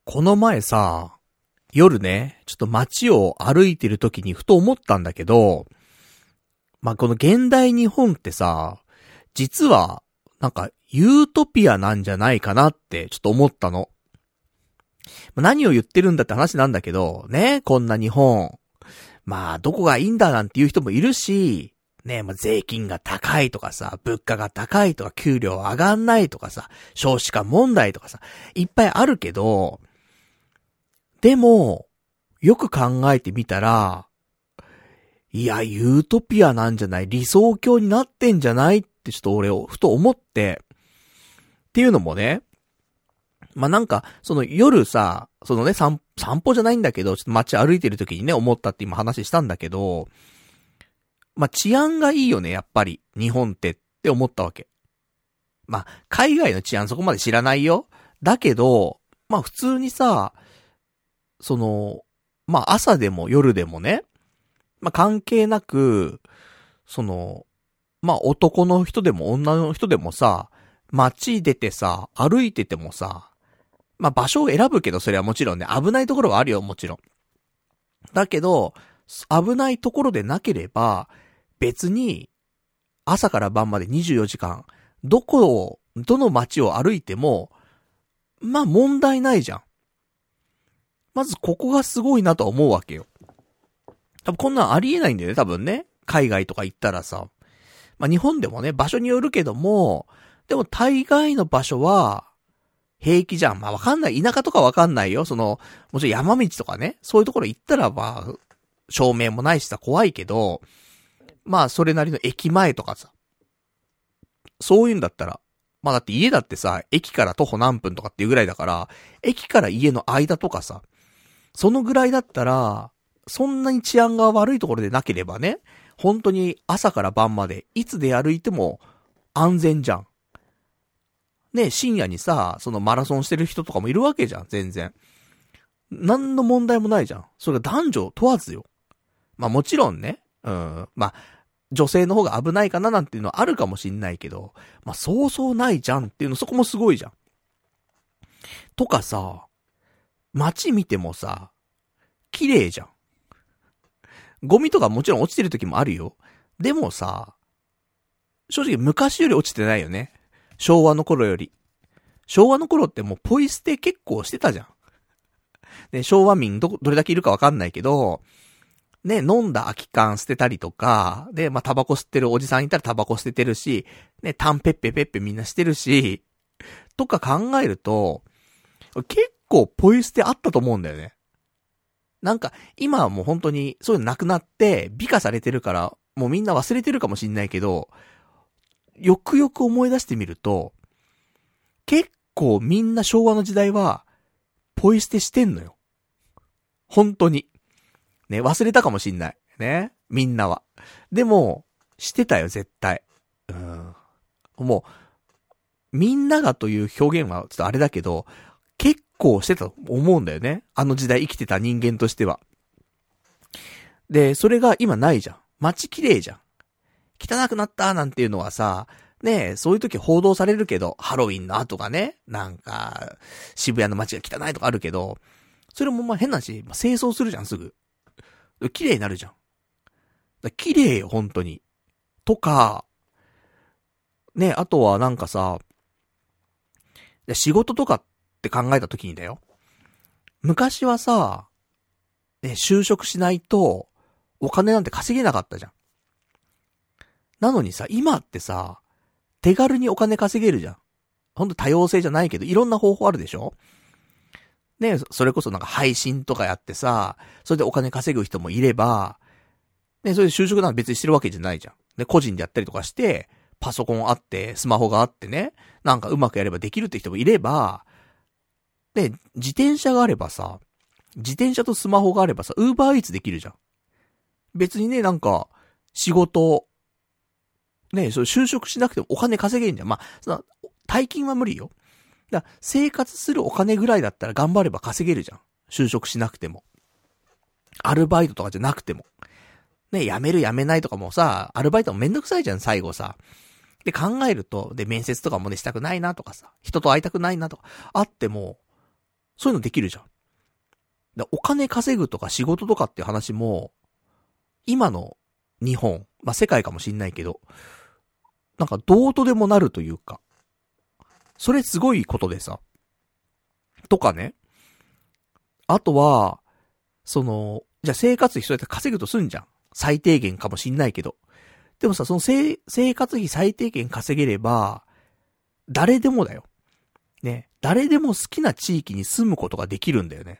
この前さ、夜ね、ちょっと街を歩いてる時にふと思ったんだけど、この現代日本ってさ、実は、ユートピアなんじゃないかなってちょっと思ったの。何を言ってるんだって話なんだけど、ね、こんな日本。どこがいいんだなんていう人もいるし、ね、税金が高いとかさ、物価が高いとか、給料上がんないとかさ、少子化問題とかさ、いっぱいあるけど、でも、よく考えてみたら、いや、ユートピアなんじゃない、理想郷になってんじゃないってちょっと俺をふと思って、っていうのもね、その夜さ、そのね、散歩じゃないんだけど、ちょっと街歩いてる時にね、思ったって今話したんだけど、治安がいいよね、やっぱり、日本って思ったわけ。海外の治安そこまで知らないよ。だけど、普通にさ、朝でも夜でもね、関係なく、男の人でも女の人でもさ、街出てさ、歩いててもさ、場所を選ぶけど、それはもちろんね、危ないところはあるよ、もちろん。だけど、危ないところでなければ、別に、朝から晩まで24時間、どの街を歩いても、問題ないじゃん。まずここがすごいなとは思うわけよ。多分こんなんありえないんだよね、多分ね。海外とか行ったらさ。日本でもね、場所によるけども、でも大概の場所は、平気じゃん。わかんない。田舎とかわかんないよ。もちろん山道とかね、そういうところ行ったら照明もないしさ、怖いけど、それなりの駅前とかさ。そういうんだったら、だって家だってさ、駅から徒歩何分とかっていうぐらいだから、駅から家の間とかさ、そのぐらいだったら、そんなに治安が悪いところでなければね、本当に朝から晩まで、いつで歩いても安全じゃん。ね、深夜にさ、そのマラソンしてる人とかもいるわけじゃん、全然。何の問題もないじゃん。それが男女問わずよ。もちろんね、女性の方が危ないかななんていうのはあるかもしんないけど、そうそうないじゃんっていうの、そこもすごいじゃん。とかさ、街見てもさ、綺麗じゃん。ゴミとかもちろん落ちてる時もあるよ。でもさ、正直昔より落ちてないよね。昭和の頃より。昭和の頃ってもうポイ捨て結構してたじゃん。で、昭和民どれだけいるかわかんないけど、ね、飲んだ空き缶捨てたりとか、で、タバコ吸ってるおじさんいたらタバコ捨ててるし、ね、タンペッペペッペみんなしてるし、とか考えると、結構ポイ捨てあったと思うんだよね。今はもう本当にそういうのなくなって美化されてるからもうみんな忘れてるかもしんないけど、よくよく思い出してみると、結構みんな昭和の時代はポイ捨てしてんのよ。本当に。ね、忘れたかもしんない。ね。みんなは。でも、してたよ絶対。もう、みんながという表現はちょっとあれだけど、結構してたと思うんだよね。あの時代生きてた人間としては。で、それが今ないじゃん。街綺麗じゃん。汚くなったなんていうのはさ、ねえ、そういう時報道されるけど、ハロウィンの後がね、渋谷の街が汚いとかあるけど、それも変なし、清掃するじゃん、すぐ。綺麗になるじゃん。綺麗よ、本当に。とか、ね、あとは仕事とかって考えた時にだよ。昔はさ、ね、就職しないと、お金なんて稼げなかったじゃん。なのにさ、今ってさ、手軽にお金稼げるじゃん。ほんと多様性じゃないけど、いろんな方法あるでしょ？ね、それこそ配信とかやってさ、それでお金稼ぐ人もいれば、ね、それで就職なんか別にしてるわけじゃないじゃん。で、個人でやったりとかして、パソコンあって、スマホがあってね、うまくやればできるって人もいれば、で、自転車があればさ、自転車とスマホがあればさ、ウーバーイーツできるじゃん。別にね、仕事、ね、就職しなくてもお金稼げんじゃん。大金は無理よ。生活するお金ぐらいだったら頑張れば稼げるじゃん。就職しなくても。アルバイトとかじゃなくても。ね、辞める辞めないとかもさ、アルバイトもめんどくさいじゃん、最後さ。で考えると、で、面接とかもね、したくないなとかさ、人と会いたくないなとか、あっても、 そういうのできるじゃん。お金稼ぐとか仕事とかっていう話も、今の日本、まあ、世界かもしんないけど、なんかどうとでもなるというか、それすごいことでさ。とかね。あとは、じゃあ生活費そうやって稼ぐとすんじゃん。最低限かもしんないけど。でもさ、その生活費最低限稼げれば、誰でもだよ。ね。誰でも好きな地域に住むことができるんだよね。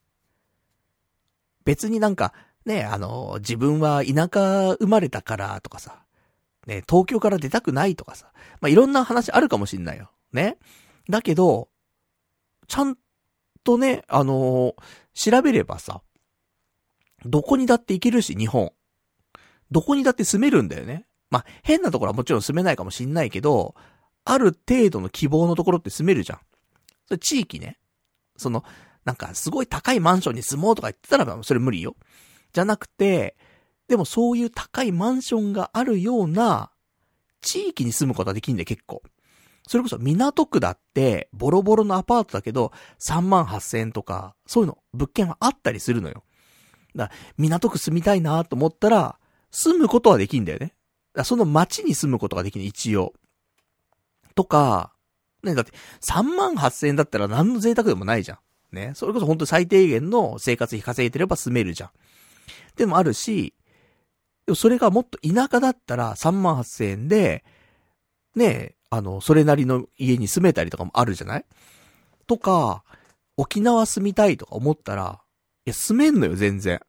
別になんか、ね、自分は田舎生まれたからとかさ、ね、東京から出たくないとかさ、まあ、いろんな話あるかもしんないよ。ね。だけど、ちゃんとね、調べればさ、どこにだって行けるし、日本。どこにだって住めるんだよね。まあ、変なところはもちろん住めないかもしんないけど、ある程度の希望のところって住めるじゃん。それ地域ね。なんかすごい高いマンションに住もうとか言ってたらそれ無理よ。じゃなくて、でもそういう高いマンションがあるような地域に住むことができるんだよ、結構。それこそ港区だってボロボロのアパートだけど38,000円とか、そういうの物件はあったりするのよ。だから港区住みたいなと思ったら住むことはできるんだよね。だからその町に住むことができる、一応。とか、ね、だって38,000円だったら何の贅沢でもないじゃん。ね。それこそ本当に最低限の生活費稼いでれば住めるじゃん。でもあるし、でもそれがもっと田舎だったら38,000円で、ね、それなりの家に住めたりとかもあるじゃない？とか、沖縄住みたいとか思ったら、いや、住めんのよ、全然。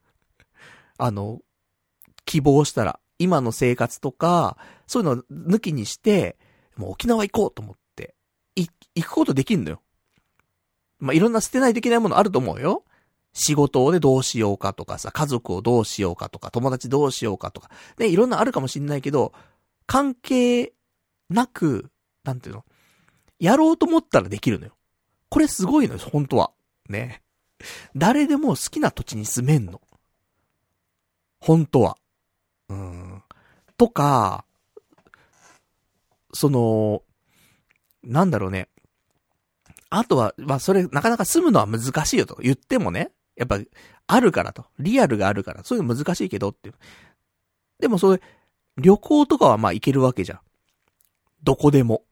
希望したら、今の生活とか、そういうのを抜きにして、もう沖縄行こうと思って、行くことできんのよ。まあ、いろんな捨てないといけないものあると思うよ。仕事でどうしようかとかさ、家族をどうしようかとか、友達どうしようかとか、ね、いろんなあるかもしんないけど、関係なく、なんていうの、やろうと思ったらできるのよ。これすごいのよ、本当は。ね。誰でも好きな土地に住めんの。本当は。とか、なんだろうね。あとは、まあ、それ、なかなか住むのは難しいよと言ってもね。やっぱ、あるからと。リアルがあるから。そういうの難しいけどっていう。でもそれ、旅行とかはまあ行けるわけじゃん。どこでも。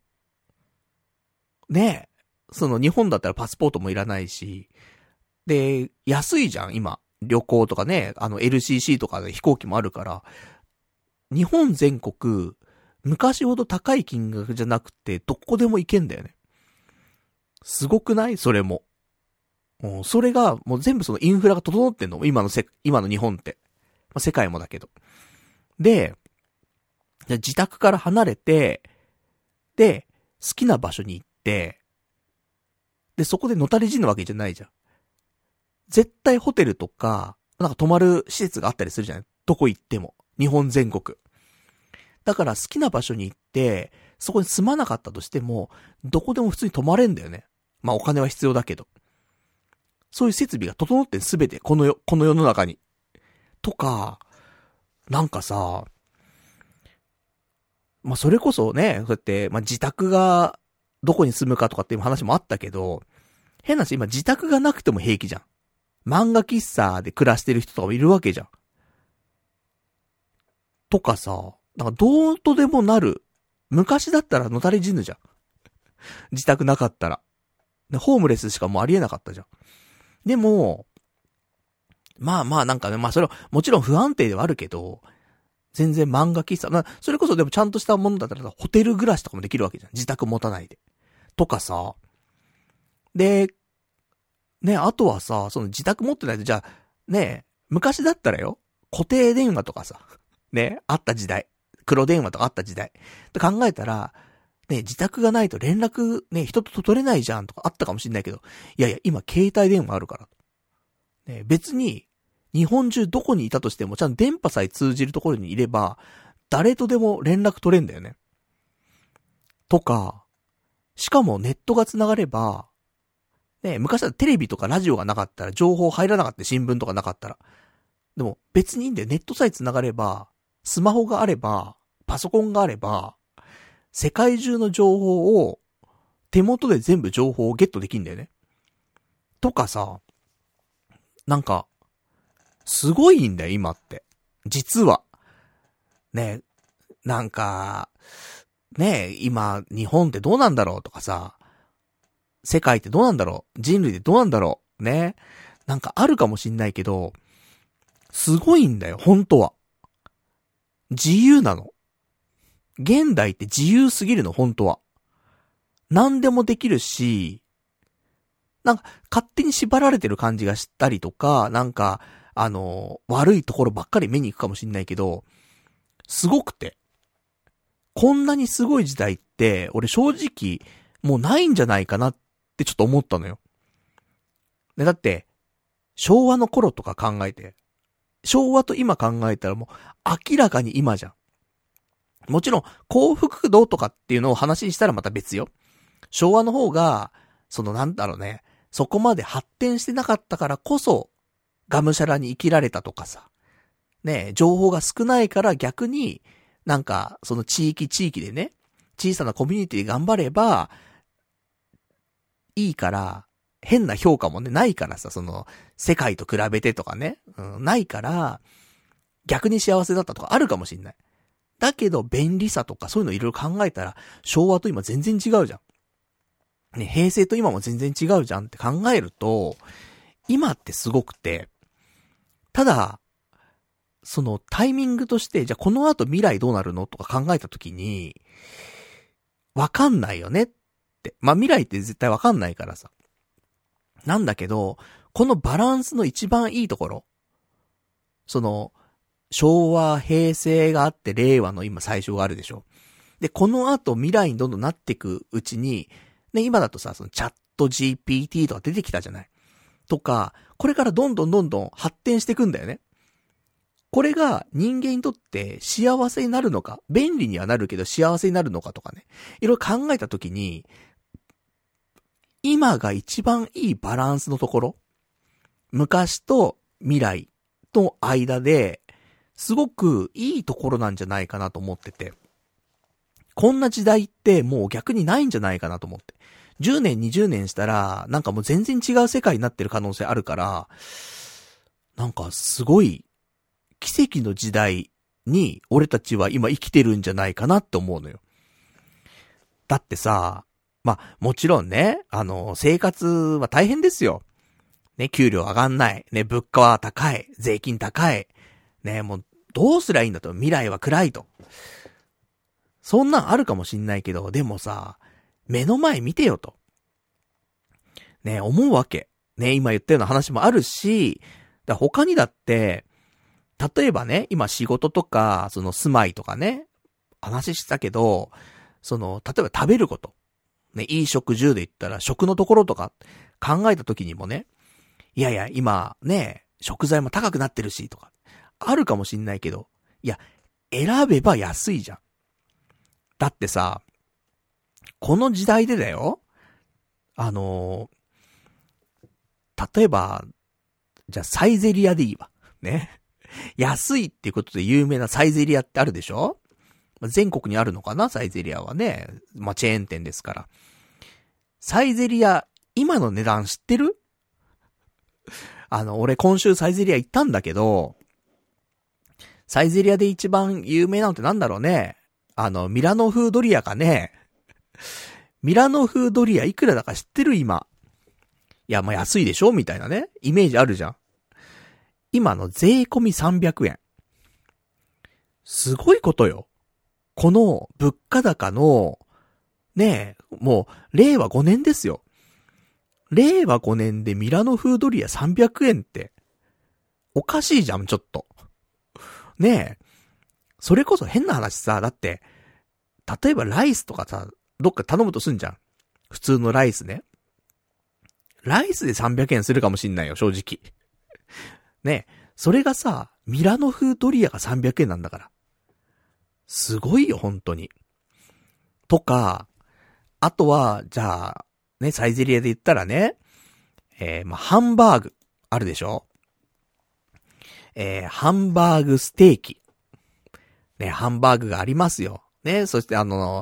ねえ。日本だったらパスポートもいらないし。で、安いじゃん、今。旅行とかね。LCC とかで飛行機もあるから。日本全国、昔ほど高い金額じゃなくて、どこでも行けんだよね。すごくない？それも。それが、もう全部インフラが整ってんの。今の日本って。まあ、世界もだけど。で、自宅から離れて、で、好きな場所に行って、で、そこでのたれ死ぬわけじゃないじゃん。絶対ホテルとか、なんか泊まる施設があったりするじゃない？どこ行っても。日本全国。だから好きな場所に行って、そこに住まなかったとしても、どこでも普通に泊まれんだよね。まあお金は必要だけど。そういう設備が整ってんすべて、この世の中に。とか、なんかさ、まあそれこそね、そうやって、まあ自宅がどこに住むかとかっていう話もあったけど、変な話、今自宅がなくても平気じゃん。漫画喫茶で暮らしてる人とかもいるわけじゃん。とかさ、なんかどうとでもなる。昔だったらのたれ死ぬじゃん。自宅なかったら。ホームレスしかもうありえなかったじゃん。でも、まあまあなんかね、まあそれはもちろん不安定ではあるけど、全然漫画喫茶、それこそでもちゃんとしたものだったらホテル暮らしとかもできるわけじゃん。自宅持たないで。とかさ。で、ね、あとはさ、自宅持ってないと、じゃあ、ね、昔だったらよ、固定電話とかさ、ね、あった時代。黒電話とかあった時代。と考えたら、ね、自宅がないと連絡、ね、人と取れないじゃんとかあったかもしんないけど、いやいや、今携帯電話あるから。ね、別に、日本中どこにいたとしても、ちゃんと電波さえ通じるところにいれば、誰とでも連絡取れんだよね。とか、しかもネットが繋がれば、ね、昔だとテレビとかラジオがなかったら情報入らなかった、新聞とかなかったら。でも別にいいんだよ。ネットさえ繋がれば、スマホがあれば、パソコンがあれば、世界中の情報を、手元で全部情報をゲットできるんだよね。 とかさ、なんか、すごいんだよ、今って。実は。ね、なんか、ね、今、日本ってどうなんだろうとかさ、世界ってどうなんだろう、人類ってどうなんだろうね。なんかあるかもしんないけど、すごいんだよ、本当は。自由なの。現代って自由すぎるの、本当は。何でもできるし、なんか勝手に縛られてる感じがしたりとか、なんか、悪いところばっかり目に行くかもしんないけど、すごくて。こんなにすごい時代って、俺正直、もうないんじゃないかなってちょっと思ったのよ。ね、だって、昭和の頃とか考えて、昭和と今考えたらもう明らかに今じゃん。もちろん幸福度とかっていうのを話にしたらまた別よ。昭和の方が、なんだろうね、そこまで発展してなかったからこそ、がむしゃらに生きられたとかさ。ね、情報が少ないから逆に、なんか、その地域でね、小さなコミュニティで頑張れば、いいから、変な評価もね、ないからさ、世界と比べてとかね、ないから、逆に幸せだったとかあるかもしんない。だけど、便利さとかそういうのいろいろ考えたら、昭和と今全然違うじゃん。ね、平成と今も全然違うじゃんって考えると、今ってすごくて、ただ、タイミングとして、じゃあこの後未来どうなるのとか考えたときに、わかんないよねって。まあ、未来って絶対わかんないからさ。なんだけど、このバランスの一番いいところ。昭和、平成があって令和の今最初があるでしょ。で、この後未来にどんどんなっていくうちに、ね、今だとさ、チャット GPT とか出てきたじゃない。とか、これからどんどん発展していくんだよね。これが人間にとって幸せになるのか、便利にはなるけど幸せになるのかとかね。いろいろ考えたときに、今が一番いいバランスのところ。昔と未来と間で、すごくいいところなんじゃないかなと思ってて。こんな時代ってもう逆にないんじゃないかなと思って。10年、20年したら、なんかもう全然違う世界になってる可能性あるから、なんかすごい、奇跡の時代に俺たちは今生きてるんじゃないかなって思うのよ。だってさ、まあ、もちろんね、生活は大変ですよ。ね、給料上がんない。ね、物価は高い。税金高い。ね、もう、どうすりゃいいんだと。未来は暗いと。そんなんあるかもしんないけど、でもさ、目の前見てよと。ね、思うわけ。ね、今言ったような話もあるし、他にだって、例えばね、今仕事とか、住まいとかね、話したけど、例えば食べること。ね、いい食住で言ったら食のところとか考えた時にもね、いやいや、今ね、食材も高くなってるしとか、あるかもしんないけど、いや、選べば安いじゃん。だってさ、この時代でだよ、例えば、じゃあサイゼリアでいいわ。ね。安いっていうことで有名なサイゼリアってあるでしょ？全国にあるのかなサイゼリアはね。まあ、チェーン店ですから。サイゼリア、今の値段知ってる？俺今週サイゼリア行ったんだけど、サイゼリアで一番有名なのってなんだろうね。ミラノ風ドリアかね。ミラノ風ドリアいくらだか知ってる今。いや、まあ、安いでしょみたいなね。イメージあるじゃん。今の税込み300円。すごいことよ。この物価高の、ねえ、もう、令和5年ですよ。令和5年でミラノ風ドリア300円って、おかしいじゃん、ちょっと。ねえ。それこそ変な話さ、だって、例えばライスとかさ、どっか頼むとすんじゃん。普通のライスね。ライスで300円するかもしんないよ、正直。ねえ。それがさ、ミラノ風ドリアが300円なんだから。すごいよ、本当に。とか、あとは、じゃあ、ね、サイゼリアで言ったらね、まあ、ハンバーグ、あるでしょ？ハンバーグステーキ。ね、ハンバーグがありますよ。ね、そして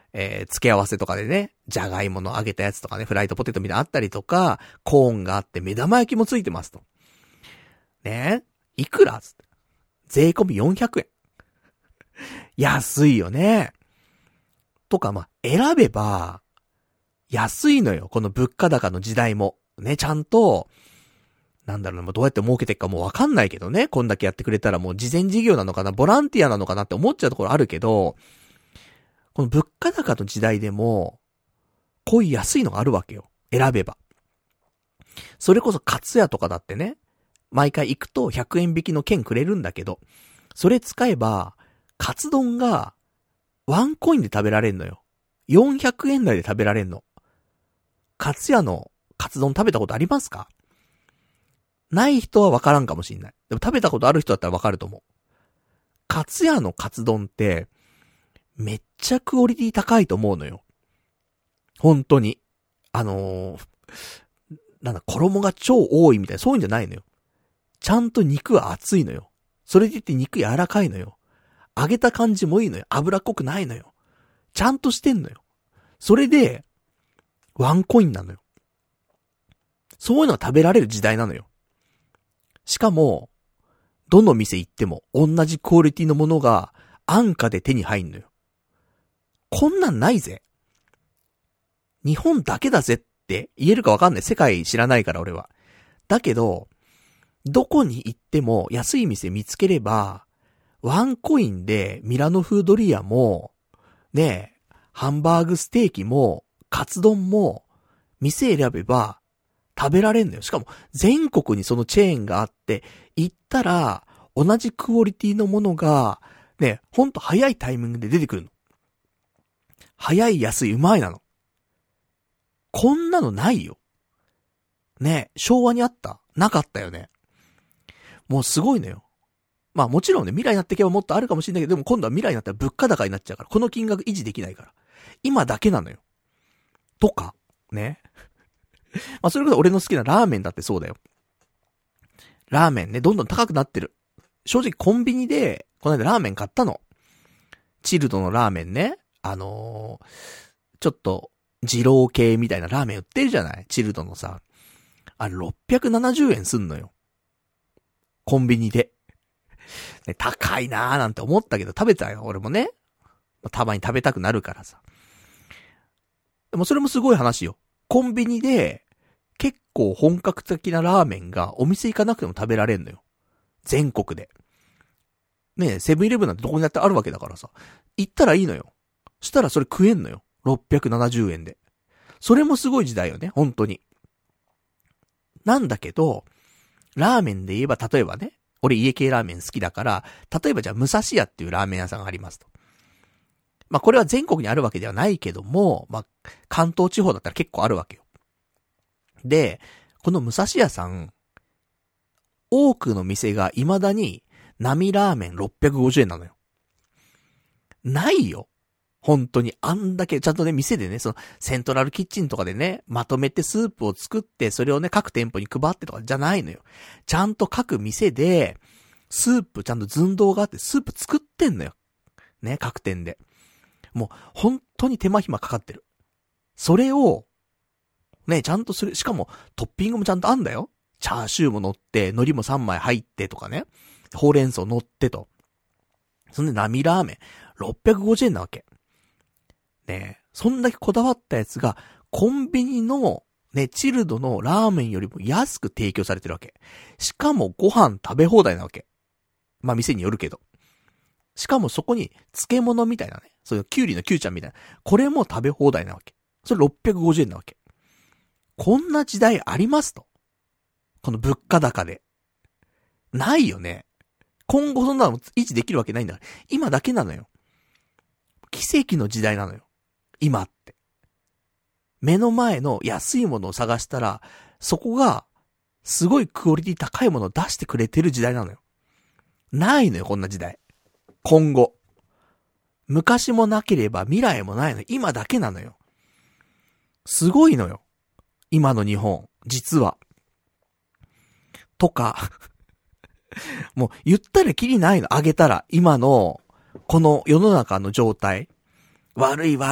付け合わせとかでね、じゃがいもの揚げたやつとかね、フライドポテトみたいなのあったりとか、コーンがあって目玉焼きもついてますと。ね、いくらつって。税込み400円。安いよね。とか、まあ、選べば、安いのよ。この物価高の時代も。ね、ちゃんと、なんだろうな、もうどうやって儲けていくかもうわかんないけどね。こんだけやってくれたらもう事前事業なのかな、ボランティアなのかなって思っちゃうところあるけど、この物価高の時代でも、こういう安いのがあるわけよ。選べば。それこそカツヤとかだってね、毎回行くと100円引きの券くれるんだけど、それ使えば、カツ丼がワンコインで食べられんのよ。400円台で食べられんの。カツヤのカツ丼食べたことありますか？ない人はわからんかもしんない。でも食べたことある人だったらわかると思う。カツヤのカツ丼って、めっちゃクオリティ高いと思うのよ。本当に。なんだ、衣が超多いみたいな、そういうんじゃないのよ。ちゃんと肉は厚いのよ。それでいて肉柔らかいのよ。揚げた感じもいいのよ。脂っこくないのよ。ちゃんとしてんのよ。それで、ワンコインなのよ。そういうのが食べられる時代なのよ。しかも、どの店行っても同じクオリティのものが安価で手に入んのよ。こんなんないぜ。日本だけだぜって言えるかわかんない。世界知らないから俺は。だけど、どこに行っても安い店見つければ、ワンコインでミラノ風ドリアも、ねえ、ハンバーグステーキも、カツ丼も、店選べば食べられんのよ。しかも全国にそのチェーンがあって、行ったら同じクオリティのものが、ね、ほんと早いタイミングで出てくるの。早い、安い、うまいなの。こんなのないよ。ね、昭和にあった？なかったよね。もうすごいのよ。まあもちろんね、未来になっていけばもっとあるかもしれないけど、でも今度は未来になったら物価高になっちゃうから、この金額維持できないから。今だけなのよ。とか、ね。まあそれこそ俺の好きなラーメンだってそうだよ。ラーメンね、どんどん高くなってる。正直コンビニで、この間ラーメン買ったの。チルドのラーメンね。ちょっと、二郎系みたいなラーメン売ってるじゃない？チルドのさ。あれ670円すんのよ。コンビニで。ね、高いなーなんて思ったけど食べたよ、俺もね。たまに食べたくなるからさ。でもそれもすごい話よ。コンビニで、結構本格的なラーメンがお店行かなくても食べられんのよ。全国で。ねえ、セブンイレブンなんてどこにだってあるわけだからさ。行ったらいいのよ。したらそれ食えんのよ。670円で。それもすごい時代よね、本当に。なんだけど、ラーメンで言えば、例えばね、俺家系ラーメン好きだから、例えばじゃあ武蔵屋っていうラーメン屋さんがありますと。まあこれは全国にあるわけではないけども、まあ関東地方だったら結構あるわけよ。で、この武蔵屋さん、多くの店が未だに並ラーメン650円なのよ。ないよ。本当にあんだけちゃんとね、店でね、そのセントラルキッチンとかでね、まとめてスープを作ってそれをね、各店舗に配ってとかじゃないのよ。ちゃんと各店でスープちゃんと寸胴があってスープ作ってんのよ。ね、各店で。もう本当に手間暇かかってる。それをね、ちゃんとする。しかもトッピングもちゃんとあんだよ。チャーシューも乗って、海苔も3枚入ってとかね。ほうれん草乗ってと。そんで並ラーメン650円なわけ。ね、そんだけこだわったやつがコンビニのね、チルドのラーメンよりも安く提供されてるわけ。しかもご飯食べ放題なわけ。まあ店によるけど。しかもそこに漬物みたいなね、そういうキュウリのキュウちゃんみたいな、これも食べ放題なわけ。それ650円なわけ。こんな時代ありますと。この物価高で。ないよね。今後そんなの維持できるわけないんだから。今だけなのよ。奇跡の時代なのよ。今って。目の前の安いものを探したら、そこが、すごいクオリティ高いものを出してくれてる時代なのよ。ないのよ、こんな時代。今後。昔もなければ未来もないの。今だけなのよ。すごいのよ。今の日本。実は。とか。もう言ったらキリないの。あげたら。今の、この世の中の状態。悪い悪い。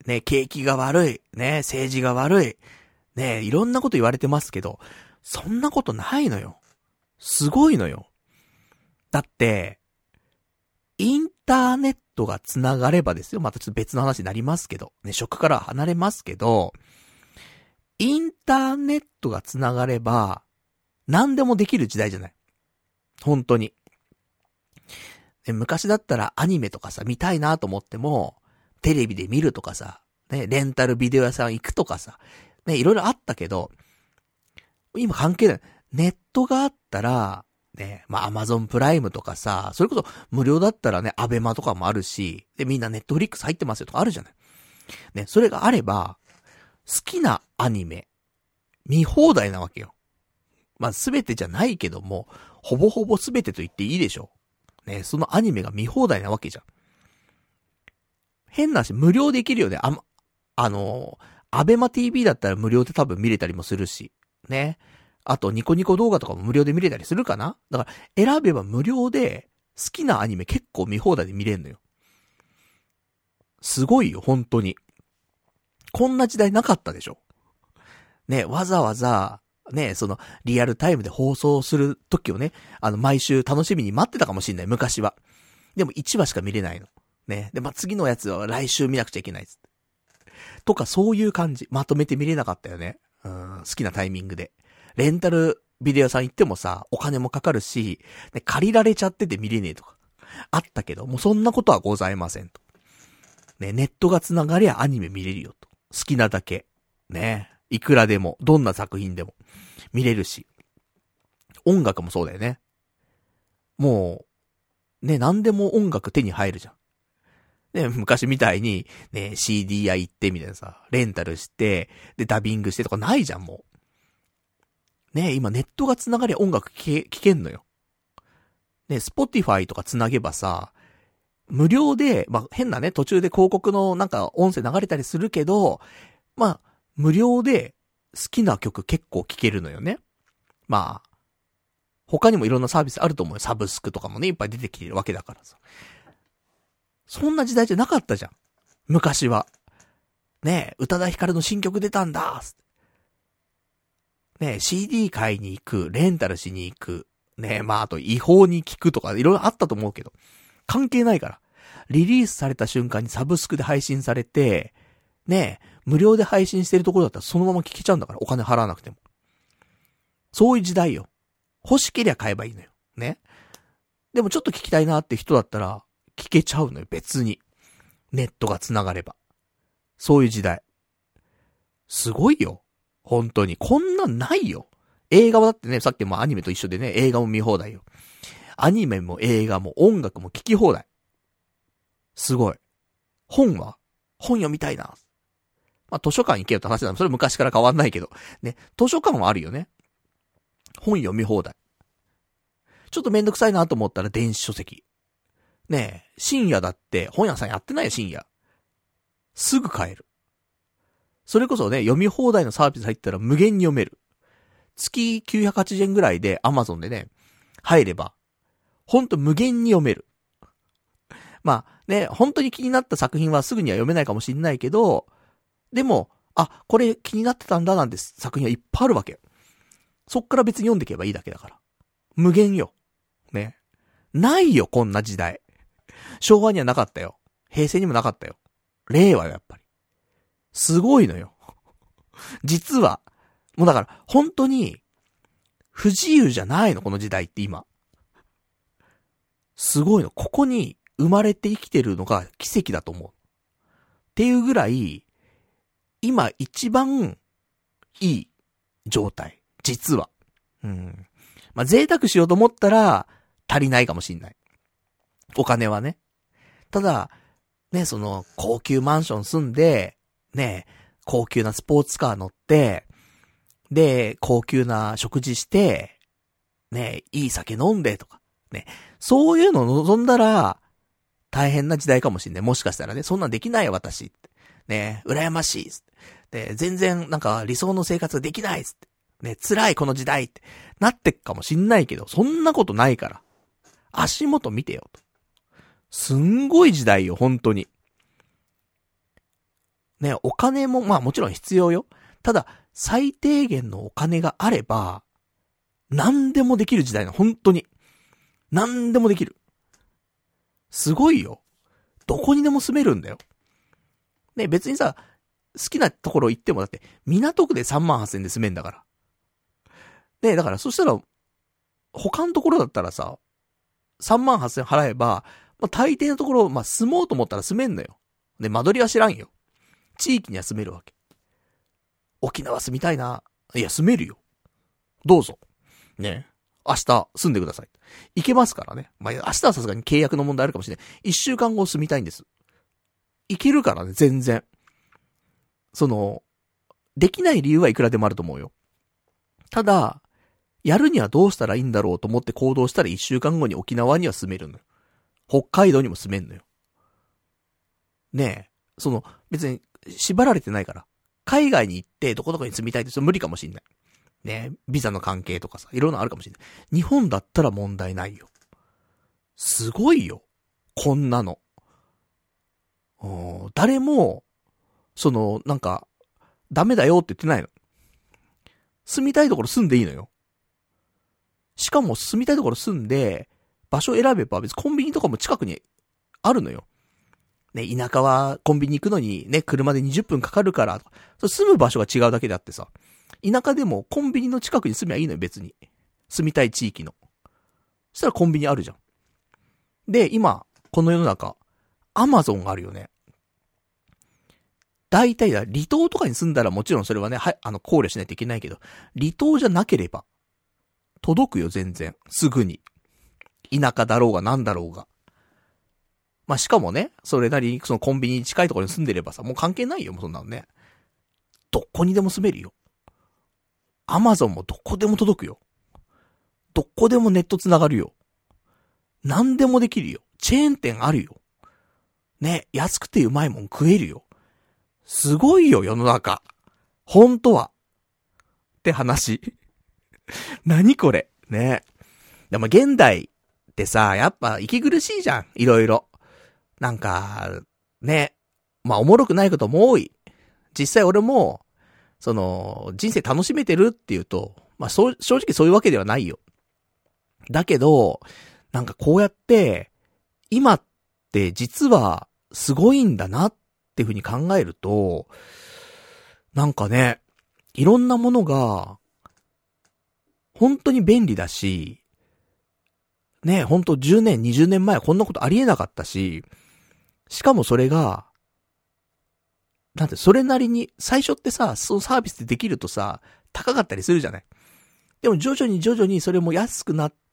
ね、景気が悪い、ね、政治が悪い、ね、いろんなこと言われてますけど、そんなことないのよ。すごいのよ。だって、インターネットがつながればですよ。またちょっと別の話になりますけど、ね、職からは離れますけど、インターネットがつながれば、何でもできる時代じゃない。本当に。昔だったらアニメとかさ、見たいなと思っても、テレビで見るとかさ、ね、レンタルビデオ屋さん行くとかさ、ね、いろいろあったけど、今関係ない。ネットがあったら、ね、まあ、アマゾンプライムとかさ、それこそ無料だったらね、アベマとかもあるし、で、みんなネットフリックス入ってますよとかあるじゃない。ね、それがあれば、好きなアニメ、見放題なわけよ。まあ、すべてじゃないけども、ほぼほぼすべてと言っていいでしょ。ね、そのアニメが見放題なわけじゃん。変な話、無料できるよね。アベマ TV だったら無料で多分見れたりもするし、ね。あと、ニコニコ動画とかも無料で見れたりするかな？だから、選べば無料で、好きなアニメ結構見放題で見れんのよ。すごいよ、本当に。こんな時代なかったでしょ。ね、わざわざ、ね、その、リアルタイムで放送する時をね、毎週楽しみに待ってたかもしんない、昔は。でも1話しか見れないの。ね。で、まあ、次のやつは来週見なくちゃいけないっつって。とか、そういう感じ。まとめて見れなかったよね。好きなタイミングで。レンタルビデオ屋さん行ってもさ、お金もかかるし、ね、借りられちゃってて見れねえとか。あったけど、もうそんなことはございませんと。ね、ネットがつながりゃアニメ見れるよと。好きなだけ。ね。いくらでも、どんな作品でも見れるし。音楽もそうだよね。もう、ね、何でも音楽手に入るじゃん。ね、昔みたいに、ね、CD 屋行ってみたいなさ、レンタルして、で、ダビングしてとかないじゃん、もう。ね、今ネットがつながりゃ音楽聞けんのよ。ね、Spotify とかつなげばさ、無料で、まあ、変なね、途中で広告のなんか音声流れたりするけど、まあ、無料で好きな曲結構聴けるのよね。まあ、他にもいろんなサービスあると思うよ。サブスクとかもね、いっぱい出てきてるわけだからさ。そんな時代じゃなかったじゃん。昔は。ねえ、宇多田ヒカルの新曲出たんだ。ねえ、CD 買いに行く、レンタルしに行く。ねえ、まあ、あと違法に聞くとかいろいろあったと思うけど。関係ないから。リリースされた瞬間にサブスクで配信されて、ねえ、無料で配信してるところだったらそのまま聞けちゃうんだから、お金払わなくても。そういう時代よ。欲しけりゃ買えばいいのよ。ね。でもちょっと聞きたいなって人だったら、聞けちゃうのよ、別に。ネットが繋がれば。そういう時代。すごいよ。本当に。こんなんないよ。映画はだってね、さっきもアニメと一緒でね、映画も見放題よ。アニメも映画も音楽も聞き放題。すごい。本読みたいな。まあ、図書館行けよって話なの。それ昔から変わんないけど。ね、図書館はあるよね。本読み放題。ちょっとめんどくさいなと思ったら電子書籍。ねえ、深夜だって本屋さんやってないよ、深夜。すぐ買える。それこそね、読み放題のサービス入ったら無限に読める。月980円ぐらいで Amazon でね、入れば、ほんと無限に読める。まあね、本当に気になった作品はすぐには読めないかもしれないけど、でも、あ、これ気になってたんだなんて作品はいっぱいあるわけ。そっから別に読んでいけばいいだけだから。無限よ。ね。ないよ、こんな時代。昭和にはなかったよ。平成にもなかったよ。令和よ、やっぱり。すごいのよ。実は、もうだから、本当に、不自由じゃないの、この時代って今。すごいの。ここに生まれて生きてるのが奇跡だと思う。っていうぐらい、今一番いい状態。実は。まあ、贅沢しようと思ったら、足りないかもしんない。お金はね。ただ、ね、その、高級マンション住んで、ね、高級なスポーツカー乗って、で、高級な食事して、ね、いい酒飲んでとか、ね、そういうのを望んだら、大変な時代かもしんない。もしかしたらね、そんなんできないよ、私。ね、羨ましい。で、全然、なんか、理想の生活ができない。ね、辛いこの時代って、なってっかもしんないけど、そんなことないから。足元見てよと。すんごい時代よ、本当に。 ね、お金もまあもちろん必要よ。ただ、最低限のお金があれば、何でもできる時代な、本当に。何でもできる。すごいよ。どこにでも住めるんだよ。ね、別にさ、好きなところ行ってもだって、港区で38,000で住めんだから。ね、だからそしたら、他のところだったらさ、38,000払えば、まあ、大抵のところ、まあ、住もうと思ったら住めんのよ。で、間取りは知らんよ。地域には住めるわけ。沖縄住みたいな。いや、住めるよ。どうぞ。ね。明日住んでください。行けますからね。まあ、明日はさすがに契約の問題あるかもしれない。1週間後住みたいんです。行けるからね、全然。できない理由はいくらでもあると思うよ。ただ、やるにはどうしたらいいんだろうと思って行動したら1週間後に沖縄には住めるのよ。北海道にも住めんのよ。ねえ、別に縛られてないから。海外に行ってどこどこに住みたいって無理かもしんない。ねえ、ビザの関係とかさ、いろんなあるかもしんない。日本だったら問題ないよ。すごいよ。こんなの。誰も、なんか、ダメだよって言ってないの。住みたいところ住んでいいのよ。しかも住みたいところ住んで、場所選べば別にコンビニとかも近くにあるのよ。ね、田舎はコンビニ行くのにね、車で20分かかるから、住む場所が違うだけであってさ、田舎でもコンビニの近くに住めばいいのよ、別に。住みたい地域の。そしたらコンビニあるじゃん。で、今、この世の中、アマゾンがあるよね。大体離島とかに住んだらもちろんそれはね、考慮しないといけないけど、離島じゃなければ、届くよ、全然。すぐに。田舎だろうがなんだろうが。まあ、しかもね、それなりにコンビニに近いところに住んでればさ、もう関係ないよ、もうそんなのね。どこにでも住めるよ。アマゾンもどこでも届くよ。どこでもネット繋がるよ。何でもできるよ。チェーン店あるよ。ね、安くてうまいもん食えるよ。すごいよ、世の中。本当は。って話。何これ。ね。でも現代ってさ、やっぱ息苦しいじゃん。いろいろ。なんか、ね。まあ、おもろくないことも多い。実際俺も、人生楽しめてるっていうと、まあ、正直そういうわけではないよ。だけど、なんかこうやって、今って実はすごいんだなっていうふうに考えると、なんかね、いろんなものが、本当に便利だし、ね、本当10年、20年前はこんなことありえなかったし、しかもそれが、なんて、それなりに、最初ってさ、そのサービスでできるとさ、高かったりするじゃない。でも徐々にそれも安くなって、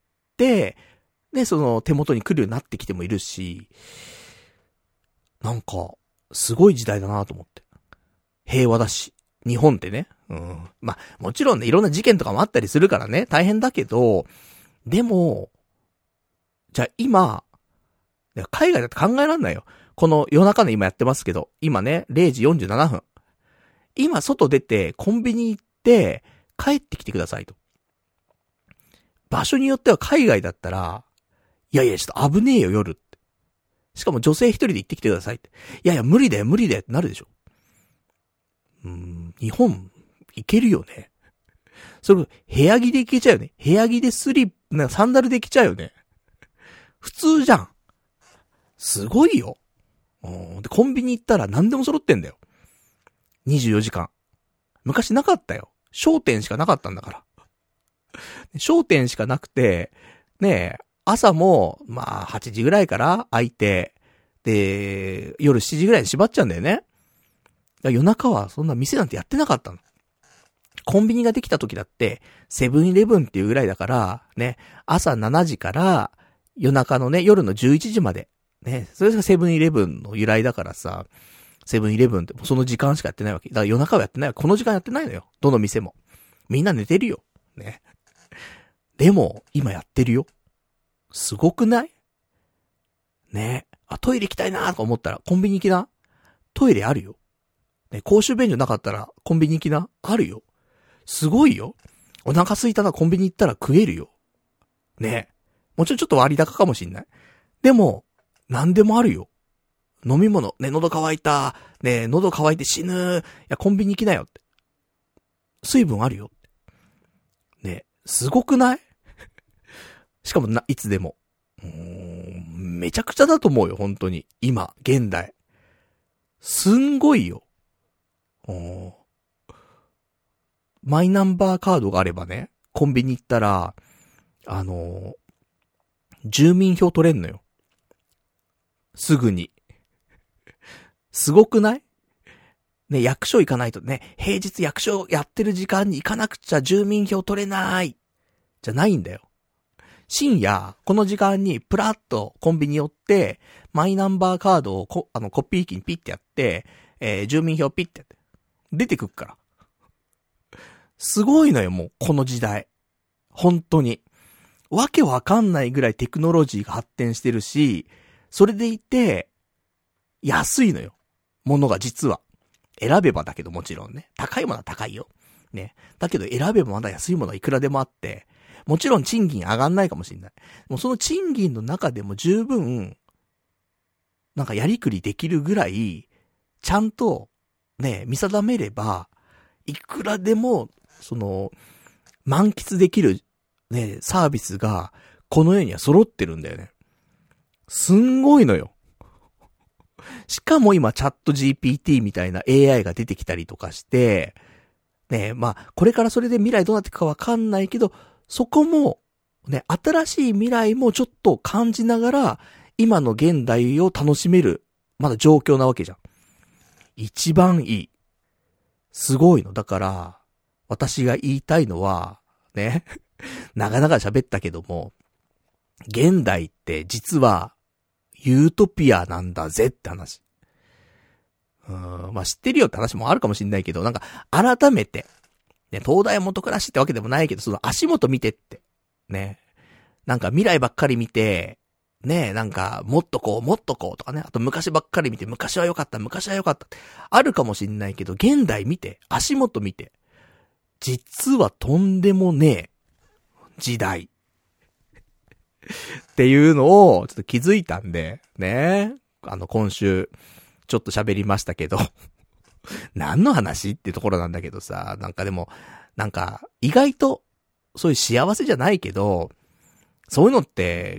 で、手元に来るようになってきてもいるし、なんか、すごい時代だなと思って。平和だし、日本ってね。うん。まあ、もちろんね、いろんな事件とかもあったりするからね、大変だけど、でも、じゃあ今、海外だって考えらんないよ。この夜中の今やってますけど、今ね、0時47分。今外出て、コンビニ行って、帰ってきてくださいと。場所によっては海外だったら、いやいや、ちょっと危ねえよ、夜って。しかも女性一人で行ってきてくださいって。いやいや、無理だよってなるでしょ。日本、行けるよね。それ、部屋着で行けちゃうよね。部屋着でサンダルで行けちゃうよね。普通じゃん。すごいよ。で、コンビニ行ったら何でも揃ってんだよ。24時間。昔なかったよ。商店しかなかったんだから。商店しかなくて、ねえ、朝も、まあ、8時ぐらいから開いて、で、夜7時ぐらいに閉まっちゃうんだよね。夜中はそんな店なんてやってなかったの。コンビニができた時だって、セブンイレブンっていうぐらいだから、ね、朝7時から夜中のね、夜の11時まで。ね、それがセブンイレブンの由来だからさ、セブンイレブンってその時間しかやってないわけ。だから夜中はやってないわけ。この時間やってないのよ。どの店も。みんな寝てるよ。ね。でも、今やってるよ。すごくない？ね。トイレ行きたいなーとか思ったらコンビニ行きな。トイレあるよ。ね、公衆便所なかったらコンビニ行きな。あるよ。すごいよ。お腹空いたらコンビニ行ったら食えるよ。ね。もちろんちょっと割高かもしんない。でも、何でもあるよ。 飲み物、ね、喉乾いた、ね、喉乾いて死ぬ、いや、コンビニ行きなよって。水分あるよって。ね、すごくないしかもいつでも。めちゃくちゃだと思うよ、本当に。今、現代。すんごいよ。マイナンバーカードがあればね、コンビニ行ったら、住民票取れんのよ。すぐに。すごくないね、役所行かないとね、平日役所やってる時間に行かなくちゃ住民票取れない。じゃないんだよ。深夜、この時間にプラッとコンビニ寄って、マイナンバーカードをコピー機にピッてやって、住民票ピッてやって、出てくっから。すごいのよ、もう、この時代。本当に。わけわかんないぐらいテクノロジーが発展してるし、それでいて、安いのよ。ものが実は。選べばだけどもちろんね。高いものは高いよ。ね。だけど選べばまだ安いものはいくらでもあって、もちろん賃金上がんないかもしれない。もうその賃金の中でも十分、なんかやりくりできるぐらい、ちゃんと、ね、見定めれば、いくらでも、満喫できる、ね、サービスが、この世には揃ってるんだよね。すんごいのよ。しかも今チャット GPT みたいな AI が出てきたりとかして、ね、まあ、これからそれで未来どうなっていくかわかんないけど、そこも、ね、新しい未来もちょっと感じながら、今の現代を楽しめる、まだ状況なわけじゃん。一番いい。すごいの。だから、私が言いたいのは、ね、長々喋ったけども、現代って実は、ユートピアなんだぜって話。まあ、知ってるよって話もあるかもしんないけど、なんか、改めて、ね、東大元暮らしってわけでもないけど、その足元見てって、ね。なんか未来ばっかり見て、ね、なんか、もっとこうとかね、あと昔ばっかり見て、昔は良かった。あるかもしんないけど、現代見て、足元見て、実はとんでもねえ、時代。っていうのを、ちょっと気づいたんで、ね。今週、ちょっと喋りましたけど、何の話っていうところなんだけどさ、なんかでも、なんか、意外と、そういう幸せじゃないけど、そういうのって、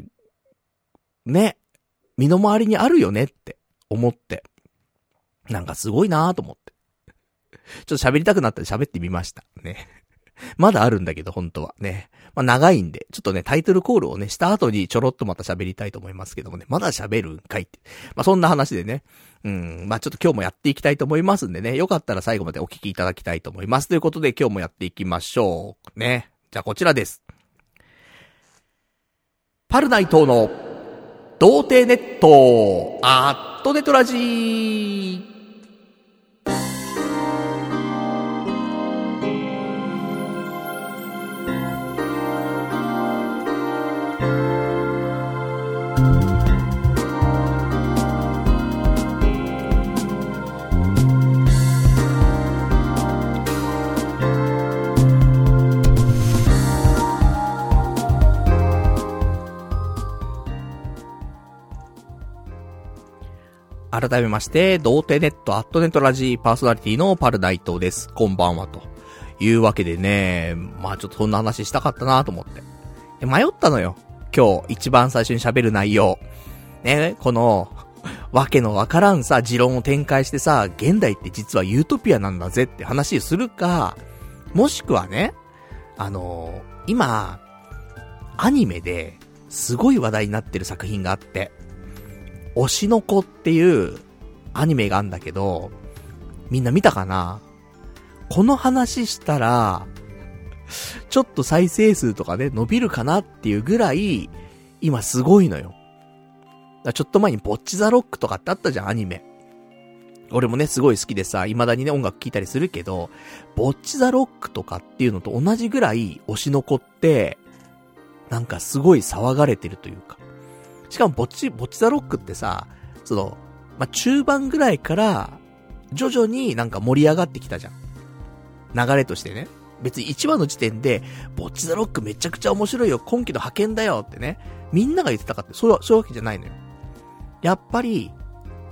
ね、身の回りにあるよねって思って、なんかすごいなぁと思って。ちょっと喋りたくなったら喋ってみました。ね。まだあるんだけど、本当はね。まあ長いんで、ちょっとね、タイトルコールをね、した後にちょろっとまた喋りたいと思いますけどもね、まだ喋るんかいって。まあそんな話でね、まあちょっと今日もやっていきたいと思いますんでね、よかったら最後までお聞きいただきたいと思います。ということで今日もやっていきましょう。ね。じゃあこちらです。パルナイトの童貞ネットアットネトラジー。改めまして、童貞ネットアットネットラジーパーソナリティのパルナイトです。こんばんはというわけでね、まあちょっとそんな話したかったなと思って。迷ったのよ。今日一番最初に喋る内容。ね、この、わけのわからんさ、持論を展開してさ、現代って実はユートピアなんだぜって話するか、もしくはね、今、アニメですごい話題になってる作品があって、推しの子っていうアニメがあんだけど、みんな見たかな？この話したら、ちょっと再生数とかね、伸びるかなっていうぐらい、今すごいのよ。ちょっと前にボッチザロックとかってあったじゃん、アニメ。俺もね、すごい好きでさ、未だにね、音楽聴いたりするけど、ボッチザロックとかっていうのと同じぐらい推しの子って、なんかすごい騒がれてるというか。しかもボッチザロックってさ、中盤ぐらいから徐々になんか盛り上がってきたじゃん。流れとしてね。別に1話の時点で、ボッチザロックめちゃくちゃ面白いよ、今期の派遣だよってね。みんなが言ってたかって、そういうわけじゃないのよ。やっぱり、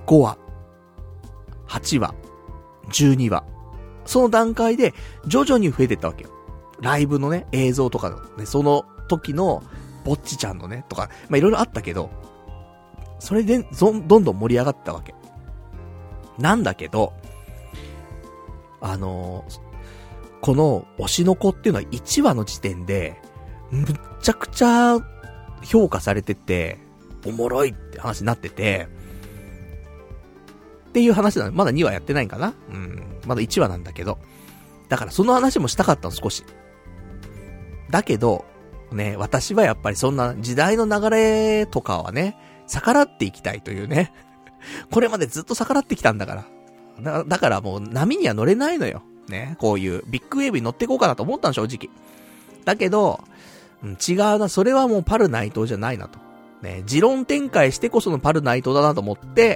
5話、8話、12話。その段階で徐々に増えていったわけよ。ライブのね、映像とかのね、その時のぼっちちゃんのね、とか、まあ、いろいろあったけど、それでどんどん盛り上がったわけ。なんだけど、この推しの子っていうのは1話の時点で、むっちゃくちゃ評価されてて、おもろいって話になってて、っていう話なの。まだ2話やってないんかな？まだ1話なんだけど。だからその話もしたかったの、少し。だけど、ね、私はやっぱりそんな時代の流れとかはね、逆らっていきたいというね。これまでずっと逆らってきたんだから。だからもう波には乗れないのよ。ね、こういうビッグウェーブに乗っていこうかなと思ったの、正直。だけど、違うな、それはもうパル内藤じゃないなと。ね、持論展開してこそのパル内藤だなと思って、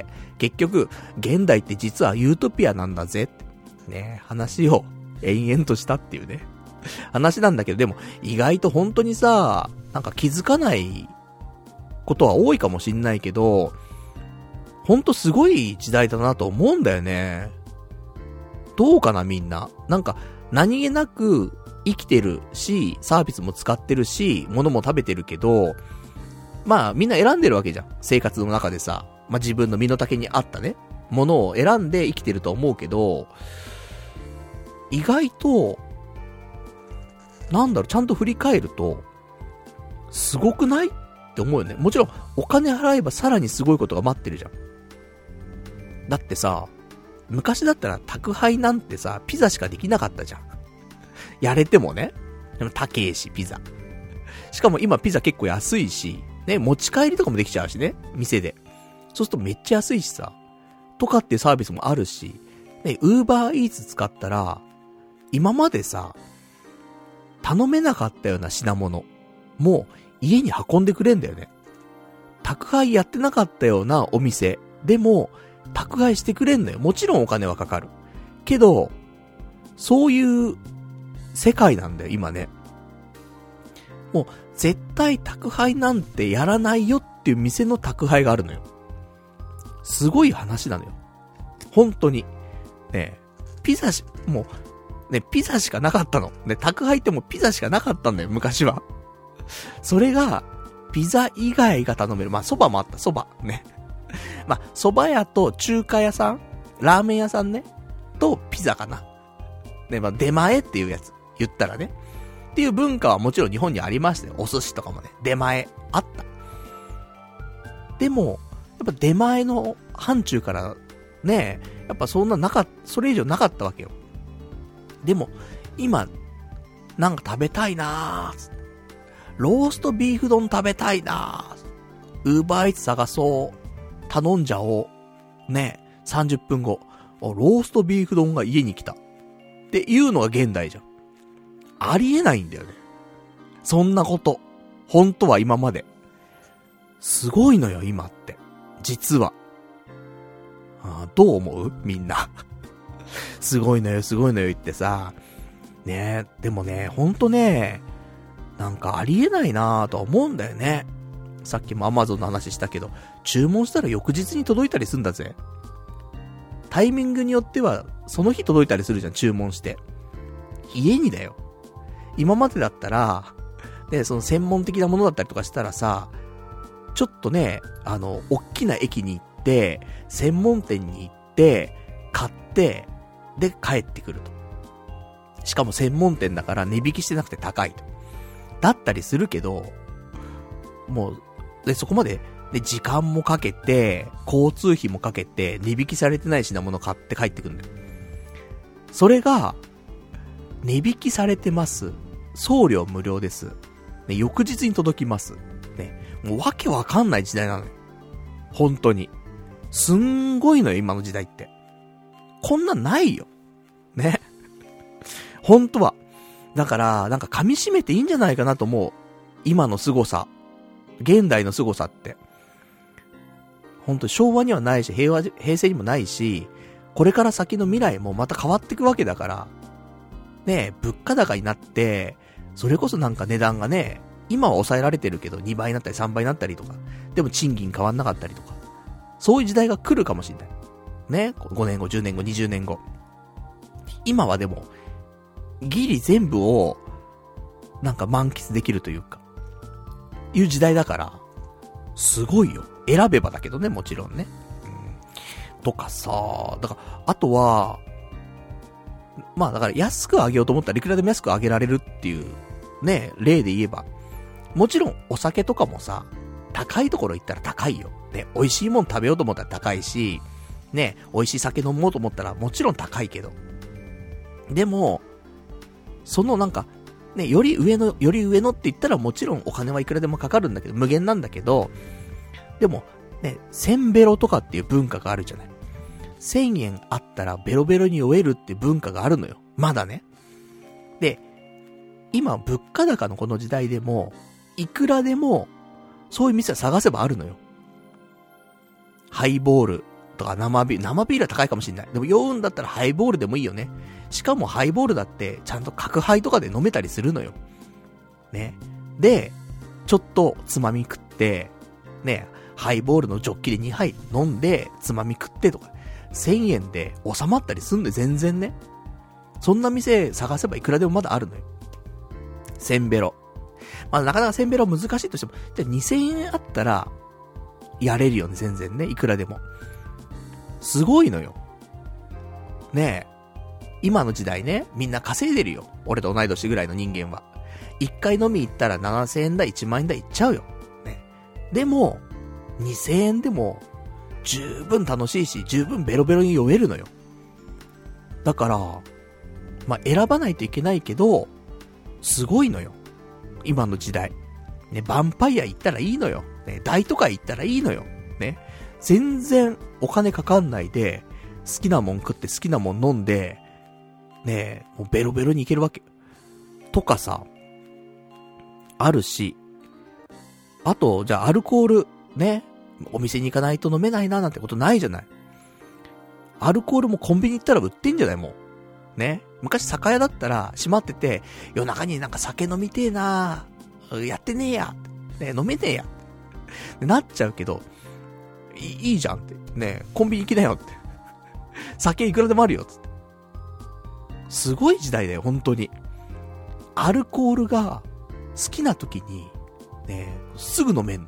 結局、現代って実はユートピアなんだぜって。ね、話を延々としたっていうね。話なんだけど、でも意外と本当にさ、なんか気づかないことは多いかもしんないけど、ほんとすごい時代だなと思うんだよね。どうかなみんな。なんか何気なく生きてるし、サービスも使ってるし、物も食べてるけど、まあみんな選んでるわけじゃん。生活の中でさ、まあ自分の身の丈に合ったね、ものを選んで生きてると思うけど、意外と、なんだろう、ちゃんと振り返ると、すごくないって思うよね。もちろん、お金払えばさらにすごいことが待ってるじゃん。だってさ、昔だったら宅配なんてさ、ピザしかできなかったじゃん。やれてもね。でも高えし、ピザ。しかも今ピザ結構安いし、ね、持ち帰りとかもできちゃうしね、店で。そうするとめっちゃ安いしさ、とかっていうサービスもあるし、ね、Uber Eats 使ったら、今までさ、頼めなかったような品物も家に運んでくれんだよね。宅配やってなかったようなお店でも宅配してくれんのよ。もちろんお金はかかる。けど、そういう世界なんだよ、今ね。もう絶対宅配なんてやらないよっていう店の宅配があるのよ。すごい話なのよ。本当に。ね、ピザもう、ね、ピザしかなかったの。ね、宅配ってもうピザしかなかったんだよ、昔は。それが、ピザ以外が頼める。まあ、蕎麦もあった、蕎麦。ね。まあ、蕎麦屋と中華屋さん、ラーメン屋さんね、とピザかな。ね、まあ、出前っていうやつ。言ったらね。っていう文化はもちろん日本にありましたよ。お寿司とかもね、出前、あった。でも、やっぱ出前の範疇からね、やっぱそんなそれ以上なかったわけよ。でも、今、なんか食べたいなぁ。ローストビーフ丼食べたいなぁ。Uber Eats探そう。頼んじゃおう。ね、30分後。ローストビーフ丼が家に来た。っていうのが現代じゃん。ありえないんだよね。そんなこと。本当は今まで。すごいのよ、今って。実は。どう思う？みんな。すごいのよ、すごいのよ言ってさ。ねえ、でもね、ほんとね、なんかありえないなぁとは思うんだよね。さっきも Amazon の話したけど、注文したら翌日に届いたりすんだぜ。タイミングによっては、その日届いたりするじゃん、注文して。家にだよ。今までだったら、ね、その専門的なものだったりとかしたらさ、ちょっとね、大きな駅に行って、専門店に行って、買って、で、帰ってくると。しかも専門店だから値引きしてなくて高いと。だったりするけど、もう、で、そこまで、で、時間もかけて、交通費もかけて、値引きされてない品物買って帰ってくるんだよ。それが、値引きされてます。送料無料です。ね、翌日に届きます。ね、もうわけわかんない時代なのよ。本当に。すんごいのよ、今の時代って。こんなんないよ。ね。本当は。だから、なんか噛み締めていいんじゃないかなと思う。今の凄さ。現代の凄さって。本当に昭和にはないし、平成にもないし、これから先の未来もまた変わっていくわけだから。ね、物価高になって、それこそなんか値段がね、今は抑えられてるけど2倍になったり3倍になったりとか、でも賃金変わんなかったりとか、 そういう時代が来るかもしれない。ね。5年後、10年後、20年後。今はでも、ギリ全部を、なんか満喫できるというか、いう時代だから、すごいよ。選べばだけどね、もちろんね。とかさ、だから、あとは、まあだから安くあげようと思ったらいくらでも安くあげられるっていう、ね、例で言えば、もちろんお酒とかもさ、高いところ行ったら高いよ。ね、美味しいもん食べようと思ったら高いし、ね、美味しい酒飲もうと思ったらもちろん高いけど。でも、そのなんか、ね、より上のって言ったらもちろんお金はいくらでもかかるんだけど、無限なんだけど、でも、ね、1000ベロとかっていう文化があるじゃない。1000円あったらベロベロに酔えるって文化があるのよ。まだね。で、今物価高のこの時代でも、いくらでも、そういう店は探せばあるのよ。ハイボールとか生ビールは高いかもしれない。でも酔うんだったらハイボールでもいいよね。しかもハイボールだってちゃんと角ハイとかで飲めたりするのよ。ね。で、ちょっとつまみ食って、ね、ハイボールのジョッキで2杯飲んで、つまみ食ってとか、1000円で収まったりすんで全然ね。そんな店探せばいくらでもまだあるのよ。1000ベロ。まあなかなか1000ベロ難しいとしても、じゃあ2000円あったら、やれるよね、全然ね、いくらでも。すごいのよ。ねえ。今の時代ね、みんな稼いでるよ。俺と同い年ぐらいの人間は。一回飲み行ったら7000円だ、1万円だ、行っちゃうよ。ね。でも、2000円でも、十分楽しいし、十分ベロベロに酔えるのよ。だから、まあ、選ばないといけないけど、すごいのよ。今の時代。ね、ヴァンパイア行ったらいいのよ。ね、大都会行ったらいいのよ。ね。全然お金かかんないで、好きなもん食って好きなもん飲んで、ね、もうベロベロに行けるわけ。とかさ、あるし、あと、じゃあアルコール、ね、お店に行かないと飲めないななんてことないじゃない。アルコールもコンビニ行ったら売ってんじゃないもう。ね。昔酒屋だったら閉まってて、夜中になんか酒飲みてえなやってねえや。ね、飲めねえや。なっちゃうけど、いいじゃんって。ね、コンビニ行きなよって。酒いくらでもあるよつって。すごい時代だよ、本当に。アルコールが好きな時に、ね、すぐ飲めんの。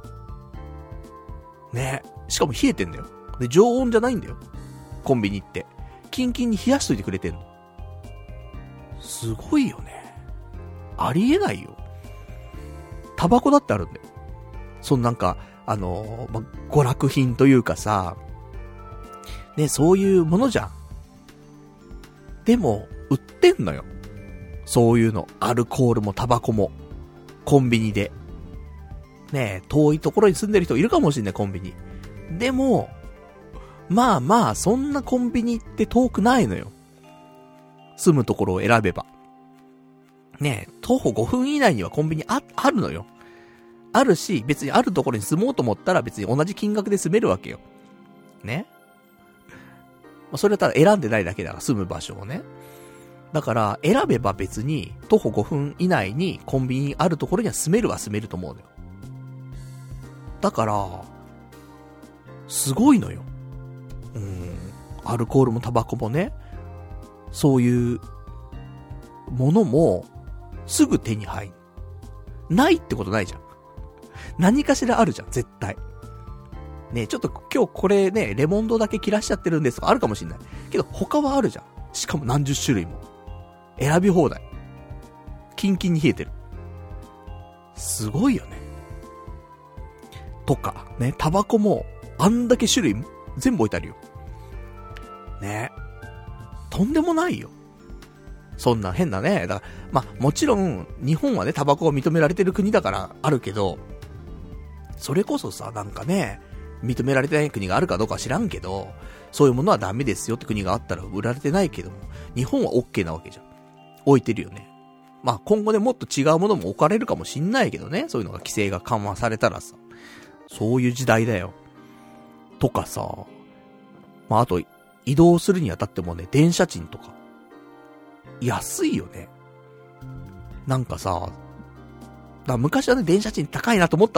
ね。しかも冷えてんだよ。で、常温じゃないんだよ。コンビニって。キンキンに冷やしといてくれてんの。すごいよね。ありえないよ。タバコだってあるんだよ。そのなんか、娯楽品というかさ、ね、そういうものじゃん。でも、売ってんのよ。そういうの。アルコールもタバコも。コンビニで。ねえ、遠いところに住んでる人いるかもしんない、コンビニ。でも、まあまあ、そんなコンビニって遠くないのよ。住むところを選べば。ねえ、徒歩5分以内にはコンビニあるのよ。あるし、別にあるところに住もうと思ったら別に同じ金額で住めるわけよ。ね。それはただ選んでないだけだから、住む場所をね。だから、選べば別に、徒歩5分以内にコンビニあるところには住めると思うのよ。だから、すごいのよ。アルコールもタバコもね、そういうものも、すぐ手に入る。ないってことないじゃん。何かしらあるじゃん、絶対。ね、ちょっと今日これね、レモンドだけ切らしちゃってるんですとかあるかもしんない。けど他はあるじゃん。しかも何十種類も。選び放題。キンキンに冷えてる。すごいよね。とか、ね、タバコも、あんだけ種類全部置いてあるよ。ね。とんでもないよ。そんな変なね。だから、まあ、もちろん、日本はね、タバコが認められてる国だからあるけど、それこそさ、なんかね、認められてない国があるかどうかは知らんけど、そういうものはダメですよって国があったら売られてないけども、日本は OK なわけじゃん。置いてるよね。まあ、今後でもっと違うものも置かれるかもしんないけどね、そういうのが規制が緩和されたらさ、そういう時代だよ。とかさ、まあ、あと、移動するにあたってもね、電車賃とか、安いよね。なんかさ、昔はね、電車賃高いなと思ったの。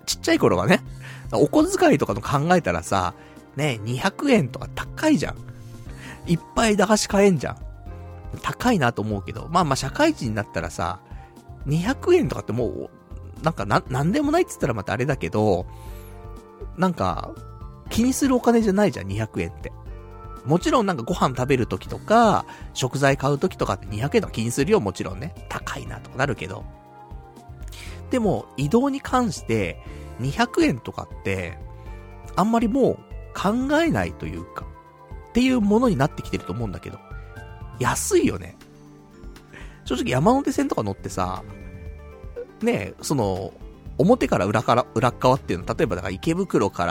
ちっちゃい頃はね、お小遣いとかの考えたらさ、ね、200円とか高いじゃん。いっぱい駄菓子買えんじゃん。高いなと思うけど、まあ社会人になったらさ、200円とかってもう、なんでもないって言ったらまたあれだけど、気にするお金じゃないじゃん、200円って。もちろんご飯食べるときとか、食材買うときとかって200円とか気にするよ、もちろんね。高いなとかなるけど。でも、移動に関して、200円とかって、あんまりもう考えないというか、っていうものになってきてると思うんだけど、安いよね。正直山手線とか乗ってさ、ねえ、表から裏側っていうの、例えばだから池袋から、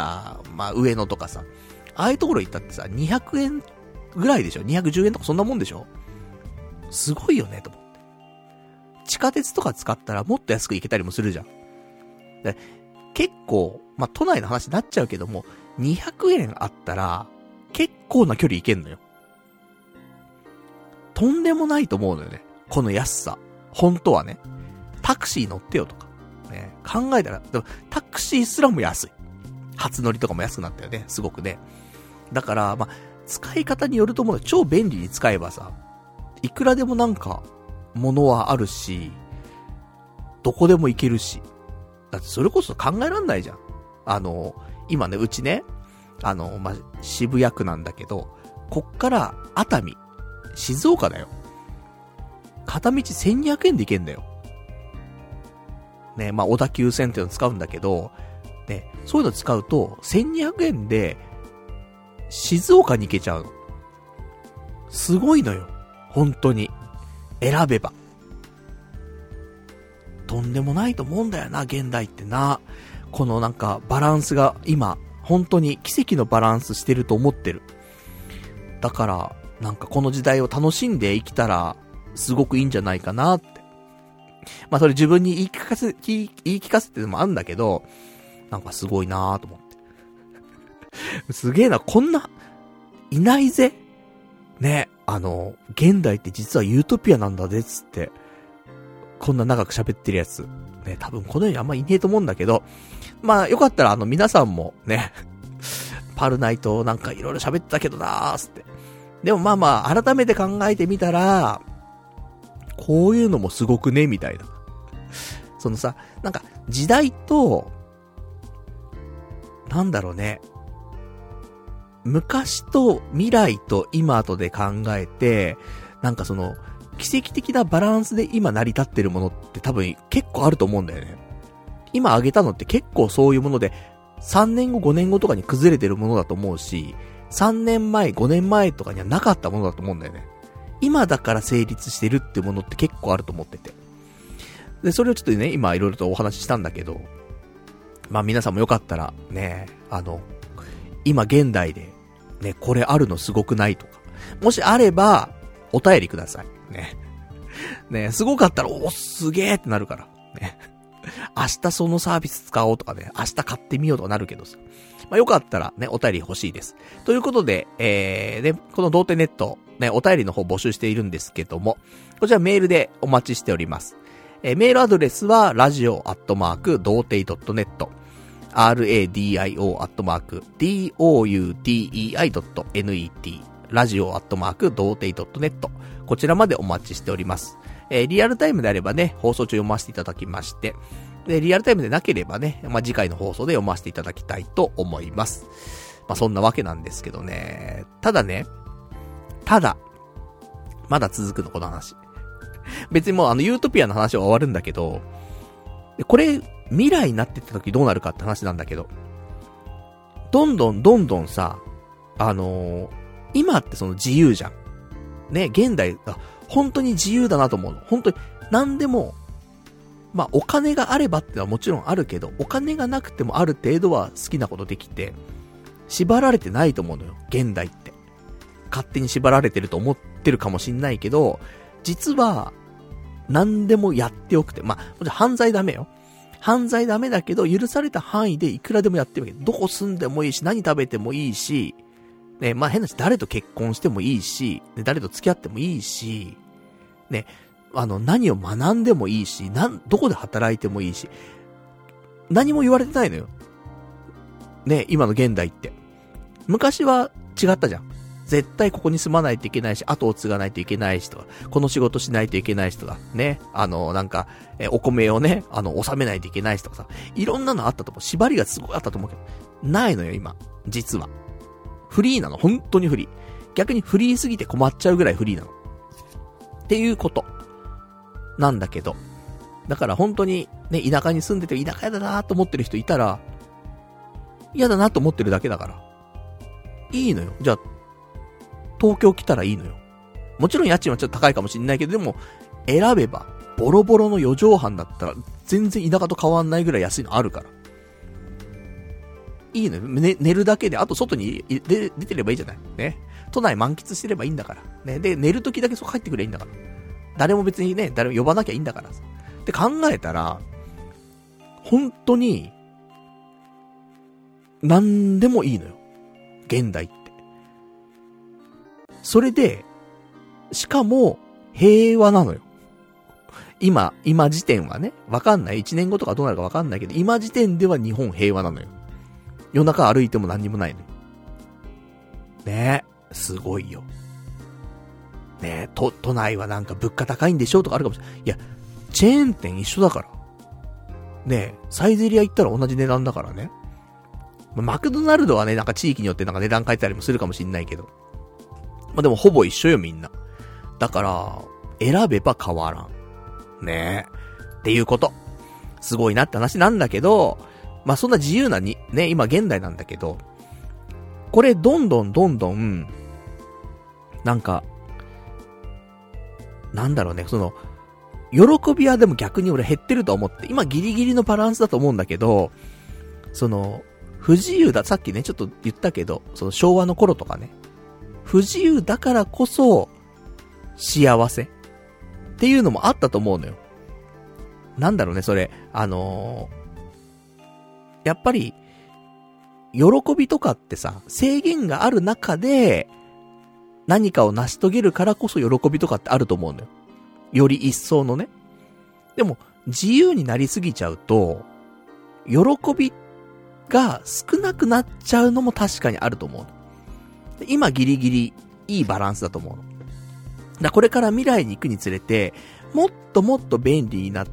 上野とかさ、ああいうところ行ったってさ、200円ぐらいでしょ ?210 円とかそんなもんでしょ？すごいよね、と思って。地下鉄とか使ったらもっと安く行けたりもするじゃん。で、結構、都内の話になっちゃうけども、200円あったら、結構な距離行けんのよ。とんでもないと思うのよね。この安さ。本当はね。タクシー乗ってよとか。ね、考えたら、でもタクシーすらも安い。初乗りとかも安くなったよね。すごくね。だから、使い方によると思うの。超便利に使えばさ、いくらでも物はあるし、どこでも行けるし。だってそれこそ考えらんないじゃん。今ね、うちね、渋谷区なんだけど、こっから熱海、静岡だよ。片道1200円で行けんだよ。ね、小田急線っていうの使うんだけど、ね、そういうの使うと、1200円で、静岡に行けちゃうの。すごいのよ。本当に。選べば。とんでもないと思うんだよな、現代ってな。このバランスが今、本当に奇跡のバランスしてると思ってる。だから、この時代を楽しんで生きたら、すごくいいんじゃないかなって。それ自分に言い聞かせてのもあるんだけど、すごいなーと思って。すげえな、こんな、いないぜ。ね、現代って実はユートピアなんだぜ、つって。こんな長く喋ってるやつ。ね、多分この世にあんまいねえと思うんだけど、よかったら皆さんもね、パルナイトいろいろ喋ってたけどなー、つって。でも改めて考えてみたら、こういうのもすごくね、みたいな。時代と、昔と未来と今とで考えて、奇跡的なバランスで今成り立ってるものって多分結構あると思うんだよね。今挙げたのって結構そういうもので、3年後5年後とかに崩れてるものだと思うし、3年前5年前とかにはなかったものだと思うんだよね。今だから成立してるってものって結構あると思ってて。で、それをちょっとね、今いろいろとお話ししたんだけど、皆さんもよかったら、ね、今現代で、ね、これあるのすごくないとか。もしあれば、お便りください。ね。ね、すごかったら、すげーってなるから。ね。明日そのサービス使おうとかね、明日買ってみようとかなるけどさ。よかったらね、お便り欲しいです。ということで、ね、この童貞ネット、ね、お便りの方募集しているんですけども、こちらメールでお待ちしております。メールアドレスは、radio@doutei.net radio@doutei.net radio@doutei.net こちらまでお待ちしております。リアルタイムであればね、放送中読ませていただきまして、で、リアルタイムでなければね、次回の放送で読ませていただきたいと思います。そんなわけなんですけどね。ただ、まだ続くの、この話。別にもうユートピアの話は終わるんだけど、これ、未来になってった時どうなるかって話なんだけど、どんどんさ、今って自由じゃん。ね、現代、本当に自由だなと思うの。本当に、何でも、お金があればってのはもちろんあるけど、お金がなくてもある程度は好きなことできて、縛られてないと思うのよ、現代って。勝手に縛られてると思ってるかもしんないけど、実は、何でもやっておくて、犯罪ダメよ。犯罪ダメだけど、許された範囲でいくらでもやってるわけ。どこ住んでもいいし、何食べてもいいし、ね、変な話、誰と結婚してもいいし、ね、誰と付き合ってもいいし、ね、何を学んでもいいし、どこで働いてもいいし、 何も言われてないのよ。ね、今の現代って。昔は違ったじゃん。絶対ここに住まないといけないし、後を継がないといけないしとか、この仕事しないといけないしとか、ね、なんか、お米をね、納めないといけないしとかさ、いろんなのあったと思う。縛りがすごいあったと思うけど、ないのよ、今。実は。フリーなの、本当にフリー。逆にフリーすぎて困っちゃうぐらいフリーなの。っていうこと。なんだけど。だから本当に、ね、田舎に住んでて田舎やだなと思ってる人いたら、嫌だなと思ってるだけだから。いいのよ。じゃあ、東京来たらいいのよ。もちろん家賃はちょっと高いかもしれないけど、でも、選べば、ボロボロの4畳半だったら、全然田舎と変わんないぐらい安いのあるから。いいのよ。寝るだけで、あと外に出てればいいじゃない。ね。都内満喫してればいいんだから。ね。で、寝るときだけそこ帰ってくればいいんだから。誰も別にね、誰も呼ばなきゃいいんだからさ。って考えたら、本当に、何でもいいのよ。現代って。それで、しかも、平和なのよ。今時点はね、わかんない。1年後とかどうなるかわかんないけど、今時点では日本平和なのよ。夜中歩いても何にもないのよ。ねえ、すごいよ。ねえ、都内はなんか物価高いんでしょとかあるかもしれない。いや、チェーン店一緒だから。ねえ、サイゼリア行ったら同じ値段だからね。マクドナルドはね、なんか地域によってなんか値段変えたりもするかもしんないけど。まあ、でもほぼ一緒よみんな。だから、選べば変わらん。ねえ。っていうこと。すごいなって話なんだけど、まあ、そんな自由なね、今現代なんだけど、これどんどん、なんか、なんだろうね、喜びはでも逆に俺減ってると思って、今ギリギリのバランスだと思うんだけど、不自由だ、さっきね、ちょっと言ったけど、昭和の頃とかね、不自由だからこそ、幸せっていうのもあったと思うのよ。なんだろうね、それ、やっぱり、喜びとかってさ、制限がある中で、何かを成し遂げるからこそ喜びとかってあると思うのよ。より一層のね。でも、自由になりすぎちゃうと、喜びが少なくなっちゃうのも確かにあると思うの。今ギリギリいいバランスだと思うの。これから未来に行くにつれて、もっともっと便利になって、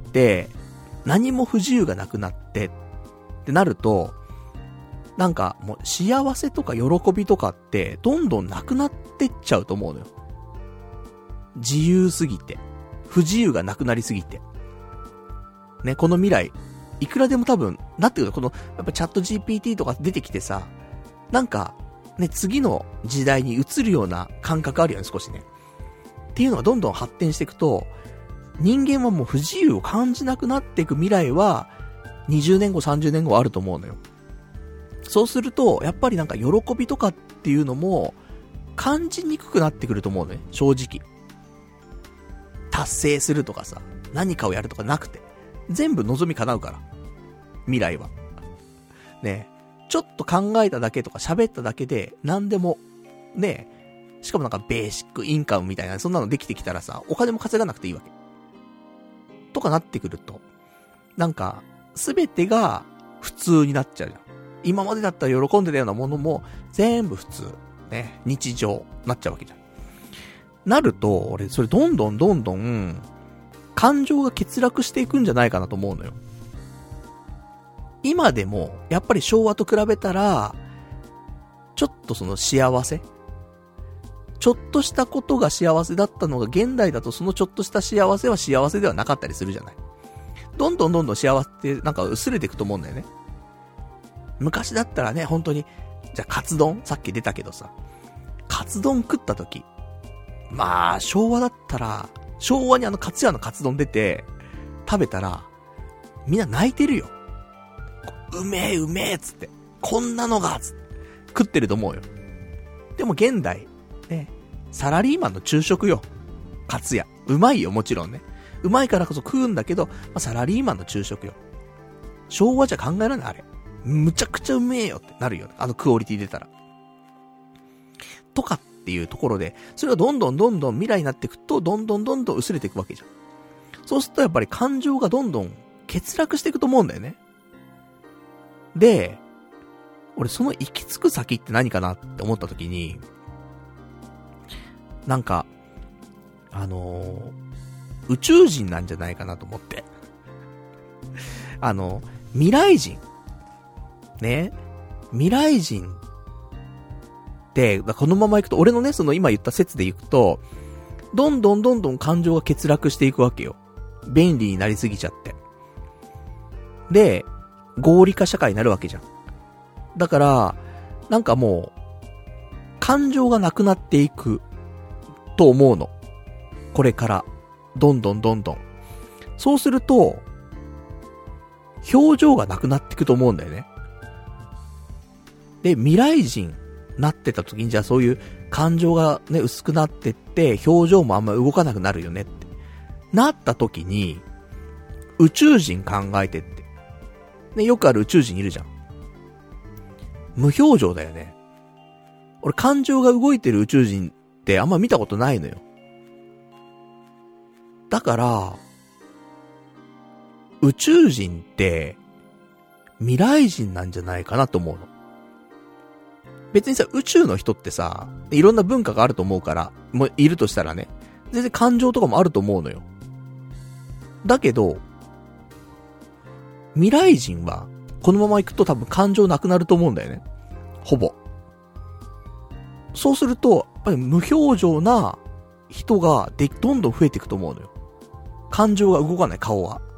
何も不自由がなくなって、ってなると、なんかもう幸せとか喜びとかってどんどんなくなってっちゃうと思うのよ。自由すぎて。不自由がなくなりすぎて。ね、この未来、いくらでも多分、なってくるこの、やっぱチャット GPT とか出てきてさ、なんか、ね、次の時代に移るような感覚あるよね、少しね。っていうのがどんどん発展していくと、人間はもう不自由を感じなくなっていく未来は、20年後、30年後あると思うのよ。そうすると、やっぱりなんか喜びとかっていうのも、感じにくくなってくると思うのね、正直。達成するとかさ、何かをやるとかなくて。全部望み叶うから。未来は。ねえ、ちょっと考えただけとか喋っただけで、何でも、ねえ、しかもなんかベーシックインカムみたいな、そんなのできてきたらさ、お金も稼がなくていいわけ。とかなってくると、なんか、すべてが普通になっちゃうじゃん。今までだったら喜んでたようなものも、全部普通。ね、日常、なっちゃうわけじゃん。なると、俺、それどんどん、感情が欠落していくんじゃないかなと思うのよ。今でも、やっぱり昭和と比べたら、ちょっと幸せ？ちょっとしたことが幸せだったのが現代だとそのちょっとした幸せは幸せではなかったりするじゃない。どんどん幸せってなんか薄れていくと思うんだよね。昔だったらね、本当に、じゃあカツ丼さっき出たけどさ、カツ丼食った時、まあ、昭和だったら、昭和にカツ屋のカツ丼出て、食べたら、みんな泣いてるよ。うめえつって。こんなのがつって。食ってると思うよ。でも現代、ね、サラリーマンの昼食よ。カツ屋。うまいよ、もちろんね。うまいからこそ食うんだけど、サラリーマンの昼食よ。昭和じゃ考えられない、あれ。むちゃくちゃうめえよってなるよね。クオリティ出たら。とかっていうところで、それがどんどん未来になっていくと、どんどん薄れていくわけじゃん。そうするとやっぱり感情がどんどん欠落していくと思うんだよね。 で、俺その行き着く先って何かなって思った時に、なんか、宇宙人なんじゃないかなと思って。未来人。ね。未来人って、このまま行くと、俺のね、その今言った説で行くと、どんどん感情が欠落していくわけよ。便利になりすぎちゃって。で、合理化社会になるわけじゃん。だから、なんかもう、感情がなくなっていく、と思うの。これから、どんどん。そうすると、表情がなくなっていくと思うんだよね。で、未来人なってた時に、じゃあそういう感情がね、薄くなってって、表情もあんま動かなくなるよねって。なった時に、宇宙人考えてって。ね、よくある宇宙人いるじゃん。無表情だよね。俺感情が動いてる宇宙人ってあんま見たことないのよ。だから、宇宙人って未来人なんじゃないかなと思うの。別にさ、宇宙の人ってさ、いろんな文化があると思うから、もういるとしたらね、全然感情とかもあると思うのよ。だけど、未来人は、このまま行くと多分感情なくなると思うんだよね。ほぼ。そうすると、やっぱり無表情な人がどんどん増えていくと思うのよ。感情が動かない顔は。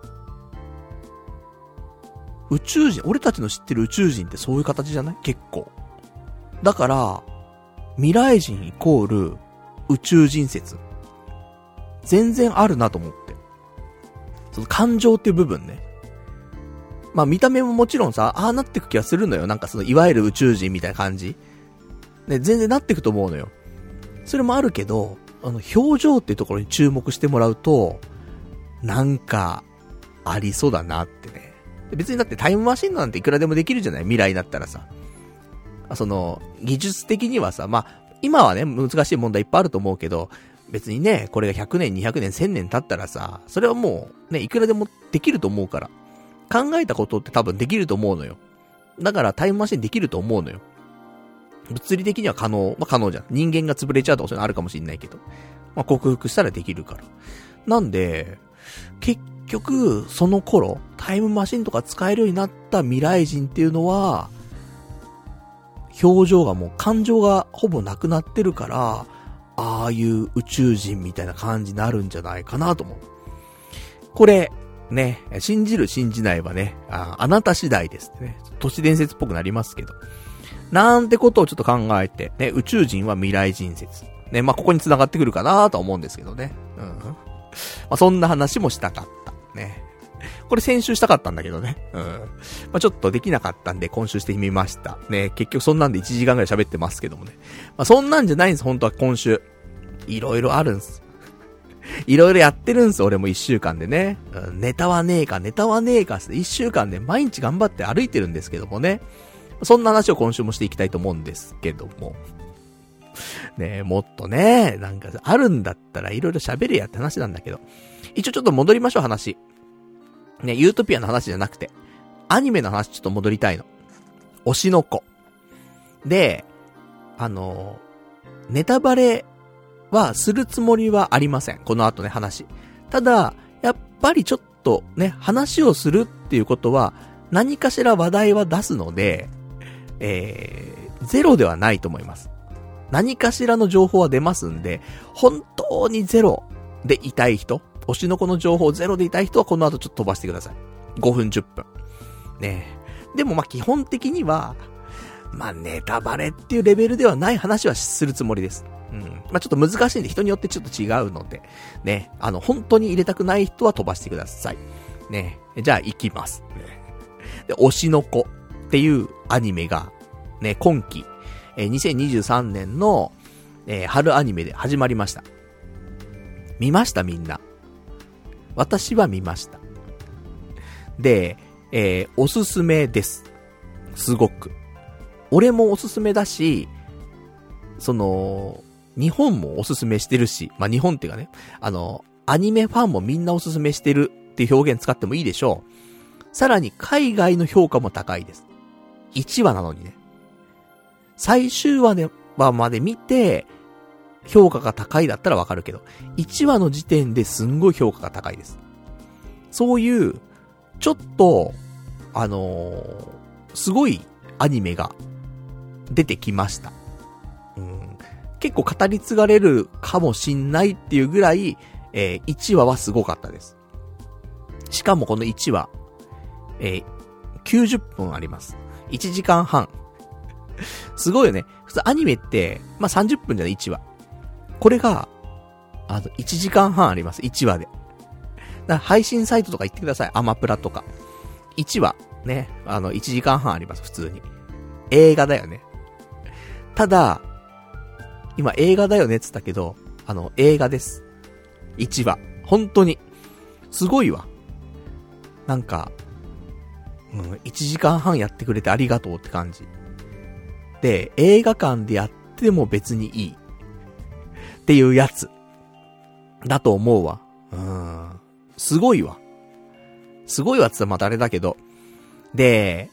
宇宙人、俺たちの知ってる宇宙人ってそういう形じゃない？結構。だから、未来人イコール宇宙人説。全然あるなと思って。その感情っていう部分ね。まあ見た目ももちろんさ、ああなってく気がするのよ。なんかそのいわゆる宇宙人みたいな感じ。ね、全然なってくと思うのよ。それもあるけど、表情っていうところに注目してもらうと、なんか、ありそうだなってね。別にだってタイムマシンなんていくらでもできるじゃない？未来になったらさ。技術的にはさ、まあ、今はね、難しい問題いっぱいあると思うけど、別にね、これが100年、200年、1000年経ったらさ、それはもう、ね、いくらでもできると思うから。考えたことって多分できると思うのよ。だからタイムマシンできると思うのよ。物理的には可能。まあ、可能じゃん。人間が潰れちゃうとかそういうのあるかもしんないけど。まあ、克服したらできるから。なんで、結局、その頃、タイムマシンとか使えるようになった未来人っていうのは、表情がもう感情がほぼなくなってるから、ああいう宇宙人みたいな感じになるんじゃないかなと思う。これ、ね、信じる信じないはね、あなた次第ですね。都市伝説っぽくなりますけど。なんてことをちょっと考えて、ね、宇宙人は未来人説。ね、まあ、ここに繋がってくるかなとは思うんですけどね。うん。まあ、そんな話もしたかった。ね。これ先週したかったんだけどね。うん。まあ、ちょっとできなかったんで今週してみました。ね、結局そんなんで1時間ぐらい喋ってますけどもね。まあ、そんなんじゃないんです、本当は今週。いろいろあるんす。いろいろやってるんす、俺も1週間でね。うん、ネタはねえかって1週間で毎日頑張って歩いてるんですけどもね。そんな話を今週もしていきたいと思うんですけども。ねえ、もっとね、なんかあるんだったらいろいろ喋れやって話なんだけど。一応ちょっと戻りましょう、話。ね、ユートピアの話じゃなくて、アニメの話ちょっと戻りたいの。推しの子。で、ネタバレはするつもりはありません。この後ね、話。ただ、やっぱりちょっとね、話をするっていうことは、何かしら話題は出すので、ゼロではないと思います。何かしらの情報は出ますんで、本当にゼロでいたい人、推しの子の情報ゼロでいたい人はこの後ちょっと飛ばしてください。5分10分。ねえ。でもまあ基本的には、まあネタバレっていうレベルではない話はするつもりです。うん。まあちょっと難しいんで人によってちょっと違うので、ね。本当に入れたくない人は飛ばしてください。ねえ。じゃあ行きます。ね、で、推しの子っていうアニメが、ね、今期、2023年の、春アニメで始まりました。見ましたみんな。私は見ました。で、おすすめです。すごく。俺もおすすめだし、日本もおすすめしてるし、まあ、日本っていうかね、アニメファンもみんなおすすめしてるっていう表現使ってもいいでしょう。さらに海外の評価も高いです。 1話なのにね。最終話まで見て、評価が高いだったらわかるけど、1話の時点ですんごい評価が高いです。そういう、ちょっと、すごいアニメが出てきました。結構語り継がれるかもしんないっていうぐらい、1話はすごかったです。しかもこの1話、90分あります。1時間半。すごいよね。普通アニメって、まあ、30分じゃない、1話。これが、1時間半あります、1話で。だから配信サイトとか行ってください。アマプラとか。1話、ね。1時間半あります、普通に。映画だよね。ただ、今映画だよねって言ったけど、映画です。1話。本当に。すごいわ。なんか、1時間半やってくれてありがとうって感じ。で、映画館でやっても別にいい。っていうやつ。だと思うわ。すごいわ。すごいわって言ったらまたあれだけど。で、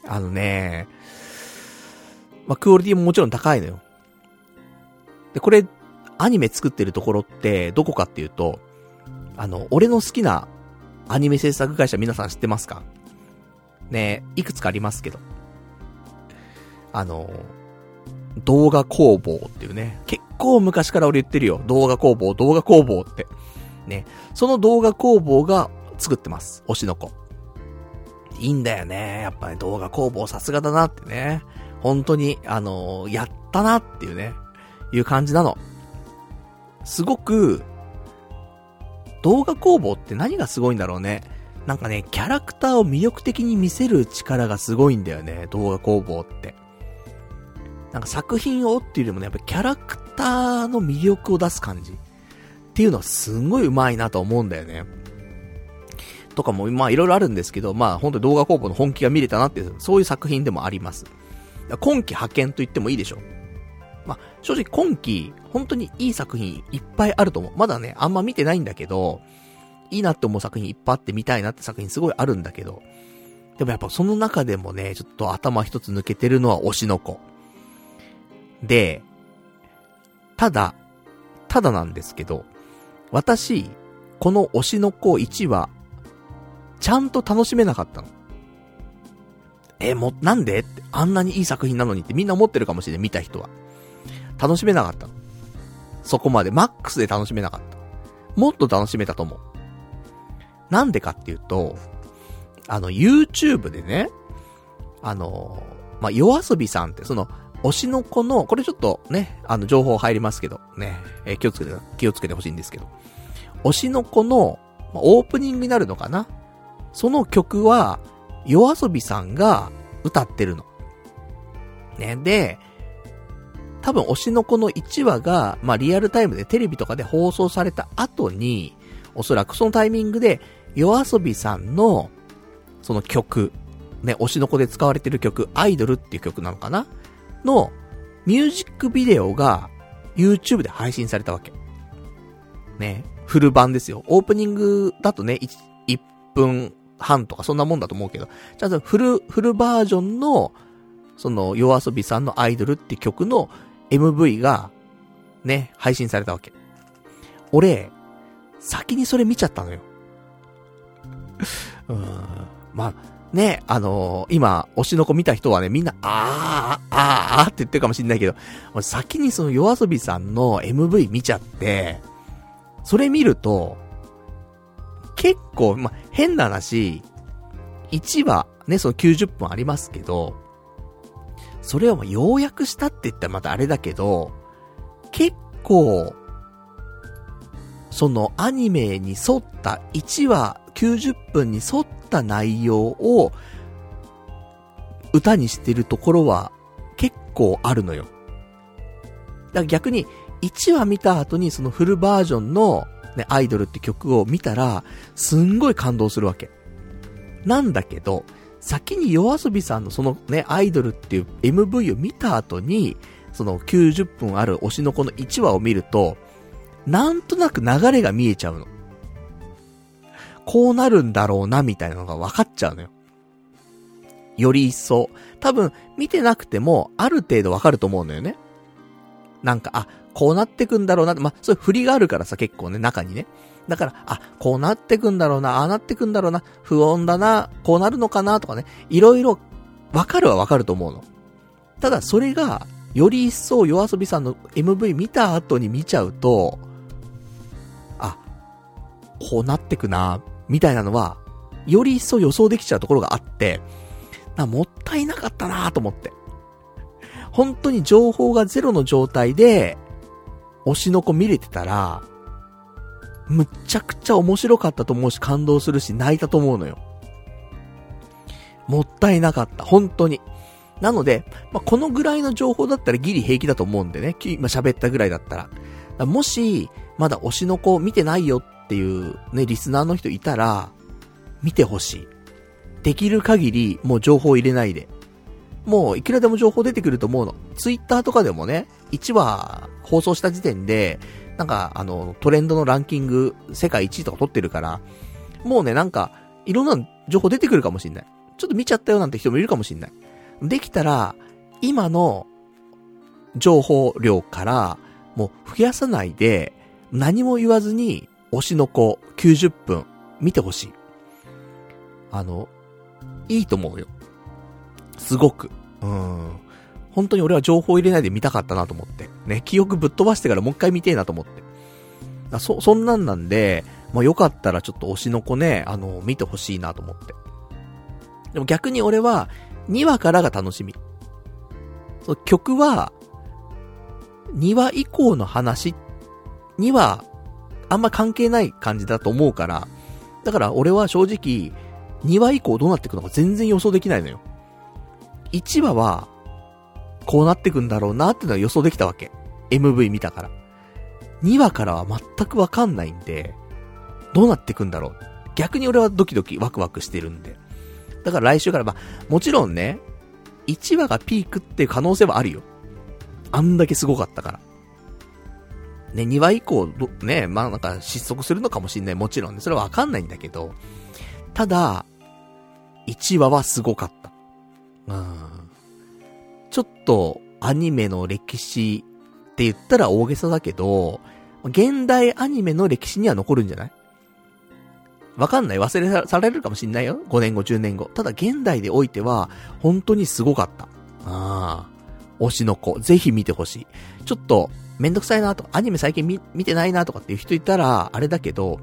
まあ、クオリティももちろん高いのよ。で、これ、アニメ作ってるところって、どこかっていうと、俺の好きなアニメ制作会社皆さん知ってますか？ね、いくつかありますけど。動画工房っていうね、結構昔から俺言ってるよ。動画工房って。ね、その動画工房が作ってます。推しの子。いいんだよね。やっぱね、動画工房さすがだなってね。本当に、やったなっていうね、いう感じなの。すごく、動画工房って何がすごいんだろうね。なんかね、キャラクターを魅力的に見せる力がすごいんだよね、動画工房って。なんか作品をっていうよりもね、やっぱキャラクターの魅力を出す感じっていうのはすんごい上手いなと思うんだよね。とかも、まあいろいろあるんですけど、まあ本当に動画工房の本気が見れたなっていう、そういう作品でもあります。今期派遣と言ってもいいでしょ。まあ正直今期、本当にいい作品いっぱいあると思う。まだね、あんま見てないんだけど、いいなって思う作品いっぱいあって見たいなって作品すごいあるんだけど、でもやっぱその中でもね、ちょっと頭一つ抜けてるのは推しの子。で、ただなんですけど、私、この推しの子1話、ちゃんと楽しめなかったの。なんでって、あんなにいい作品なのにってみんな思ってるかもしれない、見た人は。楽しめなかったの。そこまで、マックスで楽しめなかった。もっと楽しめたと思う。なんでかっていうと、YouTube でね、まあ、夜遊びさんって、推しの子の、これちょっとね、情報入りますけど、ね、気をつけてほしいんですけど、推しの子の、まあ、オープニングになるのかな？その曲は、夜遊びさんが歌ってるの。ね、で、多分推しの子の1話が、まあ、リアルタイムでテレビとかで放送された後に、おそらくそのタイミングで、夜遊びさんの、その曲、ね、推しの子で使われてる曲、アイドルっていう曲なのかな？の、ミュージックビデオが、YouTube で配信されたわけ。ね、フル版ですよ。オープニングだとね、1分半とかそんなもんだと思うけど、ちゃんとフルバージョンの、その、夜遊びさんのアイドルって曲の MV が、ね、配信されたわけ。俺、先にそれ見ちゃったのよ。まあ、ね、今、推しの子見た人はね、みんな、あーって言ってるかもしんないけど、俺先にその夜遊びさんの MV 見ちゃって、それ見ると、結構、まあ、変な話、1話、ね、その90分ありますけど、それを要約したって言ったらまたあれだけど、結構、そのアニメに沿った1話90分に沿った内容を歌にしてるところは結構あるのよ。だから逆に1話見た後にそのフルバージョンのね、アイドルって曲を見たらすんごい感動するわけ。なんだけど、先に夜遊びさんのそのね、アイドルっていう MV を見た後に、その90分ある推しの子の1話を見ると、なんとなく流れが見えちゃうの。こうなるんだろうな、みたいなのが分かっちゃうのよ。 より一層。多分、見てなくても、ある程度わかると思うのよね。なんか、こうなってくんだろうなって、そういう振りがあるからさ、結構ね、中にね。だから、こうなってくんだろうな、なってくんだろうな、不穏だな、こうなるのかな、とかね。いろいろ、わかるはわかると思うの。ただ、それが、より一層、YOASOBIさんの MV 見た後に見ちゃうと、こうなってくな、みたいなのは、より一層予想できちゃうところがあって、もったいなかったなと思って。本当に情報がゼロの状態で、推しの子見れてたら、むっちゃくちゃ面白かったと思うし、感動するし、泣いたと思うのよ。もったいなかった。本当に。なので、このぐらいの情報だったらギリ平気だと思うんでね。今喋ったぐらいだったら。もし、まだ推しの子見てないよっていうね、リスナーの人いたら、見てほしい。できる限り、もう情報入れないで。もういくらでも情報出てくると思うの。ツイッターとかでもね、1話放送した時点で、なんかトレンドのランキング世界1位とか取ってるから、もうね、なんか、いろんな情報出てくるかもしんない。ちょっと見ちゃったよなんて人もいるかもしんない。できたら、今の情報量からもう増やさないで、何も言わずに推しの子90分見てほしい。いいと思うよ。すごく。本当に俺は情報入れないで見たかったなと思って。ね、記憶ぶっ飛ばしてからもう一回見てえなと思って。そんなんで、よかったらちょっと推しの子ね、見てほしいなと思って。でも逆に俺は、2話からが楽しみ。曲は、2話以降の話には、あんま関係ない感じだと思うから、だから俺は正直、2話以降どうなっていくのか全然予想できないのよ。1話は、こうなっていくんだろうなってのは予想できたわけ。MV 見たから。2話からは全くわかんないんで、どうなっていくんだろう。逆に俺はドキドキワクワクしてるんで。だから来週からもちろんね、1話がピークっていう可能性はあるよ。あんだけすごかったから。ね、2話以降、ね、なんか失速するのかもしんない。もちろんね、それはわかんないんだけど、ただ、1話はすごかった。ちょっと、アニメの歴史って言ったら大げさだけど、現代アニメの歴史には残るんじゃない？わかんない。忘れされるかもしんないよ。5年後、10年後。ただ現代でおいては、本当にすごかった。推しの子、ぜひ見てほしい。ちょっと、めんどくさいなと、アニメ最近見てないなとかっていう人いたら、あれだけど、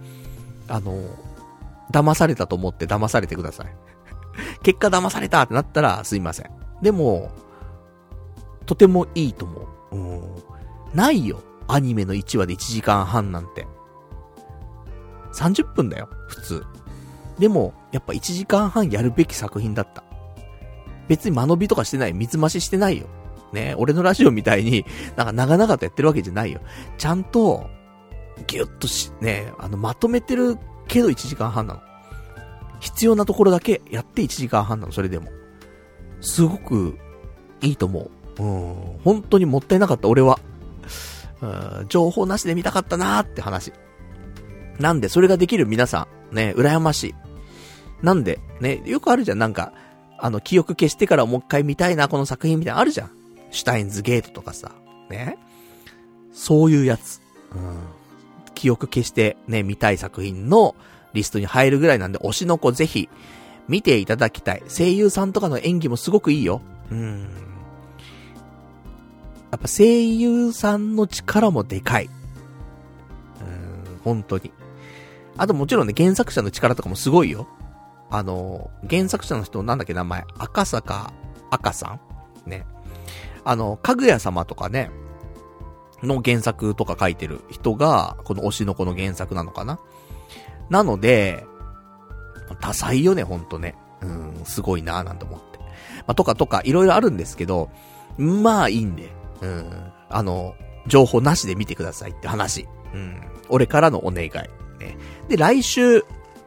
騙されたと思って騙されてください。結果騙されたってなったら、すいません。でも、とてもいいと思う。ないよ。アニメの1話で1時間半なんて。30分だよ、普通。でも、やっぱ1時間半やるべき作品だった。別に間延びとかしてない、水増ししてないよ。ね、俺のラジオみたいに、なんか長々とやってるわけじゃないよ。ちゃんと、ぎゅっとね、まとめてるけど1時間半なの。必要なところだけやって1時間半なの、それでも。すごく、いいと思う。本当にもったいなかった、俺は。情報なしで見たかったなーって話。なんで、それができる皆さん、ね、羨ましい。なんで、ね、よくあるじゃん、なんか、記憶消してからもう一回見たいな、この作品みたいなのあるじゃん。シュタインズゲートとかさ、ね。そういうやつ。記憶消してね、見たい作品のリストに入るぐらいなんで、推しの子ぜひ、見ていただきたい。声優さんとかの演技もすごくいいよ。やっぱ声優さんの力もでかい。本当に。あともちろんね、原作者の力とかもすごいよ。原作者の人、なんだっけ名前、赤坂赤さんね。かぐや様とかね、の原作とか書いてる人が、この推しの子の原作なのかな。なので、多彩よね、ほんとね。すごいなぁなんて思って。とか、いろいろあるんですけど、まあいいんで、情報なしで見てくださいって話。俺からのお願い。ね、で、来週、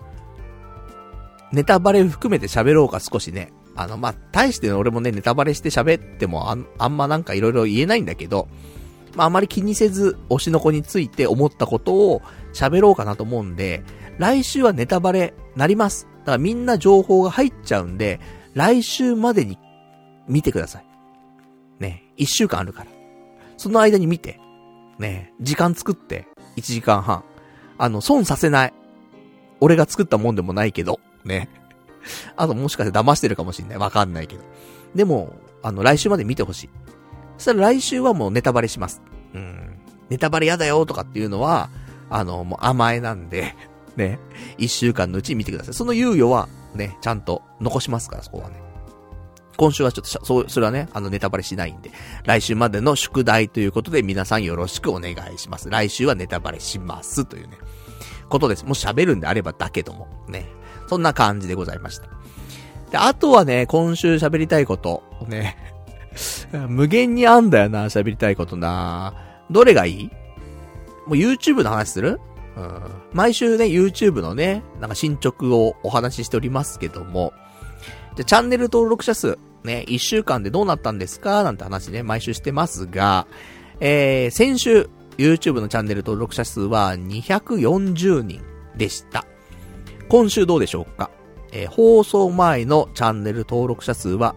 ネタバレ含めて喋ろうか少しね。大して俺もね、ネタバレして喋ってもあんまなんかいろいろ言えないんだけど、あまり気にせず、推しの子について思ったことを喋ろうかなと思うんで、来週はネタバレなります。だからみんな情報が入っちゃうんで、 来週までに見てください。ね、1週間あるから。その間に見て、ね、時間作って、1時間半。損させない。俺が作ったもんでもないけど、ね。あともしかして騙してるかもしんない。わかんないけど。でも、来週まで見てほしい。そしたら来週はもうネタバレします。ネタバレやだよとかっていうのは、もう甘えなんで、ね。1週間のうちに見てください。その猶予は、ね、ちゃんと残しますから、そこはね。今週はちょっと、それはね、ネタバレしないんで、来週までの宿題ということで皆さんよろしくお願いします。来週はネタバレしますというね、ことです。もし喋るんであればだけども、ね。そんな感じでございました。で、あとはね、今週喋りたいこと、ね。無限にあんだよな、喋りたいことな。どれがいい？もう YouTube の話する？毎週ね、YouTube のね、なんか進捗をお話ししておりますけども、で、チャンネル登録者数、ね、1週間でどうなったんですかなんて話ね、毎週してますが、先週、YouTube のチャンネル登録者数は240人でした。今週どうでしょうか？放送前のチャンネル登録者数は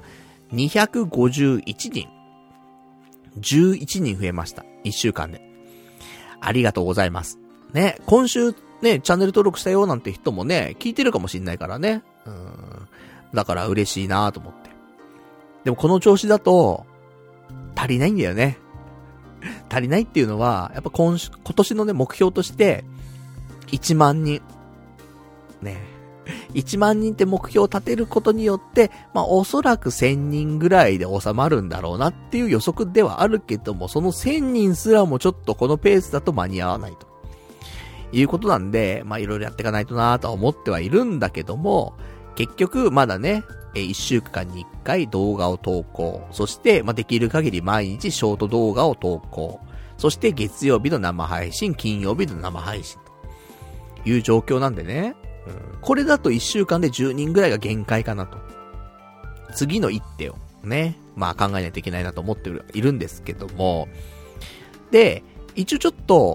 251人。11人増えました。1週間で。ありがとうございます。ね、今週ね、チャンネル登録したよなんて人もね、聞いてるかもしんないからね。だから嬉しいなと思って。でもこの調子だと、足りないんだよね。足りないっていうのは、やっぱ今年のね、目標として、1万人。ね。1万人って目標を立てることによって、まあおそらく1000人ぐらいで収まるんだろうなっていう予測ではあるけども、その1000人すらもちょっとこのペースだと間に合わないと。いうことなんで、まあいろいろやっていかないとなぁとは思ってはいるんだけども、結局まだね、1週間に1回動画を投稿。そして、まあできる限り毎日ショート動画を投稿。そして月曜日の生配信、金曜日の生配信という状況なんでね。これだと1週間で10人ぐらいが限界かなと。次の一手をね、まあ考えないといけないなと思っているんですけども。で、一応ちょっと、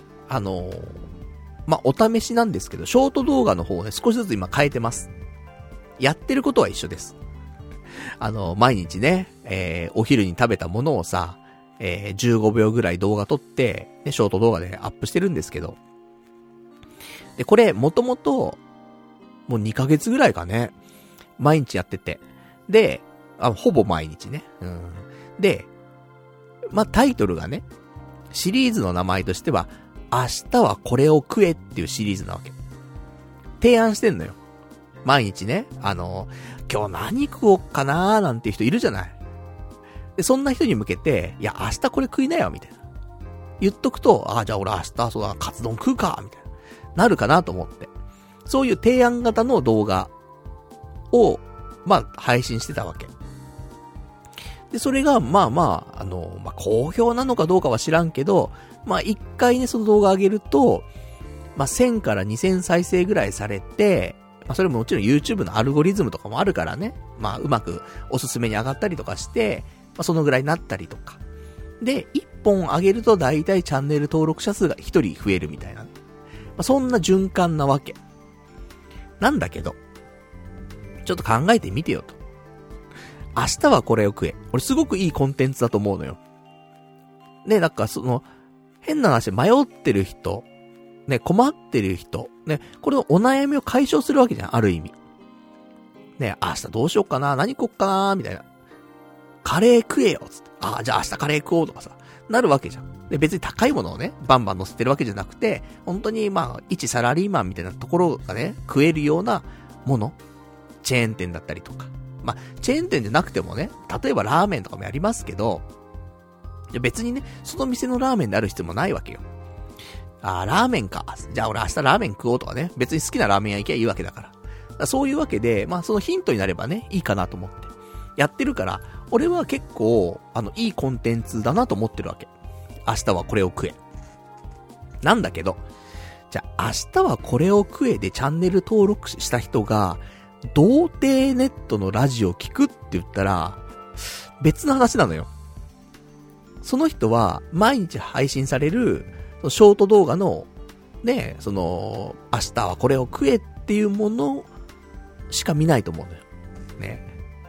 まあお試しなんですけど、ショート動画の方をね、少しずつ今変えてます。やってることは一緒です。毎日ね、お昼に食べたものをさ、15秒ぐらい動画撮って、ね、ショート動画でアップしてるんですけど。で、これ、もともと、もう2ヶ月ぐらいかね、毎日やってて。で、ほぼ毎日ね。で、まあ、タイトルがね、シリーズの名前としては、明日はこれを食えっていうシリーズなわけ。提案してんのよ。毎日ね、今日何食おうかなーなんていう人いるじゃない。で、そんな人に向けて、いや、明日これ食いなよ、みたいな。言っとくと、じゃあ俺明日、そうだ、カツ丼食うか、みたいな。なるかなと思って。そういう提案型の動画を、まあ、配信してたわけ。で、それが、まあ、好評なのかどうかは知らんけど、まあ、一回ね、その動画上げると、まあ、1000から2000再生ぐらいされて、まあ、それももちろん YouTube のアルゴリズムとかもあるからね。まあ、うまくおすすめに上がったりとかして、まあ、そのぐらいになったりとか。で、1本上げると大体チャンネル登録者数が1人増えるみたいなね。まあ、そんな循環なわけ。なんだけど、ちょっと考えてみてよと。明日はこれを食え。俺すごくいいコンテンツだと思うのよ。ね、なんか変な話、迷ってる人、ね、困ってる人、ね、これのお悩みを解消するわけじゃん、ある意味。ね、明日どうしようかな、何食おっかな、みたいな。カレー食えよ、つって。じゃあ明日カレー食おうとかさ、なるわけじゃん。で、別に高いものをね、バンバン乗せてるわけじゃなくて、本当にまあ、一サラリーマンみたいなところがね、食えるようなもの、チェーン店だったりとか。まあ、チェーン店でなくてもね、例えばラーメンとかもやりますけど、別にね、その店のラーメンである必要もないわけよ。ラーメンか。じゃあ俺明日ラーメン食おうとかね。別に好きなラーメン屋行けばいいわけだから。そういうわけで、まあそのヒントになればね、いいかなと思って。やってるから、俺は結構、いいコンテンツだなと思ってるわけ。明日はこれを食え。なんだけど、じゃあ明日はこれを食えでチャンネル登録した人が、童貞ネットのラジオ聞くって言ったら、別の話なのよ。その人は、毎日配信される、ショート動画の、ね、明日はこれを食えっていうものしか見ないと思うのよ。ね。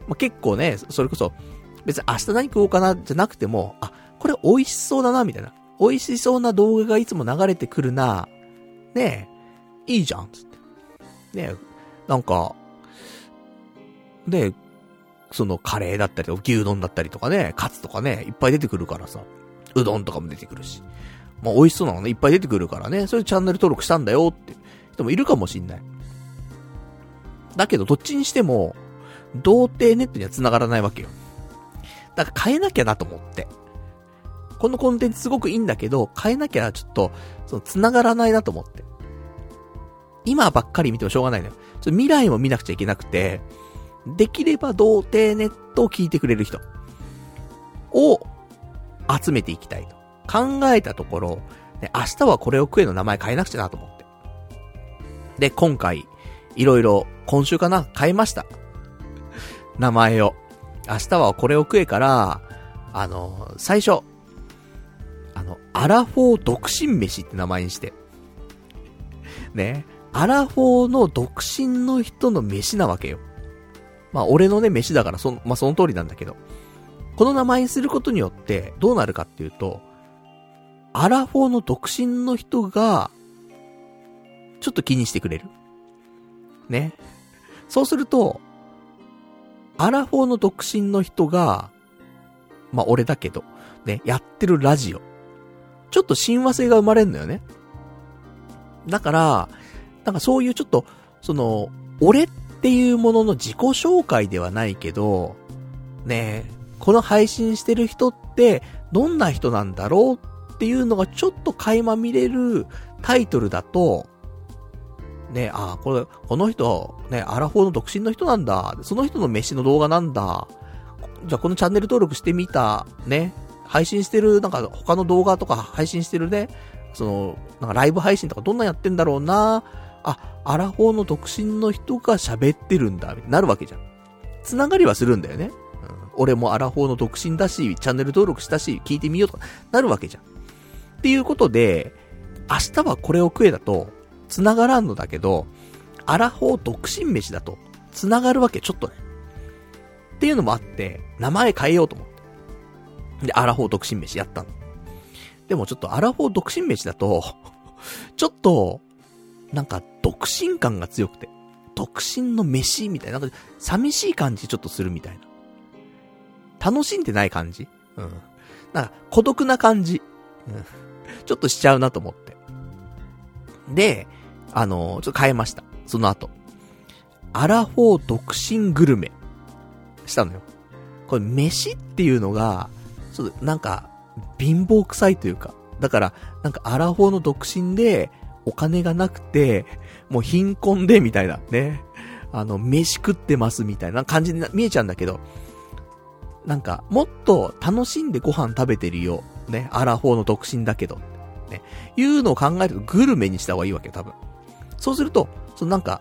まあ、結構ね、それこそ、別に明日何食おうかなじゃなくても、あ、これ美味しそうだな、みたいな。美味しそうな動画がいつも流れてくるな。ねえ、いいじゃん、つって。ねえ、なんか、ねえ、そのカレーだったり、牛丼だったりとかね、カツとかね、いっぱい出てくるからさ。うどんとかも出てくるし。まあ美味しそうなのね、いっぱい出てくるからね、それチャンネル登録したんだよって人もいるかもしんない。だけどどっちにしても、童貞ネットには繋がらないわけよ。だから変えなきゃなと思って。このコンテンツすごくいいんだけど、変えなきゃちょっと、繋がらないなと思って。今ばっかり見てもしょうがないのよ。未来も見なくちゃいけなくて、できれば童貞ネットを聞いてくれる人を集めていきたいと考えたところ、ね、明日はこれを食えの名前変えなくちゃなと思って。で、今回、いろいろ、今週かな変えました。名前を。明日はこれを食えから、最初、アラフォー独身飯って名前にして。ね。アラフォーの独身の人の飯なわけよ。まあ、俺のね、飯だから、まあ、その通りなんだけど。この名前にすることによって、どうなるかっていうと、アラフォーの独身の人が、ちょっと気にしてくれる。ね。そうすると、アラフォーの独身の人が、まあ、俺だけど、ね、やってるラジオ。ちょっと親和性が生まれるのよね。だから、なんかそういうちょっと、俺っていうものの自己紹介ではないけど、ね、この配信してる人って、どんな人なんだろうっていうのがちょっと垣間見れるタイトルだと、ね、この人、ね、アラフォーの独身の人なんだ。その人の飯の動画なんだ。じゃあこのチャンネル登録してみた、ね、配信してる、なんか他の動画とか配信してるね、なんかライブ配信とかどんなやってんだろうな。アラフォーの独身の人が喋ってるんだ、なるわけじゃん。つながりはするんだよね。俺もアラフォーの独身だし、チャンネル登録したし、聞いてみようとか、なるわけじゃん。っていうことで、明日はこれを食えだと、つながらんのだけど、アラフォー独身飯だと、つながるわけ、ちょっとね。っていうのもあって、名前変えようと思って。で、アラフォー独身飯やったの。でもちょっとアラフォー独身飯だと、ちょっと、なんか独身感が強くて、独身の飯みたいな、なんか寂しい感じちょっとするみたいな。楽しんでない感じ？うん。なんか孤独な感じ。うん。ちょっとしちゃうなと思って。で、ちょっと変えました。その後。アラフォー独身グルメ。したのよ。これ飯っていうのが、ちょっとなんか、貧乏臭いというか。だから、なんかアラフォーの独身で、お金がなくて、もう貧困でみたいな、ね。飯食ってますみたいな感じに見えちゃうんだけど、なんか、もっと楽しんでご飯食べてるよ。ね。アラフォーの独身だけど。ね。いうのを考えるとグルメにした方がいいわけよ、多分。そうすると、なんか、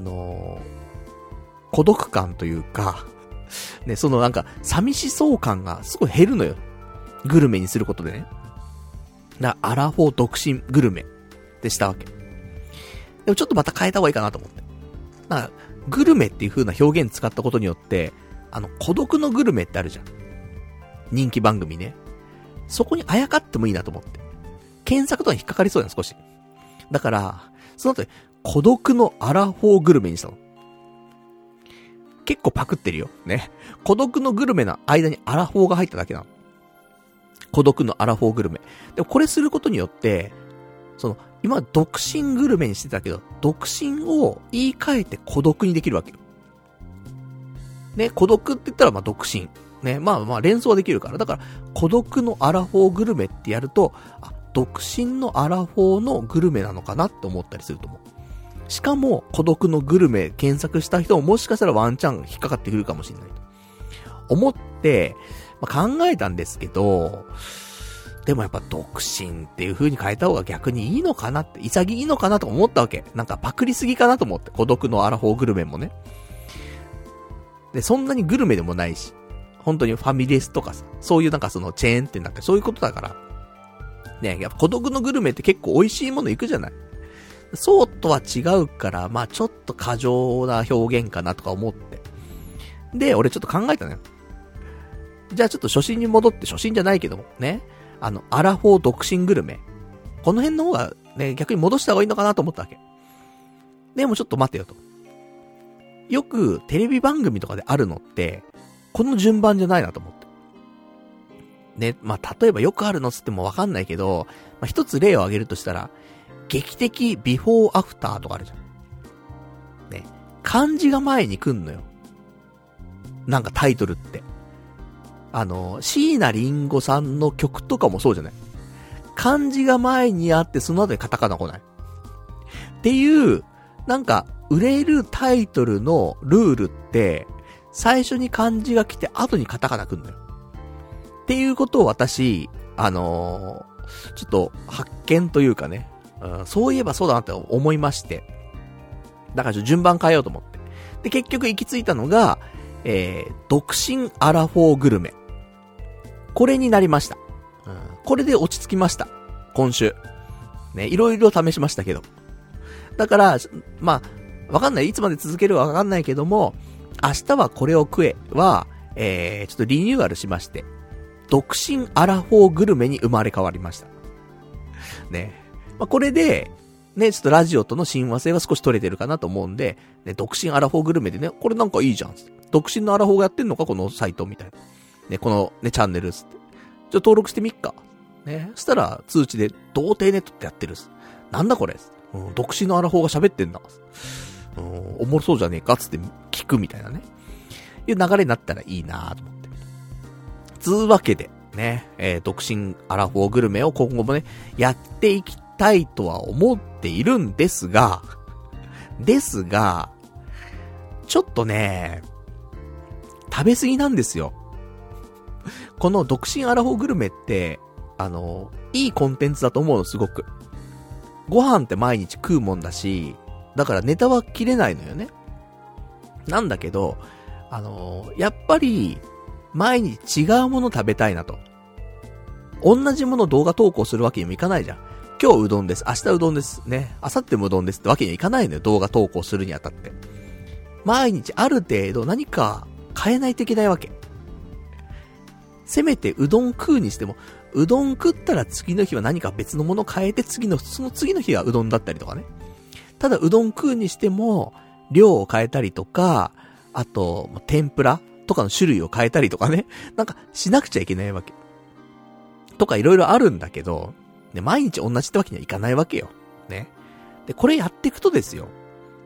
孤独感というか、ね、なんか、寂しそう感がすごい減るのよ。グルメにすることでね。アラフォー独身グルメってしたわけ。でもちょっとまた変えた方がいいかなと思って。なんか、グルメっていう風な表現使ったことによって、孤独のグルメってあるじゃん。人気番組ね。そこにあやかってもいいなと思って。検索とかに引っかかりそうやん、少し。だから、その後で、孤独のアラフォーグルメにしたの。結構パクってるよ。ね。孤独のグルメの間にアラフォーが入っただけなの。孤独のアラフォーグルメ。でもこれすることによって、今独身グルメにしてたけど、独身を言い換えて孤独にできるわけよ。ね、孤独って言ったらまあ独身。ね、まあ連想はできるから。だから、孤独のアラフォーグルメってやると、独身のアラフォーのグルメなのかなって思ったりすると思う。しかも、孤独のグルメ検索した人ももしかしたらワンチャン引っかかってくるかもしれないと思って、考えたんですけど、でもやっぱ独身っていう風に変えた方が逆にいいのかなって、潔いのかなと思ったわけ。なんかパクリすぎかなと思って、孤独のアラフォーグルメもね。で、そんなにグルメでもないし、本当にファミレスとかさ、そういうなんかチェーン店だってそういうことだから。ね、やっぱ孤独のグルメって結構美味しいもの行くじゃない。そうとは違うから、ちょっと過剰な表現かなとか思って。 で、俺ちょっと考えたのよ。じゃあちょっと初心に戻って、初心じゃないけども、ね。アラフォー独身グルメ。この辺の方がね、逆に戻した方がいいのかなと思ったわけ。でもちょっと待てよと。よくテレビ番組とかであるのって、この順番じゃないなと思って。ね、まあ、例えばよくあるのつってもわかんないけど、まあ、一つ例を挙げるとしたら、劇的ビフォーアフターとかあるじゃん。ね、漢字が前に来んのよ。なんかタイトルって。椎名林檎さんの曲とかもそうじゃない。漢字が前にあって、その後にカタカナ来ない。っていう、なんか、売れるタイトルのルールって、最初に漢字が来て、後にカタカナ来んのよ。っていうことを私、ちょっと発見というかね、そういえばそうだなって思いまして。だから順番変えようと思って。で、結局行き着いたのが、独身アラフォーグルメ。これになりました。これで落ち着きました。今週。ね、いろいろ試しましたけど。だから、まあ、わかんない。いつまで続けるかわかんないけども、明日はこれを食えは、ちょっとリニューアルしまして、独身アラフォーグルメに生まれ変わりました。ね。まあ、これで、ね、ちょっとラジオとの親和性は少し取れてるかなと思うんで、ね、独身アラフォーグルメでね、これなんかいいじゃん。独身のアラフォーがやってんのかこのサイトみたいな。ね、このね、チャンネルっつって。ちょっと登録してみっか。ね。そしたら通知で、童貞ネットってやってるっす。なんだこれ、独身のアラフォーが喋ってんだ。おもろそうじゃねえかっつって聞くみたいなね。いう流れになったらいいなと思って。つうわけで、ね、独身アラフォーグルメを今後もね、やっていきたいとは思っているんですが、ちょっとね、食べ過ぎなんですよ。この独身アラフォーグルメって、いいコンテンツだと思うの、すごく。ご飯って毎日食うもんだし、だからネタは切れないのよね。なんだけど、やっぱり、毎日違うもの食べたいなと。同じもの動画投稿するわけにもいかないじゃん。今日うどんです。明日うどんです。ね。明後日もうどんですってわけにはいかないのよ。動画投稿するにあたって。毎日ある程度何か変えないといけないわけ。せめてうどん食うにしても、うどん食ったら次の日は何か別のもの変えてその次の日はうどんだったりとかね。ただうどん食うにしても、量を変えたりとか、あと、天ぷらとかの種類を変えたりとかね。なんかしなくちゃいけないわけ。とかいろいろあるんだけど、ね、毎日同じってわけにはいかないわけよ。ね。で、これやっていくとですよ。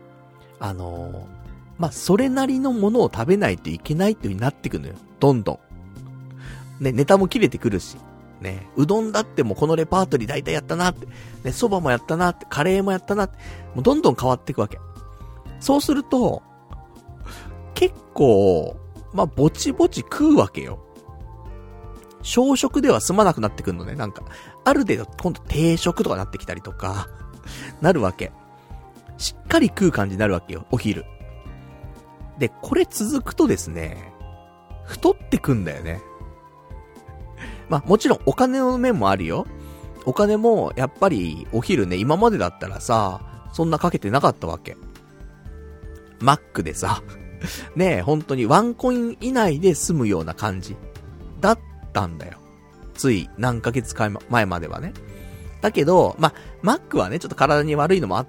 それなりのものを食べないといけないっていう風になってくのよ。どんどん。ね、ネタも切れてくるし。ね、うどんだってもうこのレパートリー大体やったなって。ね、蕎麦もやったなって、カレーもやったなって。もうどんどん変わっていくわけ。そうすると、結構、ぼちぼち食うわけよ。小食では済まなくなってくるのね。なんか、ある程度今度定食とかなってきたりとか、なるわけ。しっかり食う感じになるわけよ、お昼。で、これ続くとですね、太ってくんだよね。もちろんお金の面もあるよ。お金も、やっぱり、お昼ね、今までだったらさ、そんなかけてなかったわけ。マックでさ、ねえ、本当にワンコイン以内で済むような感じ。だったんだよ。つい何ヶ月前まではね。だけど、マックはね、ちょっと体に悪いのもあって、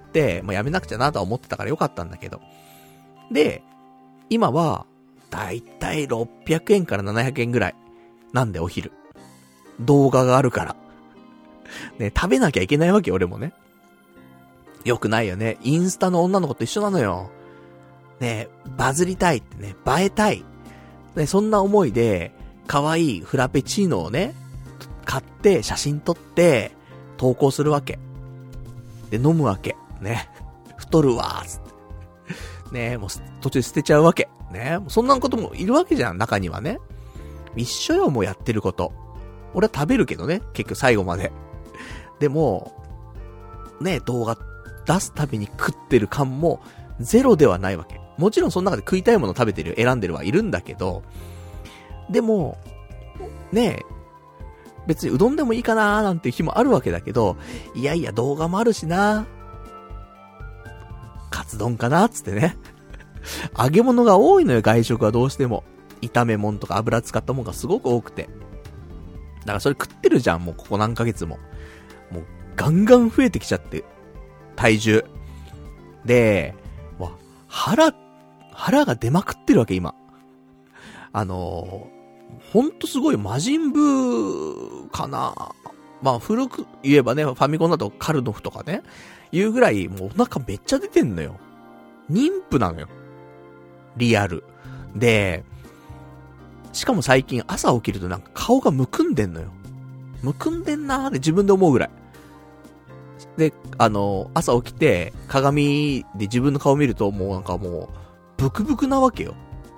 もうやめなくちゃなとは思ってたからよかったんだけど。で、今は、だいたい600円から700円ぐらい。なんでお昼。動画があるから。ね、食べなきゃいけないわけよ、俺もね。よくないよね。インスタの女の子と一緒なのよ。ね、バズりたいってね、映えたい。ね、そんな思いで、可愛いフラペチーノをね、買って写真撮って投稿するわけ。で、飲むわけ。ね。太るわーつって。ね、もう途中で捨てちゃうわけ。ね。そんなこともいるわけじゃん、中にはね。一緒よ、もうやってること。俺は食べるけどね、結局最後まで。でも、ね、動画出すたびに食ってる感もゼロではないわけ。もちろんその中で食いたいもの食べてる、選んでるはいるんだけど、でも、ね、別にうどんでもいいかなーなんていう日もあるわけだけど、いやいや動画もあるしな、カツ丼かなーつってね。 揚げ物が多いのよ、外食はどうしても。炒め物とか油使ったものがすごく多くて。だからそれ食ってるじゃん、もうここ何ヶ月も。もうガンガン増えてきちゃって。体重。で、腹が出まくってるわけ、今。ほんとすごい魔人ブーかな。まあ古く言えばね、ファミコンだとカルノフとかね、いうぐらいもうお腹めっちゃ出てんのよ。妊婦なのよ。リアル。で、しかも最近朝起きるとなんか顔がむくんでんのよ。むくんでんなーって自分で思うぐらい。で、朝起きて鏡で自分の顔見るともうなんかもうブクブクなわけよ。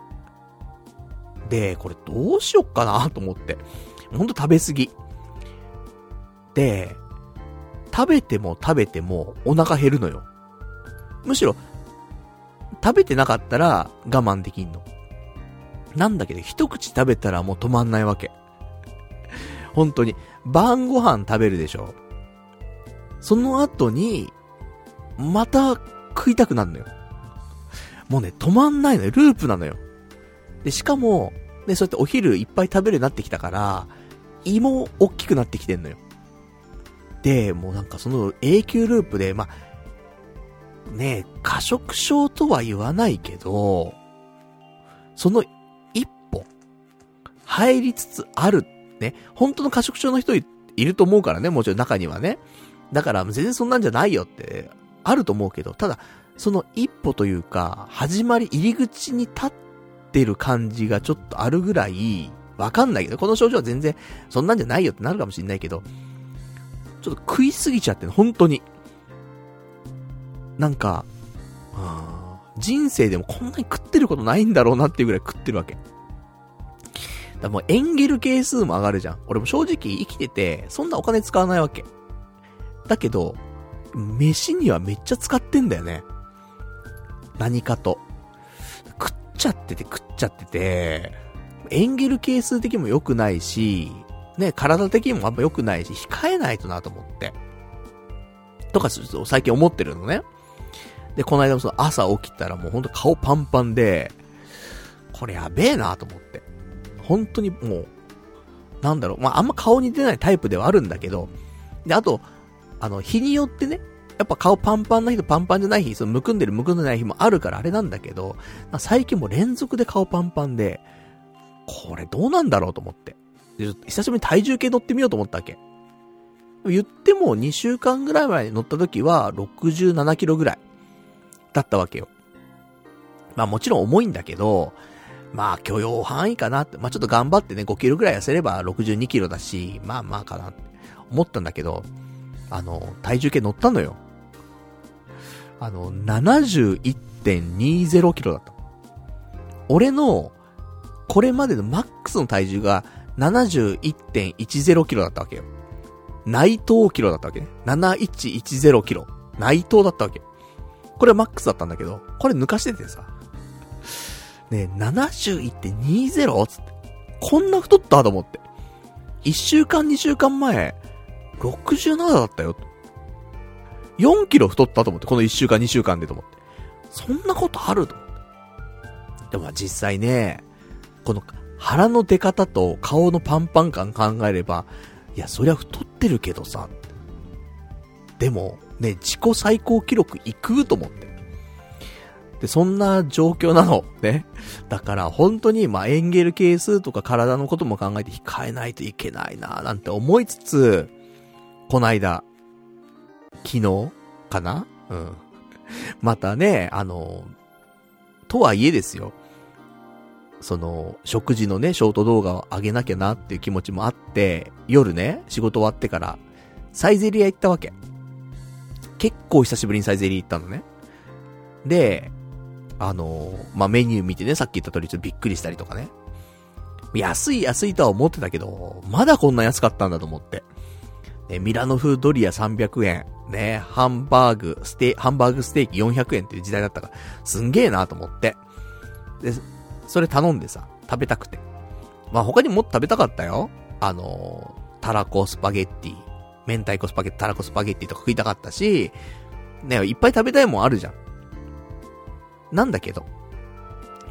で、これどうしよっかなと思って。ほんと食べ過ぎ。で、食べてもお腹減るのよ。むしろ、食べてなかったら我慢できんの。なんだけど、一口食べたらもう止まんないわけ。本当に。晩ご飯食べるでしょ。その後に、また食いたくなるのよ。もうね、止まんないのよ。ループなのよ。で、しかも、ね、そうやってお昼いっぱい食べるようになってきたから、胃も大きくなってきてんのよ。で、もうなんかその永久ループで、まあ、ね、過食症とは言わないけど、その一歩、入りつつある、ね、本当の過食症の人いると思うからね、もちろん中にはね。だから全然そんなんじゃないよって、あると思うけど、ただ、その一歩というか、入り口に立ってる感じがちょっとあるぐらい、わかんないけど、この症状は全然、そんなんじゃないよってなるかもしれないけど、ちょっと食いすぎちゃってる、本当に。なんか、人生でもこんなに食ってることないんだろうなっていうぐらい食ってるわけ。だからもうエンゲル係数も上がるじゃん。俺も正直生きてて、そんなお金使わないわけ。だけど、飯にはめっちゃ使ってんだよね。何かと。食っちゃってて、エンゲル係数的にも良くないし、ね、体的にもあんま良くないし、控えないとなと思って。とか最近思ってるのね。で、この間もその朝起きたらもうほんと顔パンパンで、これやべえなと思って。本当にもう、なんだろう、まあ、あんま顔に出ないタイプではあるんだけど、で、あと、日によってね、やっぱ顔パンパンな日とパンパンじゃない日、そのむくんでない日もあるからあれなんだけど、最近も連続で顔パンパンで、これどうなんだろうと思って。で、久しぶりに体重計乗ってみようと思ったわけ。言っても2週間ぐらい前に乗った時は67キロぐらいだったわけよ。まあもちろん重いんだけど、まあ許容範囲かなって、まあちょっと頑張ってね5キロぐらい痩せれば62キロだし、まあまあかなって思ったんだけど、体重計乗ったのよ。71.20 キロだった。俺のこれまでのマックスの体重が 71.10 キロだったわけよ。内藤キロだったわけね。7110キロ。内藤だったわけ。これはマックスだったんだけど、これ抜かしててさ。ねえ、71.20? つって。こんな太ったと思って。1週間2週間前、67だったよ。4キロ太ったと思って。この1週間2週間でと思って。そんなことあると思って。でも実際ね、この腹の出方と顔のパンパン感考えれば、いや、そりゃ太ってるけどさ。でも、ね、自己最高記録いくと思って。で、そんな状況なの。ね。だから、本当に、まあ、エンゲル係数とか体のことも考えて控えないといけないな、なんて思いつつ、こないだ、昨日かな？うん。またね、とはいえですよ。食事のね、ショート動画を上げなきゃなっていう気持ちもあって、夜ね、仕事終わってから、サイゼリヤ行ったわけ。結構久しぶりにサイゼリヤ行ったのね。で、まあ、メニュー見てね、さっき言った通りちょっとびっくりしたりとかね。安いとは思ってたけど、まだこんな安かったんだと思って。ね、ミラノ風ドリア300円。ね、ハンバーグステーキ400円っていう時代だったから、すんげえなと思って。で、それ頼んでさ、食べたくて。まあ、他にもっと食べたかったよ。たらこスパゲッティ、明太子スパゲッティ、たらこスパゲッティとか食いたかったし、ね、いっぱい食べたいもんあるじゃん。なんだけど、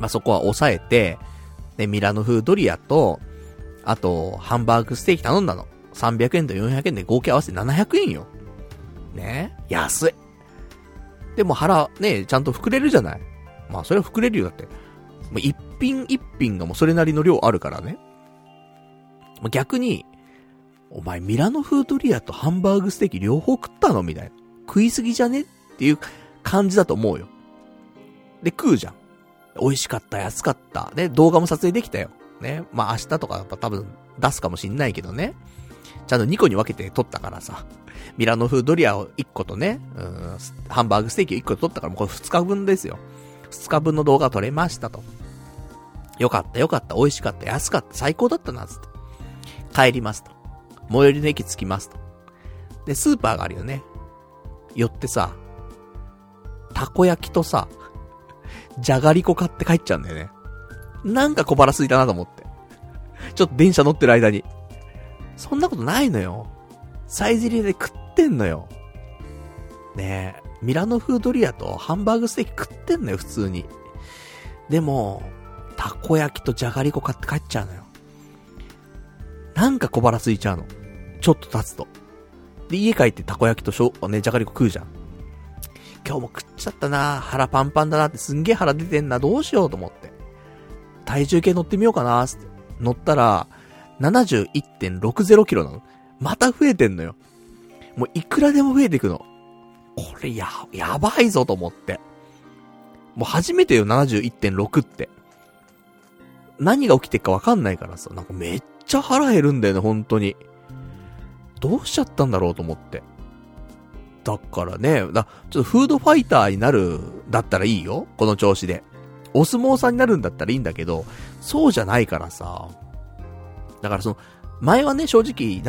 まあ、そこは抑えて、で、ミラノ風ドリアと、あと、ハンバーグステーキ頼んだの。300円と400円で合計合わせて700円よ。ね、安い。でも腹、ね、ちゃんと膨れるじゃない。まあ、それは膨れるよ、だって。もう一品一品がもうそれなりの量あるからね。逆に、お前ミラノ風ドリアとハンバーグステーキ両方食ったのみたいな。食いすぎじゃねっていう感じだと思うよ。で、食うじゃん。美味しかった、安かった。で、動画も撮影できたよ。ね。まあ明日とかやっぱ多分出すかもしんないけどね。ちゃんと2個に分けて撮ったからさ。ミラノ風ドリアを1個とね、ハンバーグステーキを1個で撮ったからもうこれ2日分ですよ。2日分の動画撮れましたと。よかったよかった、美味しかった、安かった、最高だったな、つって。帰りますと。最寄りの駅着きますと。で、スーパーがあるよね。寄ってさ、たこ焼きとさ、じゃがりこ買って帰っちゃうんだよね。なんか小腹空いたなと思って。ちょっと電車乗ってる間に。そんなことないのよ。サイゼリヤで食ってんのよ。ねえ、ミラノ風ドリアとハンバーグステーキ食ってんのよ、普通に。でも、たこ焼きとじゃがりこ買って帰っちゃうのよ。なんか小腹空いちゃうの。ちょっと経つと。で、家帰ってたこ焼きとじゃがりこ食うじゃん。今日も食っちゃったな、腹パンパンだなってすんげえ腹出てんな、どうしようと思って。体重計乗ってみようかなって乗ったら、71.60 キロなの。また増えてんのよ。もういくらでも増えていくの。これやばいぞと思って。もう初めてよ、71.6 って。何が起きてるかわかんないからさ、なんかめっちゃ腹減るんだよね、本当に。どうしちゃったんだろうと思って。だからね、ちょっとフードファイターになるだったらいいよ、この調子で。お相撲さんになるんだったらいいんだけど、そうじゃないからさ。だからその、前はね、正直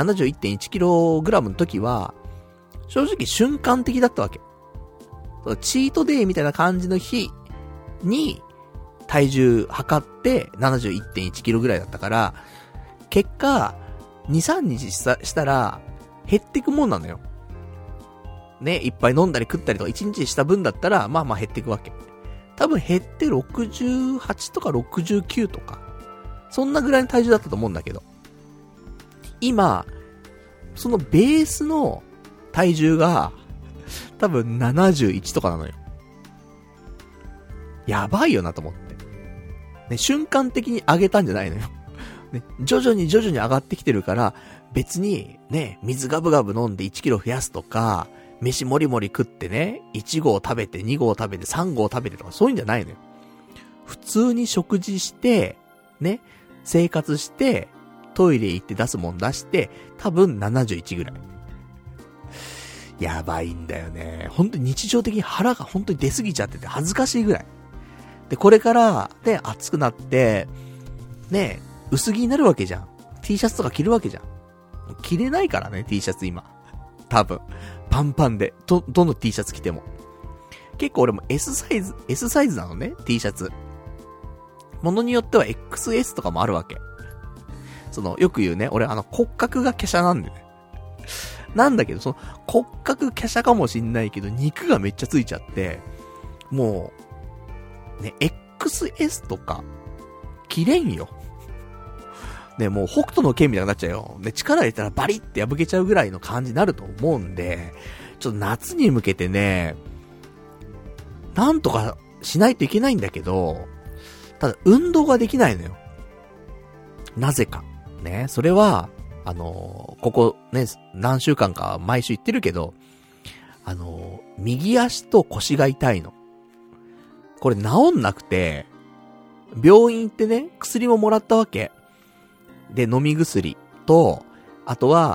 71.1kg の時は、正直瞬間的だったわけ。チートデイみたいな感じの日に、体重測って 71.1kg ぐらいだったから、結果、2、3日したら、減ってくもんなのよ。ね、いっぱい飲んだり食ったりとか1日した分だったら、まあまあ減ってくわけ。多分減って68とか69とか、そんなぐらいの体重だったと思うんだけど。今、そのベースの体重が、多分71とかなのよ。やばいよなと思って。ね、瞬間的に上げたんじゃないのよ。ね、徐々に上がってきてるから、別に、ね、水ガブガブ飲んで1キロ増やすとか、飯もりもり食ってね、1合食べて2合食べて3合食べてとかそういうんじゃないのよ。普通に食事して、ね、生活して、トイレ行って出すもん出して、多分71ぐらい。やばいんだよね。本当に日常的に腹が本当に出過ぎちゃってて恥ずかしいぐらい。で、これから、ね、暑くなって、ね、薄着になるわけじゃん。T シャツとか着るわけじゃん。着れないからね、T シャツ今。多分。パンパンで。どの T シャツ着ても。結構俺も S サイズなのね、T シャツ。ものによっては XS とかもあるわけ。よく言うね、俺骨格が華奢なんでね。なんだけど、骨格華奢かもしんないけど、肉がめっちゃついちゃって、もう、ね、XS とか、着れんよ。ね、もう北斗の剣みたいになっちゃうよ。ね、力入れたらバリって破けちゃうぐらいの感じになると思うんで、ちょっと夏に向けてね、なんとかしないといけないんだけど、ただ運動ができないのよ。なぜか。ね、それは、ここね、何週間か毎週言ってるけど、右足と腰が痛いの。これ治んなくて、病院行ってね、薬ももらったわけ。で、飲み薬と、あとは、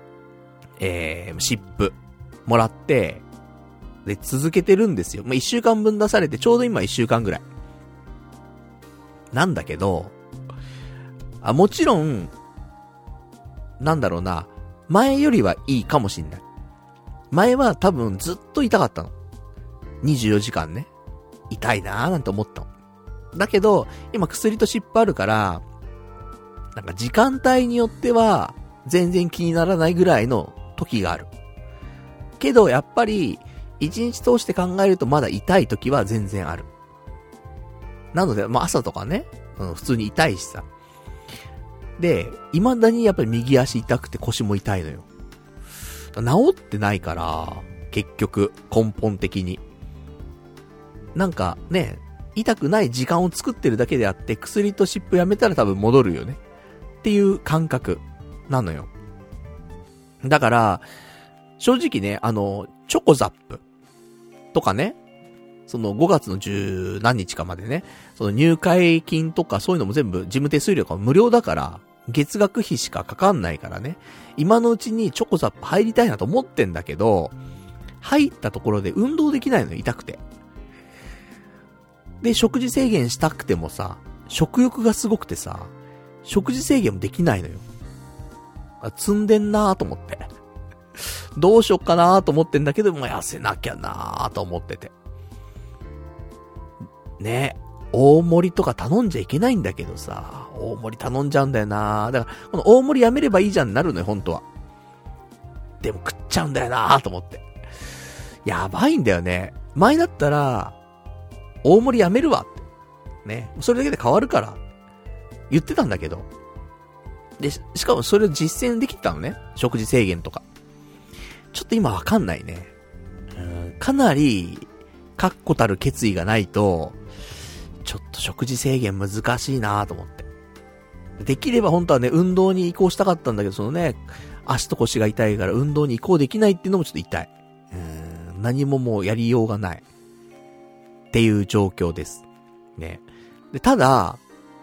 湿布もらって、で、続けてるんですよ。まあ、1週間分出されて、ちょうど今1週間ぐらい。なんだけど、もちろん、なんだろうな、前よりはいいかもしんない。前は多分ずっと痛かったの。24時間ね。痛いなーなんて思ったの。だけど、今薬と湿布あるから、なんか時間帯によっては、全然気にならないぐらいの時がある。けど、やっぱり、一日通して考えるとまだ痛い時は全然ある。 なので、まあ朝とかね、普通に痛いしさ。で、未だにやっぱり右足痛くて腰も痛いのよ。治ってないから、結局、根本的に。なんかね、痛くない時間を作ってるだけであって、薬と湿布やめたら多分戻るよね。っていう感覚なのよ。だから、正直ね、チョコザップとかね、その5月の10何日かまでね、その入会金とかそういうのも全部事務手数料が無料だから、月額費しかかかんないからね、今のうちにチョコザップ入りたいなと思ってんだけど、入ったところで運動できないのよ、痛くて。で、食事制限したくてもさ、食欲がすごくてさ、食事制限もできないのよ。積んでんなーと思って。どうしよっかなーと思ってんだけど、痩せなきゃなーと思ってて。ね、大盛りとか頼んじゃいけないんだけどさ、大盛り頼んじゃうんだよなー。だから、この大盛りやめればいいじゃんなるのよ、本当は。でも食っちゃうんだよなーと思って。やばいんだよね。前だったら、大盛りやめるわって。ね。それだけで変わるから。言ってたんだけど。で、しかもそれを実践できてたのね。食事制限とか。ちょっと今わかんないね。かなり、確固たる決意がないと、ちょっと食事制限難しいなと思って。できれば本当はね、運動に移行したかったんだけど、そのね、足と腰が痛いから運動に移行できないっていうのもちょっと痛い。何ももうやりようがない。っていう状況です。ね。で、ただ、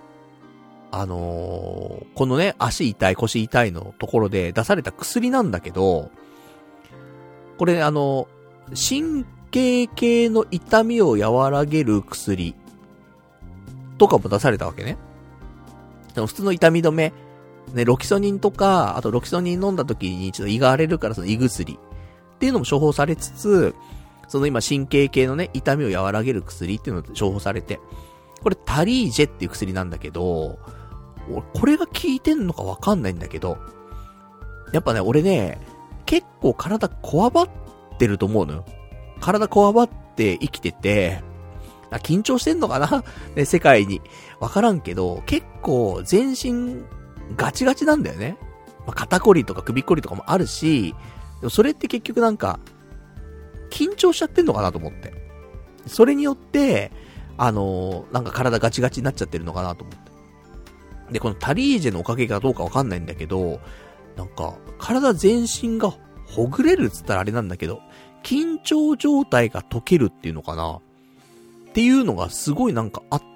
このね、足痛い、腰痛いのところで出された薬なんだけど、これ神経系の痛みを和らげる薬とかも出されたわけね。でも普通の痛み止め、ね、ロキソニンとか、あとロキソニン飲んだ時にちょっと胃が荒れるからその胃薬っていうのも処方されつつ、その今神経系のね、痛みを和らげる薬っていうのを処方されて、これタリージェっていう薬なんだけど、これが効いてんのかわかんないんだけど、やっぱね、俺ね、結構体こわばってると思うのよ。体こわばって生きてて、緊張してんのかなね、世界に。わからんけど、結構全身ガチガチなんだよね。肩こりとか首こりとかもあるし、でもそれって結局なんか、緊張しちゃってんのかなと思って。それによって、なんか体ガチガチになっちゃってるのかなと思って。で、このタリージェのおかげかどうかわかんないんだけど、なんか、体全身がほぐれるっつったらあれなんだけど、緊張状態が解けるっていうのかなっていうのがすごいなんかあって、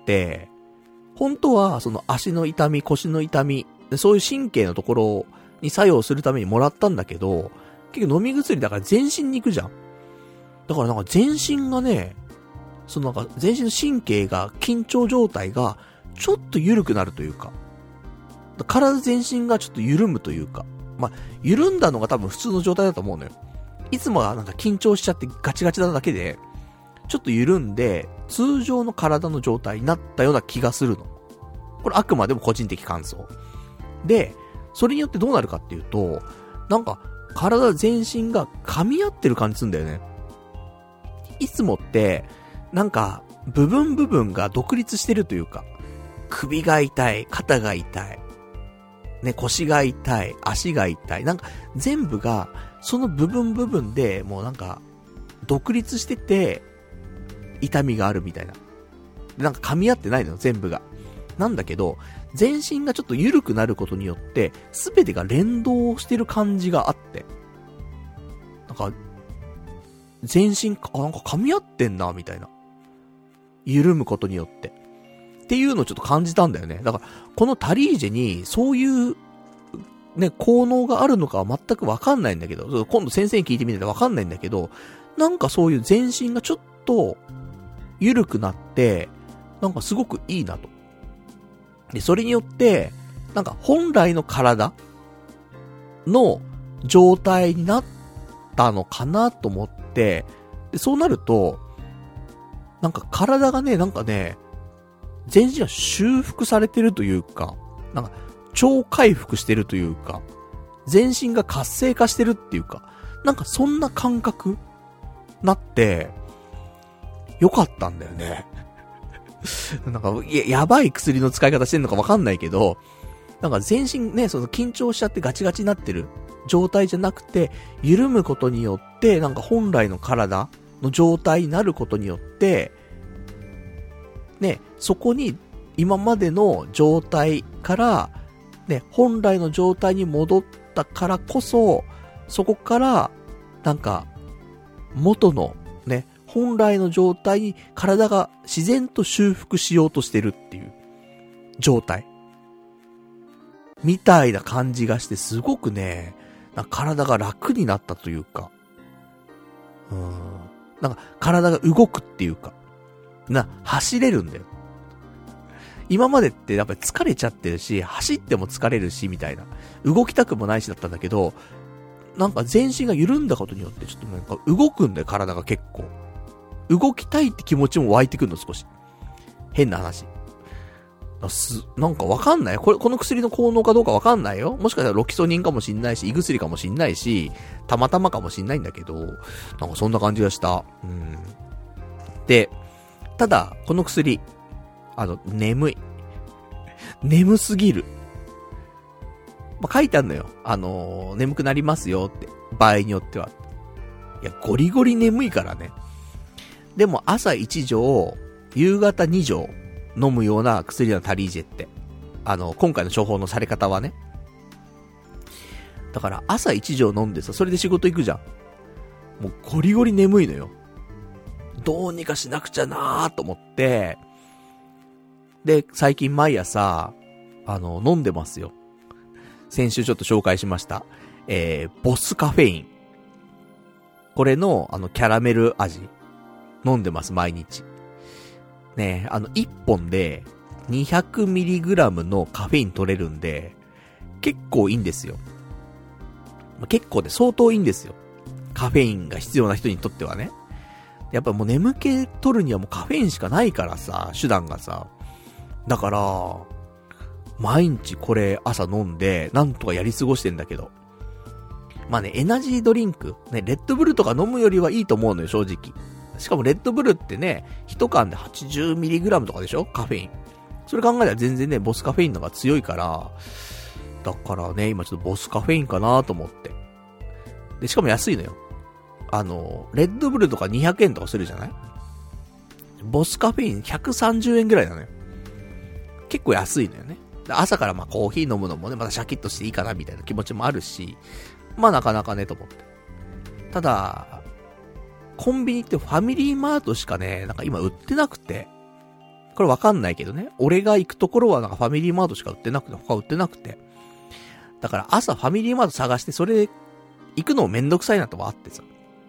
本当はその足の痛み、腰の痛み、そういう神経のところに作用するためにもらったんだけど、結局飲み薬だから全身に行くじゃん。だからなんか全身がね、そのなんか全身の神経が緊張状態がちょっと緩くなるというか、体全身がちょっと緩むというか、緩んだのが多分普通の状態だと思うのよ。いつもはなんか緊張しちゃってガチガチなだけで、ちょっと緩んで、通常の体の状態になったような気がするの。これあくまでも個人的感想。で、それによってどうなるかっていうと、なんか体全身が噛み合ってる感じするんだよね。いつもって、なんか部分が独立してるというか、首が痛い、肩が痛い、ね、腰が痛い、足が痛い、なんか全部がその部分でもうなんか独立してて痛みがあるみたいな。なんか噛み合ってないの全部が。なんだけど全身がちょっと緩くなることによって全てが連動してる感じがあって、なんか全身なんか噛み合ってんなみたいな。緩むことによってっていうのをちょっと感じたんだよね。だからこのタリージェにそういうね効能があるのかは全くわかんないんだけど、今度先生に聞いてみてわかんないんだけど、なんかそういう全身がちょっと緩くなってなんかすごくいいなと。でそれによってなんか本来の体の状態になったのかなと思って、でそうなるとなんか体がね、なんかね、全身が修復されてるというか、なんか超回復してるというか、全身が活性化してるっていうか、なんかそんな感覚なってよかったんだよね。 なんか、やばい薬の使い方してんのかわかんないけど、なんか全身ね、その緊張しちゃってガチガチになってる状態じゃなくて、緩むことによって、なんか本来の体の状態になることによって、ね、そこに今までの状態から、ね、本来の状態に戻ったからこそ、そこから、なんか、元の、ね、本来の状態に体が自然と修復しようとしてるっていう状態。みたいな感じがして、すごくね、なんか体が楽になったというか、なんか体が動くっていうか、走れるんだよ。今までってやっぱり疲れちゃってるし、走っても疲れるし、みたいな。動きたくもないしだったんだけど、なんか全身が緩んだことによって、ちょっとなんか動くんだよ、体が結構。動きたいって気持ちも湧いてくるの、少し。変な話。なんかわかんない？この薬の効能かどうかわかんないよ。もしかしたらロキソニンかもしんないし、胃薬かもしんないし、たまたまかもしんないんだけど、なんかそんな感じがした。で、ただ、この薬、眠い。眠すぎる。まあ、書いてあるのよ。眠くなりますよって。場合によっては。いや、ゴリゴリ眠いからね。でも朝1錠、夕方2錠飲むような薬なタリージェって。今回の処方のされ方はね。だから朝1錠飲んでさ、それで仕事行くじゃん。もうゴリゴリ眠いのよ。どうにかしなくちゃなーと思って、で、最近毎朝、飲んでますよ。先週ちょっと紹介しました。ボスカフェイン。これの、キャラメル味。飲んでます、毎日。ね、1本で 200mg のカフェイン取れるんで、結構いいんですよ。結構で相当いいんですよ。カフェインが必要な人にとってはね。やっぱもう眠気取るにはもうカフェインしかないからさ、手段がさ。だから、毎日これ朝飲んで、なんとかやり過ごしてんだけど。まあね、エナジードリンク、ね、レッドブルとか飲むよりはいいと思うのよ、正直。しかもレッドブルってね、一缶で 80mg とかでしょ？カフェイン。それ考えたら全然ね、ボスカフェインの方が強いから、だからね、今ちょっとボスカフェインかなと思って。で、しかも安いのよ。レッドブルとか200円とかするじゃない？ボスカフェイン130円ぐらいなのよ。結構安いのよね。朝からまあコーヒー飲むのもね、またシャキッとしていいかなみたいな気持ちもあるし、まあなかなかねと思って。ただ、コンビニってファミリーマートしかね、なんか今売ってなくて、これわかんないけどね、俺が行くところはなんかファミリーマートしか売ってなくて、他売ってなくて。だから朝ファミリーマート探して、それで行くのもめんどくさいなとはあってさ。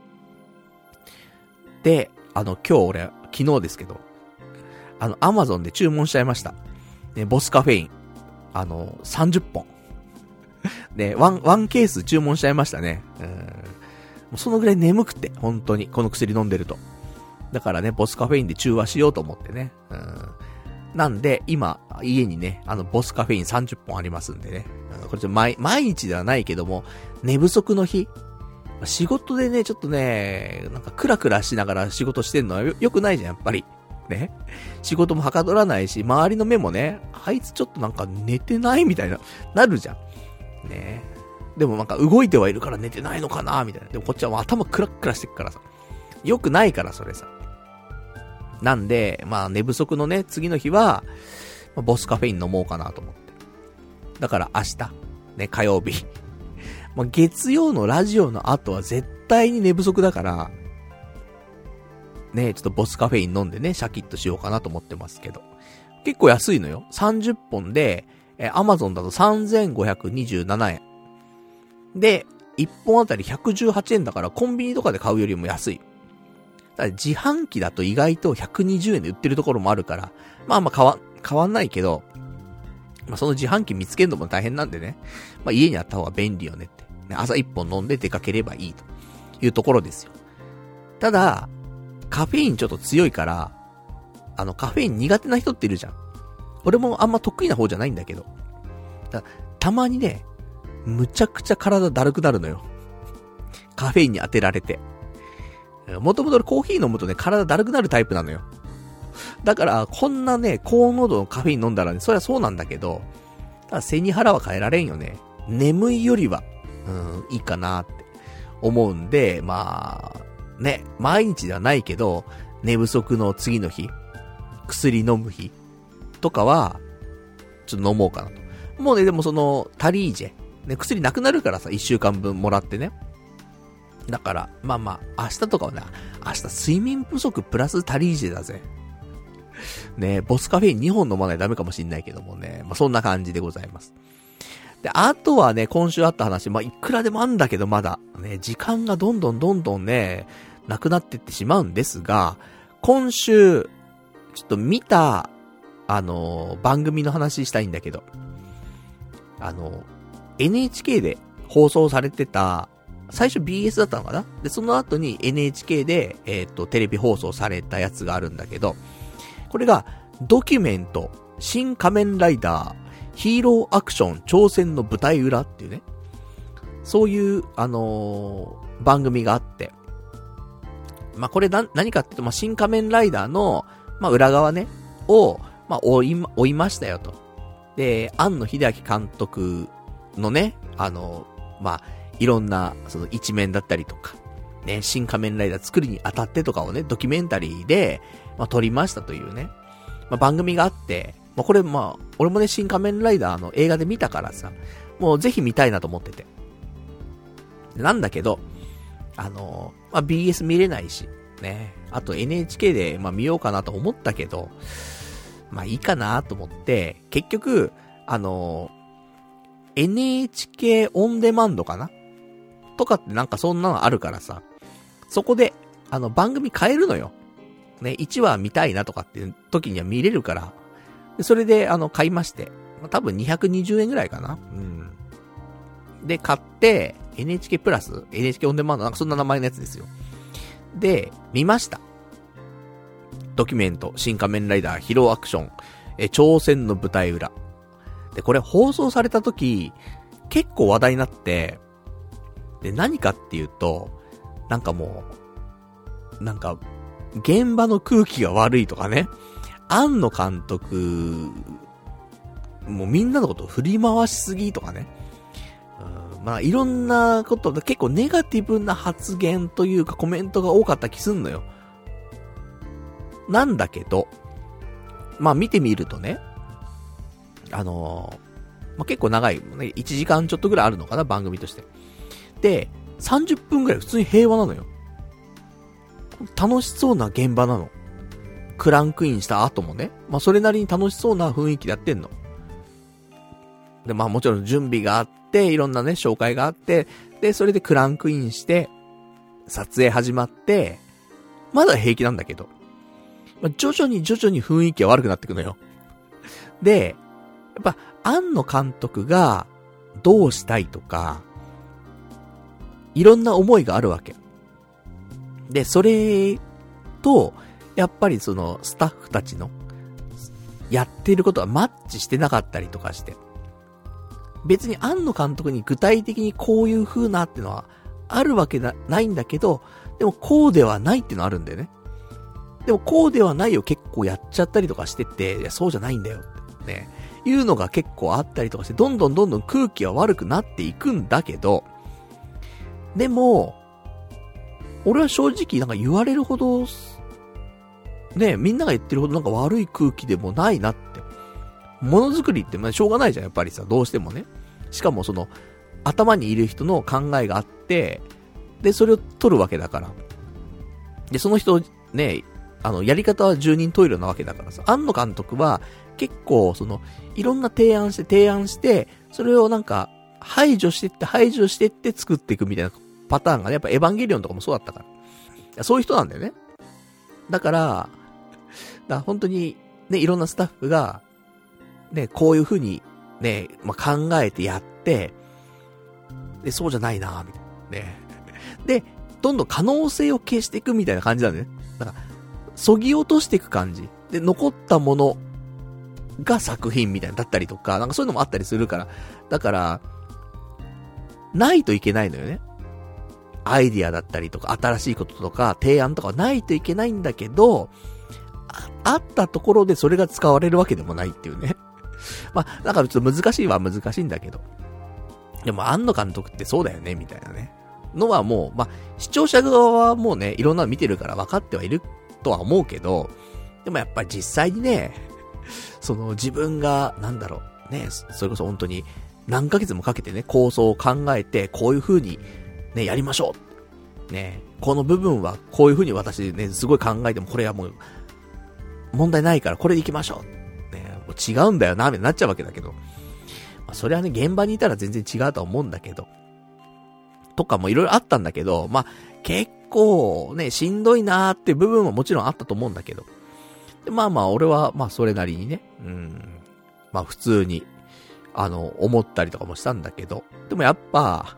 で、今日俺、昨日ですけど、アマゾンで注文しちゃいました。ね、ボスカフェイン。30本。で、ワンケース注文しちゃいましたね。もうそのぐらい眠くて、本当に、この薬飲んでると。だからね、ボスカフェインで中和しようと思ってね。なんで、今、家にね、ボスカフェイン30本ありますんでね。これ毎日ではないけども、寝不足の日。仕事でね、ちょっとね、なんかクラクラしながら仕事してんのはよくないじゃん、やっぱり。ね。仕事もはかどらないし、周りの目もね、あいつちょっとなんか寝てないみたいなるじゃん。ね。でもなんか動いてはいるから寝てないのかなみたいな。でもこっちはもう頭クラックラしてっからさ。よくないからそれさ。なんで、まあ寝不足のね、次の日は、ボスカフェイン飲もうかなと思って。だから明日、ね、火曜日。まあ、月曜のラジオの後は絶対に寝不足だから、ね、ちょっとボスカフェイン飲んでね、シャキッとしようかなと思ってますけど。結構安いのよ。30本で、Amazon だと3527円。で、1本あたり118円だからコンビニとかで買うよりも安い。だから自販機だと意外と120円で売ってるところもあるから、まあまあ変わんないけど、まあその自販機見つけるのも大変なんでね、まあ家にあった方が便利よねって。ね、朝1本飲んで出かければいいというところですよ。ただ、カフェインちょっと強いから、カフェイン苦手な人っているじゃん。俺もあんま得意な方じゃないんだけど。たまにね、むちゃくちゃ体だるくなるのよ。カフェインに当てられて。もともと俺コーヒー飲むとね、体だるくなるタイプなのよ。 だから、こんなね、高濃度のカフェイン飲んだらね、そりゃそうなんだけど、ただ背に腹は変えられんよね。眠いよりは、いいかなって思うんで、まあ、ね、毎日ではないけど、寝不足の次の日、薬飲む日とかは、ちょっと飲もうかなと。もうね、でもその、タリージェ。ね、薬なくなるからさ、1週間分もらってね。だから、まあまあ、明日とかはね、明日睡眠不足プラスタリージェだぜ。ね、ボスカフェイン2本飲まないとダメかもしんないけどもね。まあそんな感じでございます。で、あとはね、今週あった話、まあいくらでもあんだけどまだ、ね、時間がどんどんね、なくなってってしまうんですが、今週、ちょっと見た、番組の話したいんだけど、NHK で放送されてた、最初 BS だったのかな？で、その後に NHK で、テレビ放送されたやつがあるんだけど、これが、ドキュメント、新仮面ライダー、ヒーローアクション挑戦の舞台裏っていうね、そういう、番組があって、まあ、これ何かっていうと、まあ、新仮面ライダーの、まあ、裏側ね、を、まあ、追いましたよと。で、庵野秀明監督のね、まあ、いろんな、その一面だったりとか、ね、新仮面ライダー作りにあたってとかをね、ドキュメンタリーで、まあ、撮りましたというね、まあ、番組があって、まあ、これまあ、俺もね、新仮面ライダーの映画で見たからさ、もうぜひ見たいなと思ってて。なんだけど、まあ、BS 見れないし、ね、あと NHK で、まあ、見ようかなと思ったけど、まあ、いいかなと思って、結局、NHK オンデマンドかなとかってなんかそんなのあるからさ、そこで、番組変えるのよ。ね、1話見たいなとかっていう時には見れるから、それで、買いまして、多分220円ぐらいかな。うん。で、買って、NHK プラス NHK オンデマンドなんかそんな名前のやつですよ。で、見ました。ドキュメント、新仮面ライダー、ヒーローアクション、挑戦の舞台裏。で、これ放送された時、結構話題になって、で、何かっていうと、なんかもう、なんか、現場の空気が悪いとかね、庵野監督、もうみんなのことを振り回しすぎとかね、まあいろんなことで結構ネガティブな発言というかコメントが多かった気すんのよ。なんだけど、まあ見てみるとね、まあ、結構長い、ね、1時間ちょっとぐらいあるのかな、番組として。で、30分ぐらい普通に平和なのよ。楽しそうな現場なの。クランクインした後もね、まあそれなりに楽しそうな雰囲気でやってんの。で、まあもちろん準備があって、いろんなね、紹介があって、で、それでクランクインして、撮影始まって、まだ平気なんだけど、まあ、徐々に雰囲気が悪くなってくのよ。で、やっぱ、庵野監督がどうしたいとか、いろんな思いがあるわけ。で、それと、やっぱりそのスタッフたちのやっていることはマッチしてなかったりとかして、別に庵野監督に具体的にこういう風なってのはあるわけないんだけど、でもこうではないってのあるんだよね。でもこうではないを結構やっちゃったりとかしてて、いやそうじゃないんだよってね、いうのが結構あったりとかして、どんどん空気は悪くなっていくんだけど、でも俺は正直なんか言われるほどね、みんなが言ってるほどなんか悪い空気でもないなって。ものづくりってまあしょうがないじゃん、やっぱりさ、どうしてもね。しかもその頭にいる人の考えがあって、でそれを取るわけだから。でその人ね、やり方は十人十色なわけだからさ。庵野監督は結構そのいろんな提案して、それをなんか排除してって作っていくみたいなパターンがね、やっぱエヴァンゲリオンとかもそうだったから。そういう人なんだよね。だから本当にね、いろんなスタッフがね、こういう風にね、まあ、考えてやって、で、そうじゃないなみたいなね。で、どんどん可能性を消していくみたいな感じなんだよね。だから、削ぎ落としていく感じ。で、残ったものが作品みたいなだったりとか、なんかそういうのもあったりするから。だから、ないといけないのよね。アイディアだったりとか、新しいこととか、提案とかないといけないんだけど、 あったところでそれが使われるわけでもないっていうね。まあ、だからちょっと難しいは難しいんだけど。でも、庵野監督ってそうだよね、みたいなね。のはもう、まあ、視聴者側はもうね、いろんなの見てるから分かってはいるとは思うけど、でもやっぱり実際にね、その自分が、なんだろう、ね、それこそ本当に何ヶ月もかけてね、構想を考えて、こういう風にね、やりましょう。ね、この部分はこういう風に私ね、すごい考えても、これはもう、問題ないからこれでいきましょう。ね、もう違うんだよな、みたいになっちゃうわけだけど。まあ、それはね、現場にいたら全然違うとは思うんだけど。とかもいろいろあったんだけど、まあ、結構ね、しんどいなーっていう部分ももちろんあったと思うんだけど。でまあまあ、俺は、まあそれなりにね、まあ普通に、思ったりとかもしたんだけど。でもやっぱ、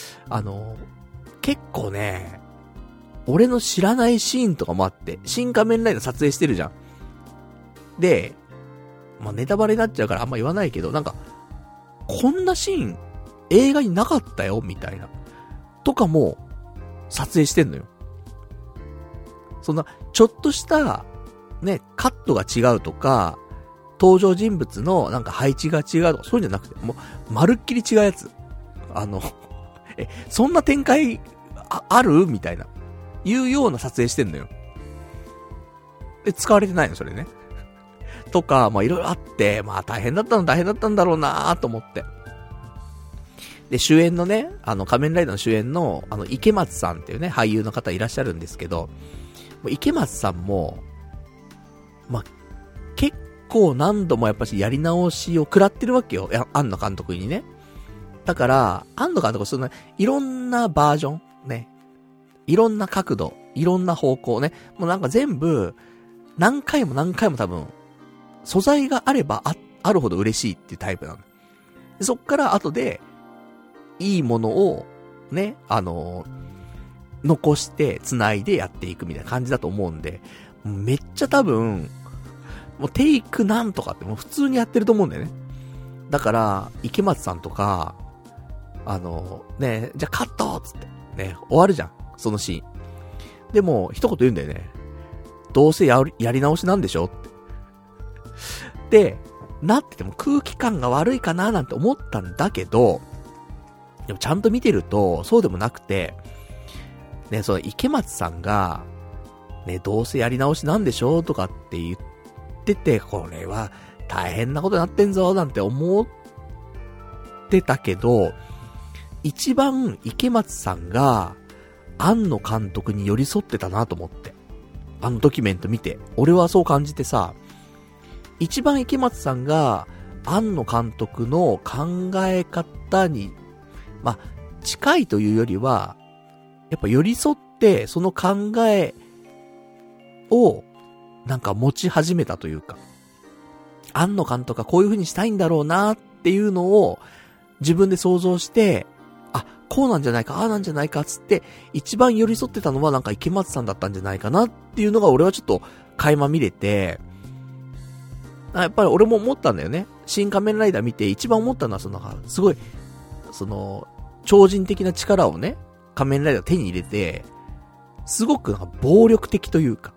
結構ね、俺の知らないシーンとかもあって、新仮面ライダー撮影してるじゃん。で、まあネタバレになっちゃうからあんま言わないけど、なんか、こんなシーン、映画になかったよ、みたいな。とかも、撮影してんのよ。そんな、ちょっとした、ね、カットが違うとか、登場人物のなんか配置が違うとか、そういうんじゃなくて、もう、まるっきり違うやつ。そんな展開、あるみたいな。いうような撮影してんのよ。で、使われてないの、それね。とか、まあいろいろあって、まあ大変だったんだろうなと思って。で、主演のね、仮面ライダーの主演の、池松さんっていうね、俳優の方いらっしゃるんですけど、池松さんも、まあ、結構何度もやっぱしやり直しを食らってるわけよ。庵野監督にね。だから、庵野監督はそんな、いろんなバージョン、ね。いろんな角度、いろんな方向ね。もうなんか全部、何回も多分、素材があればあるほど嬉しいっていうタイプなの。でそっから後で、いいものを、ね、残して、繋いでやっていくみたいな感じだと思うんで、めっちゃ多分、もうテイクなんとかってもう普通にやってると思うんだよね。だから、池松さんとか、ね、じゃあカットつって、ね、終わるじゃん。そのシーン。でも、一言言うんだよね。どうせやり直しなんでしょって。で、なってても空気感が悪いかななんて思ったんだけど、でもちゃんと見てると、そうでもなくて、ね、その池松さんが、ね、どうせやり直しなんでしょとかって言ってて、これは大変なことになってんぞなんて思ってたけど、一番池松さんが、庵野監督に寄り添ってたなと思って。ドキュメント見て。俺はそう感じてさ、一番池松さんが、庵野監督の考え方に、まあ、近いというよりは、やっぱ寄り添って、その考えを、なんか持ち始めたというか、庵野監督がこういう風にしたいんだろうなっていうのを、自分で想像して、あ、こうなんじゃないか、ああなんじゃないかつって、一番寄り添ってたのはなんか池松さんだったんじゃないかなっていうのが俺はちょっと垣間見れて、やっぱり俺も思ったんだよね。新仮面ライダー見て一番思ったのはすごい、超人的な力をね、仮面ライダー手に入れて、すごくなんか暴力的というか、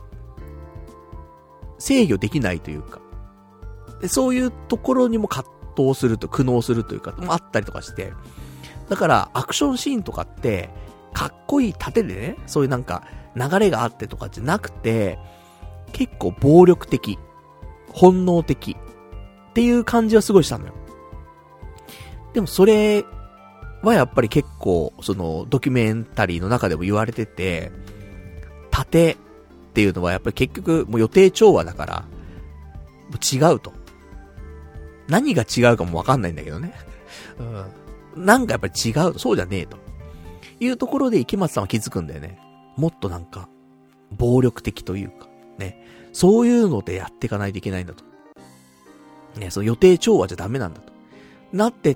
制御できないというか、でそういうところにも葛藤すると、苦悩するというか、もあったりとかして、だからアクションシーンとかって、かっこいい盾でね、そういうなんか流れがあってとかじゃなくて、結構暴力的、本能的っていう感じはすごいしたのよ。でもそれはやっぱり結構ドキュメンタリーの中でも言われてて、盾っていうのはやっぱり結局もう予定調和だからもう違うと。何が違うかもわかんないんだけどね。なんかやっぱり違う、そうじゃねえというところで池松さんは気づくんだよね。もっとなんか暴力的というかね、そういうのでやっていかないといけないんだと。ね、その予定調和じゃダメなんだと。なってって、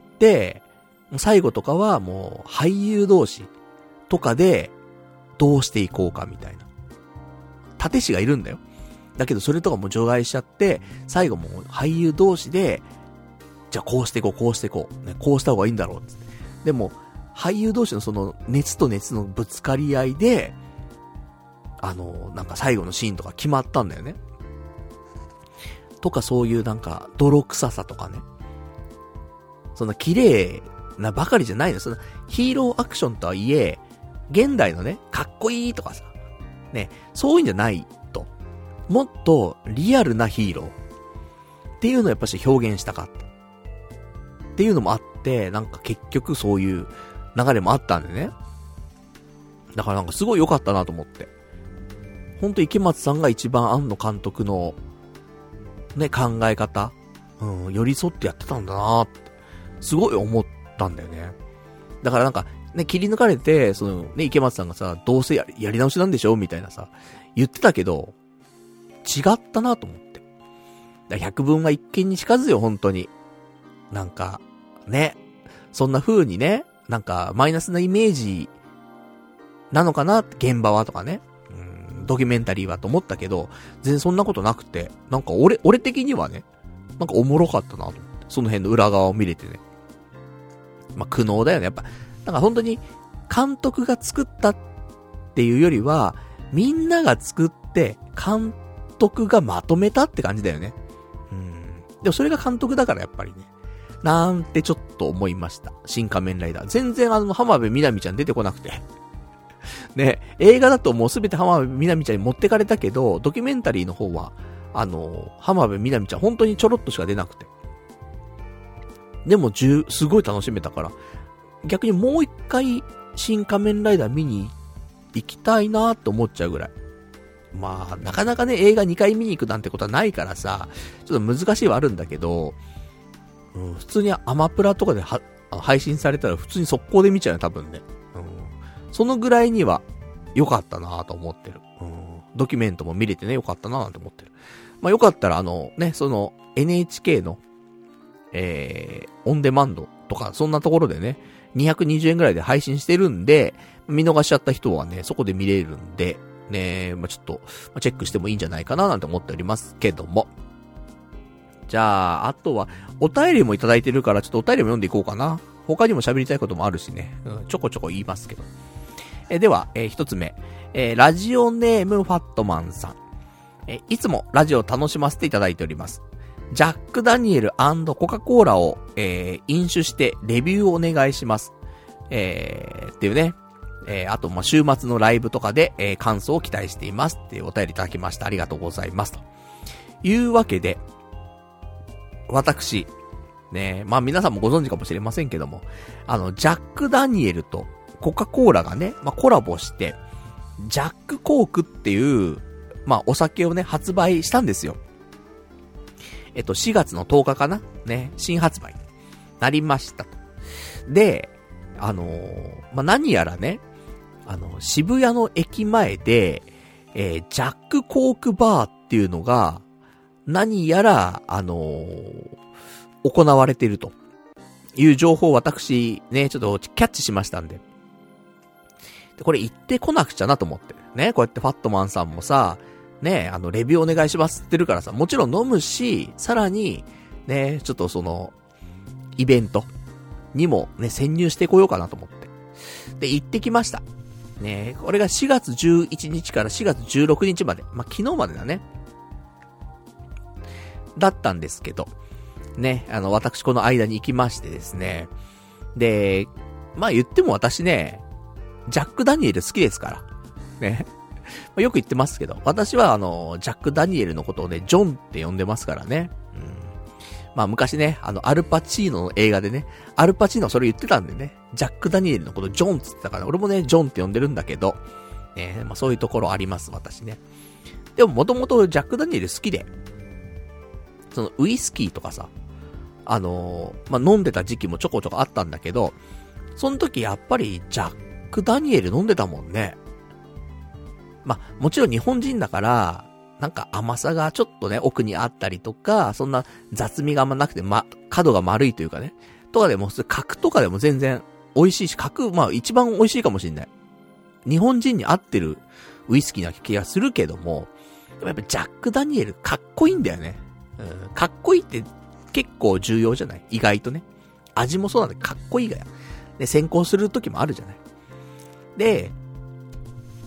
最後とかはもう俳優同士とかでどうしていこうかみたいな。盾師がいるんだよ。だけどそれとかも除外しちゃって、最後も俳優同士で、じゃあこうしていこう、こうしていこう。ね、こうした方がいいんだろうって。でも、俳優同士のその熱と熱のぶつかり合いで、 なんか最後のシーンとか決まったんだよね。とかそういうなんか、泥臭さとかね。そんな綺麗なばかりじゃないの。そのヒーローアクションとはいえ、現代のね、かっこいいとかさ。ね、そういうんじゃないと。もっとリアルなヒーロー。っていうのをやっぱし表現したかった。っていうのもあって、なんか結局そういう流れもあったんでね。だからなんかすごい良かったなと思って。ほんと池松さんが一番庵野監督のね、考え方、寄り添ってやってたんだなって、すごい思ったんだよね。だからなんか、ね、切り抜かれて、そのね、池松さんがさ、どうせやり直しなんでしょみたいなさ、言ってたけど、違ったなと思って。だから百聞は一見にしかずよ、本当に。なんか、ね、そんな風にね、なんか、マイナスなイメージ、なのかな、現場はとかね。ドキュメンタリーはと思ったけど、全然そんなことなくて、なんか俺的にはね、なんかおもろかったなと思って。その辺の裏側を見れてね。まあ、苦悩だよね。やっぱ、なんか本当に、監督が作ったっていうよりは、みんなが作って、監督がまとめたって感じだよね。でもそれが監督だからやっぱりね。なんてちょっと思いました。新仮面ライダー。全然浜辺美波ちゃん出てこなくて。ね、映画だともうすべて浜辺美波ちゃんに持ってかれたけど、ドキュメンタリーの方は、浜辺美波ちゃん本当にちょろっとしか出なくて。でもすごい楽しめたから、逆にもう一回、新仮面ライダー見に行きたいなって思っちゃうぐらい。まあ、なかなかね、映画2回見に行くなんてことはないからさ、ちょっと難しいはあるんだけど、普通にアマプラとかで配信されたら普通に速攻で見ちゃうよ、多分ね。そのぐらいには良かったなと思ってる。ドキュメントも見れてね、良かったなと思ってる。まあよかったらね、その NHK の、オンデマンドとか、そんなところでね、220円ぐらいで配信してるんで、見逃しちゃった人はね、そこで見れるんで、ね、まあちょっと、チェックしてもいいんじゃないかななんて思っておりますけども。じゃあ、あとは、お便りもいただいてるから、ちょっとお便りも読んでいこうかな。他にも喋りたいこともあるしね。ちょこちょこ言いますけど。では、一つ目。ラジオネームファットマンさん。いつもラジオを楽しませていただいております。ジャック・ダニエル&コカ・コーラを、飲酒してレビューをお願いします。っていうね。あと、週末のライブとかで、感想を期待していますっていうお便りいただきました。ありがとうございます。というわけで、私、ね、まあ皆さんもご存知かもしれませんけども、ジャック・ダニエルとコカ・コーラがね、まあコラボして、ジャック・コークっていう、まあお酒をね、発売したんですよ。4月の10日かなね、新発売。なりましたと。で、まあ何やらね、渋谷の駅前で、ジャック・コークバーっていうのが、何やら、行われているという情報を私ね、ちょっとキャッチしましたんで。で、これ言ってこなくちゃなと思って。ね、こうやってファットマンさんもさ、ね、レビューお願いしますって言ってるからさ、もちろん飲むし、さらに、ね、ちょっとその、イベントにもね、潜入してこようかなと思って。で、行ってきました。ね、これが4月11日から4月16日まで。まあ、昨日までだね。だったんですけど。ね、私この間に行きましてですね。で、まあ言っても私ね、ジャック・ダニエル好きですから。ね。まあ、よく言ってますけど、私はジャック・ダニエルのことをね、ジョンって呼んでますからね。まあ昔ね、アルパチーノの映画でね、アルパチーノそれ言ってたんでね、ジャック・ダニエルのことジョンって言ってたから、俺もね、ジョンって呼んでるんだけど、ね、まあそういうところあります、私ね。でももともとジャック・ダニエル好きで、そのウイスキーとかさ、まあ、飲んでた時期もちょこちょこあったんだけど、その時やっぱりジャック・ダニエル飲んでたもんね。まあ、もちろん日本人だから、なんか甘さがちょっとね、奥にあったりとか、そんな雑味があんまなくて、角が丸いというかね。とかでも、角とかでも全然美味しいし、角、まあ一番美味しいかもしれない。日本人に合ってるウイスキーな気がするけども、でもやっぱジャック・ダニエルかっこいいんだよね。かっこいいって結構重要じゃない？意外とね。味もそうなんだけど、かっこいいがや。で、先行する時もあるじゃない。で、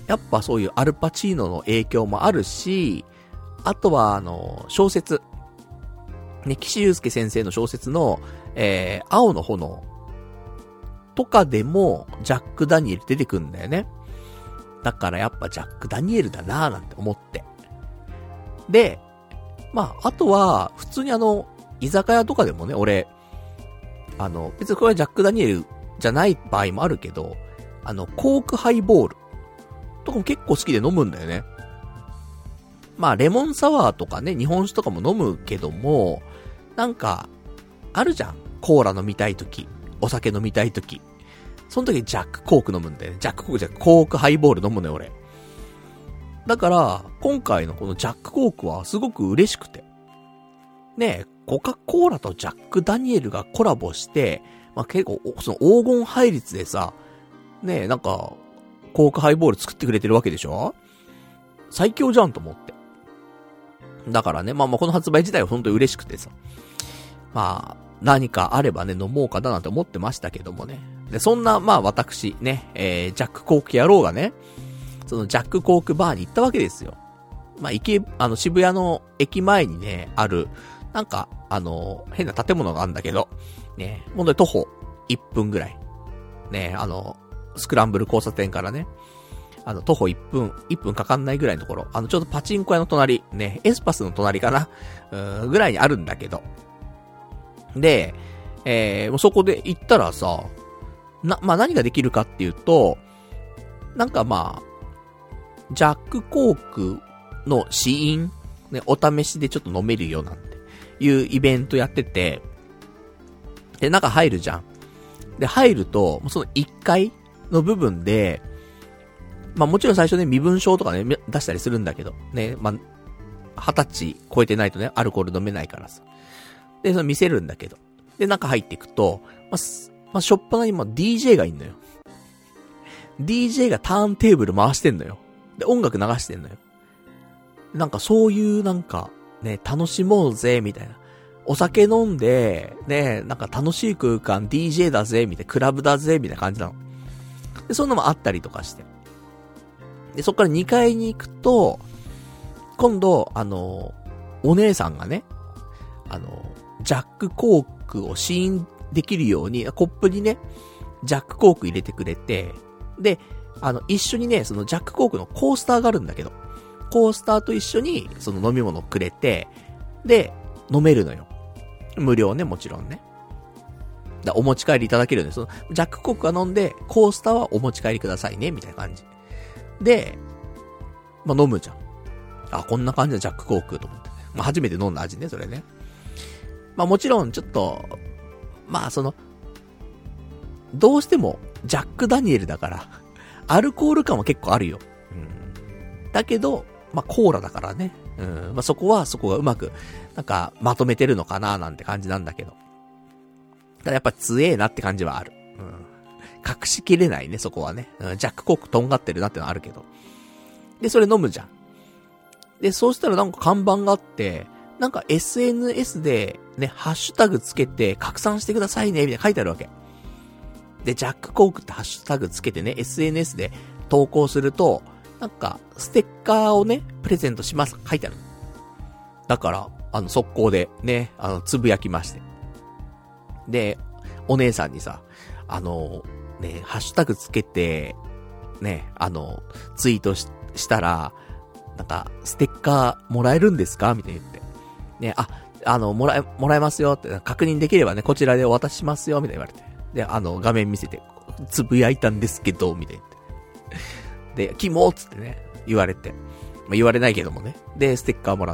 やっぱそういうアルパチーノの影響もあるし、あとは小説。ね、岸優介先生の小説の、青の炎とかでもジャック・ダニエル出てくんだよね。だからやっぱジャック・ダニエルだなぁなんて思って。で、まあ、あとは、普通に居酒屋とかでもね、俺、別にこれはジャック・ダニエルじゃない場合もあるけど、コークハイボールとかも結構好きで飲むんだよね。まあ、レモンサワーとかね、日本酒とかも飲むけども、なんか、あるじゃん。コーラ飲みたいとき、お酒飲みたいとき。その時ジャックコーク飲むんだよね。ジャックコークじゃコークハイボール飲むのよ、俺。だから、今回のこのジャックコークはすごく嬉しくて。ねえ、コカ・コーラとジャック・ダニエルがコラボして、まあ、結構、その黄金配列でさ、ねえ、なんか、コークハイボール作ってくれてるわけでしょ？最強じゃんと思って。だからね、まあこの発売自体は本当に嬉しくてさ。まあ、何かあればね、飲もうかななんて思ってましたけどもね。で、そんな、まあ私ね、ジャックコーク野郎がね、そのジャックコークバーに行ったわけですよ。まあ渋谷の駅前にね、ある、なんか、変な建物があるんだけど、ね、ほんとに徒歩1分ぐらい。ね、スクランブル交差点からね、徒歩1分かかんないぐらいのところ、ちょうどパチンコ屋の隣、ね、エスパスの隣かな、ぐらいにあるんだけど。で、もうそこで行ったらさ、まあ、何ができるかっていうと、なんかまあ、ジャックコークの試飲、ね、お試しでちょっと飲めるよなんていうイベントやってて、で、中入るじゃん。で、入ると、その1階の部分で、まあもちろん最初ね、身分証とかね、出したりするんだけど、ね、まあ、20歳超えてないとね、アルコール飲めないからさ。で、その見せるんだけど。で、中入っていくと、まあ、しょっぱなにも DJ がいんのよ。DJ がターンテーブル回してんのよ。で、音楽流してんのよ。なんかそういうなんか、ね、楽しもうぜ、みたいな。お酒飲んで、ね、なんか楽しい空間、DJ だぜ、みたいな、クラブだぜ、みたいな感じなの。で、そんなのもあったりとかして。で、そっから2階に行くと、今度、お姉さんがね、ジャックコークを試飲できるように、コップにね、ジャックコーク入れてくれて、で、一緒にね、そのジャックコークのコースターがあるんだけど、コースターと一緒に、その飲み物をくれて、で、飲めるのよ。無料ね、もちろんね。お持ち帰りいただけるんで、その、ジャックコークは飲んで、コースターはお持ち帰りくださいね、みたいな感じ。で、まあ、飲むじゃん。あ、こんな感じのジャックコークと思って。まあ、初めて飲んだ味ね、それね。まあ、もちろん、ちょっと、まあ、どうしても、ジャック・ダニエルだから、アルコール感は結構あるよ。うん。だけど、まあ、コーラだからね。うん。まあ、そこがうまく、なんか、まとめてるのかななんて感じなんだけど。ただやっぱ強えなって感じはある。うん。隠しきれないね、そこはね。うん、ジャックコークとんがってるなってのはあるけど。で、それ飲むじゃん。で、そうしたらなんか看板があって、なんか SNS でね、ハッシュタグつけて拡散してくださいね、みたいな書いてあるわけ。で、ジャックコークってハッシュタグつけてね、SNS で投稿すると、なんか、ステッカーをね、プレゼントします、書いてある。だから、速攻でね、つぶやきまして。で、お姉さんにさ、ね、ハッシュタグつけて、ね、ツイートしたら、なんか、ステッカーもらえるんですかみたいに言って。ね、もらえますよって、確認できればね、こちらでお渡ししますよ、みたいに言われて。で、画面見せて、つぶやいたんですけど、みたいに言って。で、キモーっつってね、言われて。まあ、言われないけどもね。で、ステッカーもらって。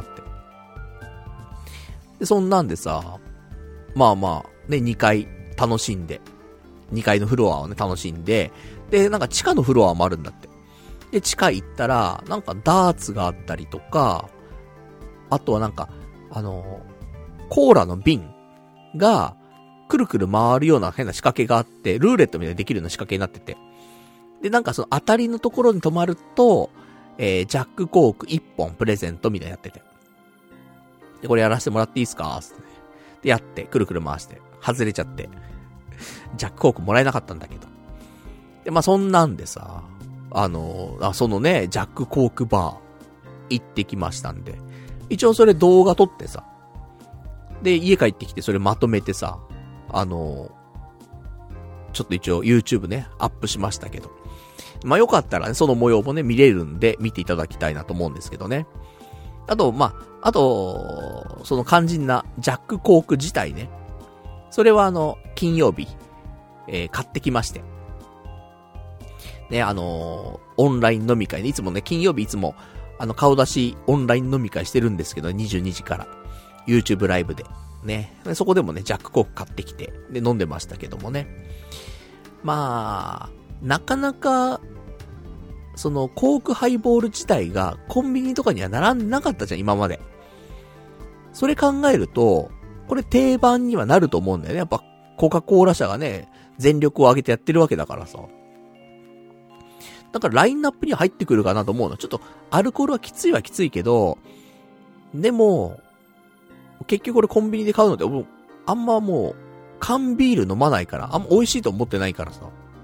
で、そんなんでさ、まあまあ、ね、2階楽しんで、2階のフロアをね、楽しんで、で、なんか地下のフロアもあるんだって。で、地下行ったら、なんかダーツがあったりとか、あとはなんか、コーラの瓶が、くるくる回るような変な仕掛けがあって、ルーレットみたいにできるような仕掛けになってて。で、なんかその当たりのところに止まると、ジャックコーク1本プレゼントみたいにやってて。で、これやらせてもらっていいですかって、ね。で、やって、くるくる回して、外れちゃって。ジャックコークもらえなかったんだけど。で、まあそんなんでさ、 そのね、ジャックコークバー行ってきましたんで。一応それ動画撮ってさ。で、家帰ってきてそれまとめてさ、ちょっと一応 YouTube ね、アップしましたけど。まあ、よかったらね、その模様もね、見れるんで、見ていただきたいなと思うんですけどね。あと、その肝心なジャックコーク自体ね。それは金曜日、買ってきまして。ね、オンライン飲み会ね、いつもね、金曜日いつも、顔出しオンライン飲み会してるんですけど、22時から。YouTube ライブで。ね。そこでもね、ジャックコーク買ってきて、で、飲んでましたけどもね。まあ、なかなか、その、コークハイボール自体が、コンビニとかには並んでなかったじゃん、今まで。それ考えると、これ定番にはなると思うんだよね。やっぱ、コカ・コーラ社がね、全力を挙げてやってるわけだからさ。だからラインナップには入ってくるかなと思うの。ちょっと、アルコールはきついけど、でも、結局俺コンビニで買うのって、あんまもう、缶ビール飲まないから、あんま美味しいと思ってないからさ。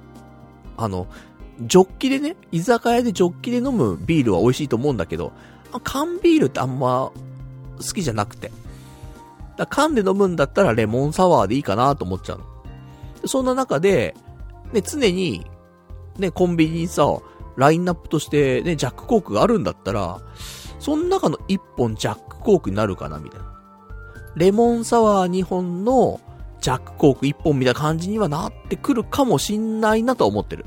ジョッキでね、居酒屋でジョッキで飲むビールは美味しいと思うんだけど、缶ビールってあんま好きじゃなくて。だ缶で飲むんだったらレモンサワーでいいかなと思っちゃうの。そんな中で、ね、常に、ね、コンビニにさ、ラインナップとしてね、ジャックコークがあるんだったら、その中の1本ジャックコークになるかな、みたいな。レモンサワー2本のジャックコーク1本みたいな感じにはなってくるかもしんないなと思ってる。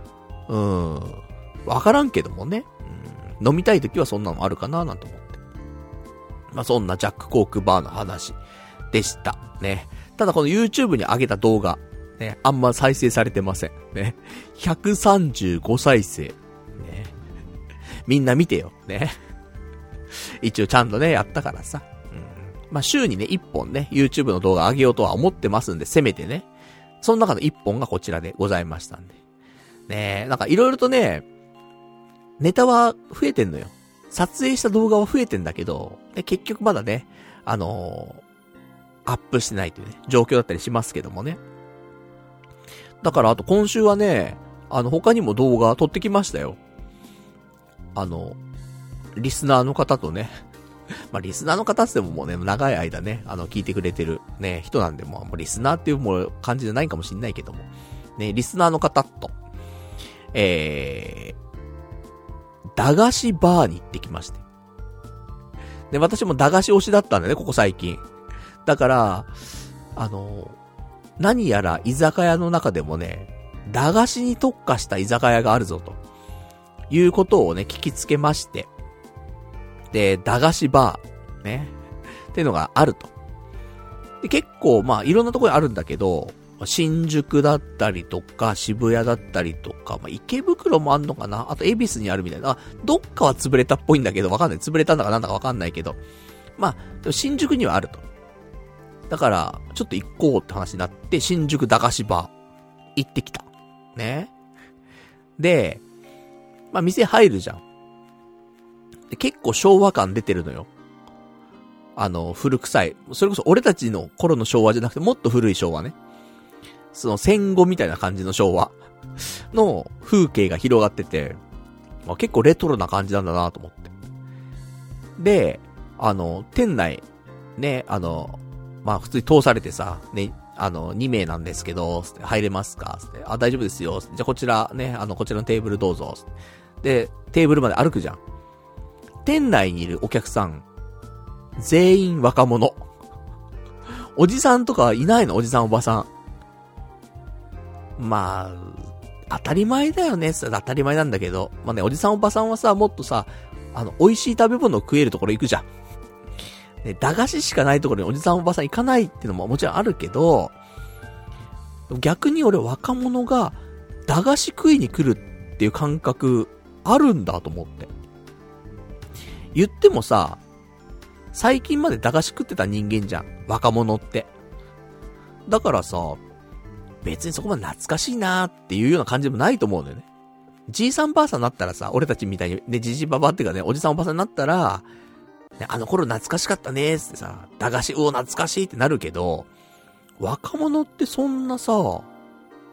わからんけどもね。飲みたいときはそんなのあるかななんて思って。まあ、そんなジャックコークバーの話でした。ね。ただこの YouTube に上げた動画、ね、あんま再生されてません。ね。135再生。ね。みんな見てよ。ね。一応ちゃんとね、やったからさ。まあ、週にね、1本ね、YouTube の動画上げようとは思ってますんで、せめてね。その中の1本がこちらでございましたんで。ねえ、なんかいろいろとね、ネタは増えてんのよ。撮影した動画は増えてんだけど、で結局まだね、アップしてないというね、状況だったりしますけどもね。だからあと今週はね、他にも動画撮ってきましたよ。リスナーの方とね、まあ、リスナーの方ってももうね、長い間ね、聞いてくれてるね、人なんで、もうリスナーっていうもう感じじゃないかもしんないけども。ね、リスナーの方と、駄菓子バーに行ってきまして。で、私も駄菓子推しだったんだね、ここ最近。だから、何やら居酒屋の中でもね、駄菓子に特化した居酒屋があるぞと。いうことをね、聞きつけまして。で、駄菓子バー、ね。っていうのがあると。で、結構、まあ、いろんなところにあるんだけど、新宿だったりとか、渋谷だったりとか、まあ、池袋もあんのかな、あと、恵比寿にあるみたいな。どっかは潰れたっぽいんだけど、わかんない。潰れたんだかなんだかわかんないけど。まあ、でも新宿にはあると。だから、ちょっと行こうって話になって、新宿駄菓子バー、行ってきた。ね。で、まあ、店入るじゃん。で、結構昭和感出てるのよ。古臭い。それこそ俺たちの頃の昭和じゃなくて、もっと古い昭和ね。その戦後みたいな感じの昭和の風景が広がってて、まあ、結構レトロな感じなんだなと思って。で、店内、ね、まあ、普通に通されてさ、ね、2名なんですけど、入れますかって、大丈夫ですよ。じゃあこちらね、こちらのテーブルどうぞ。で、テーブルまで歩くじゃん。店内にいるお客さん、全員若者。おじさんとかいないの？おじさんおばさん。まあ、当たり前だよね。当たり前なんだけど。まあね、おじさんおばさんはさ、もっとさ、美味しい食べ物を食えるところ行くじゃん。ね、駄菓子しかないところにおじさんおばさん行かないっていうのももちろんあるけど、逆に俺若者が駄菓子食いに来るっていう感覚あるんだと思って。言ってもさ、最近まで駄菓子食ってた人間じゃん。若者って。だからさ、別にそこまで懐かしいなーっていうような感じでもないと思うんだよね。じいさんばあさんになったらさ、俺たちみたいに、ね、じじばばっていうかね、おじさんおばさんになったら、ね、頃懐かしかったねーってさ、駄菓子、懐かしいってなるけど、若者ってそんなさ、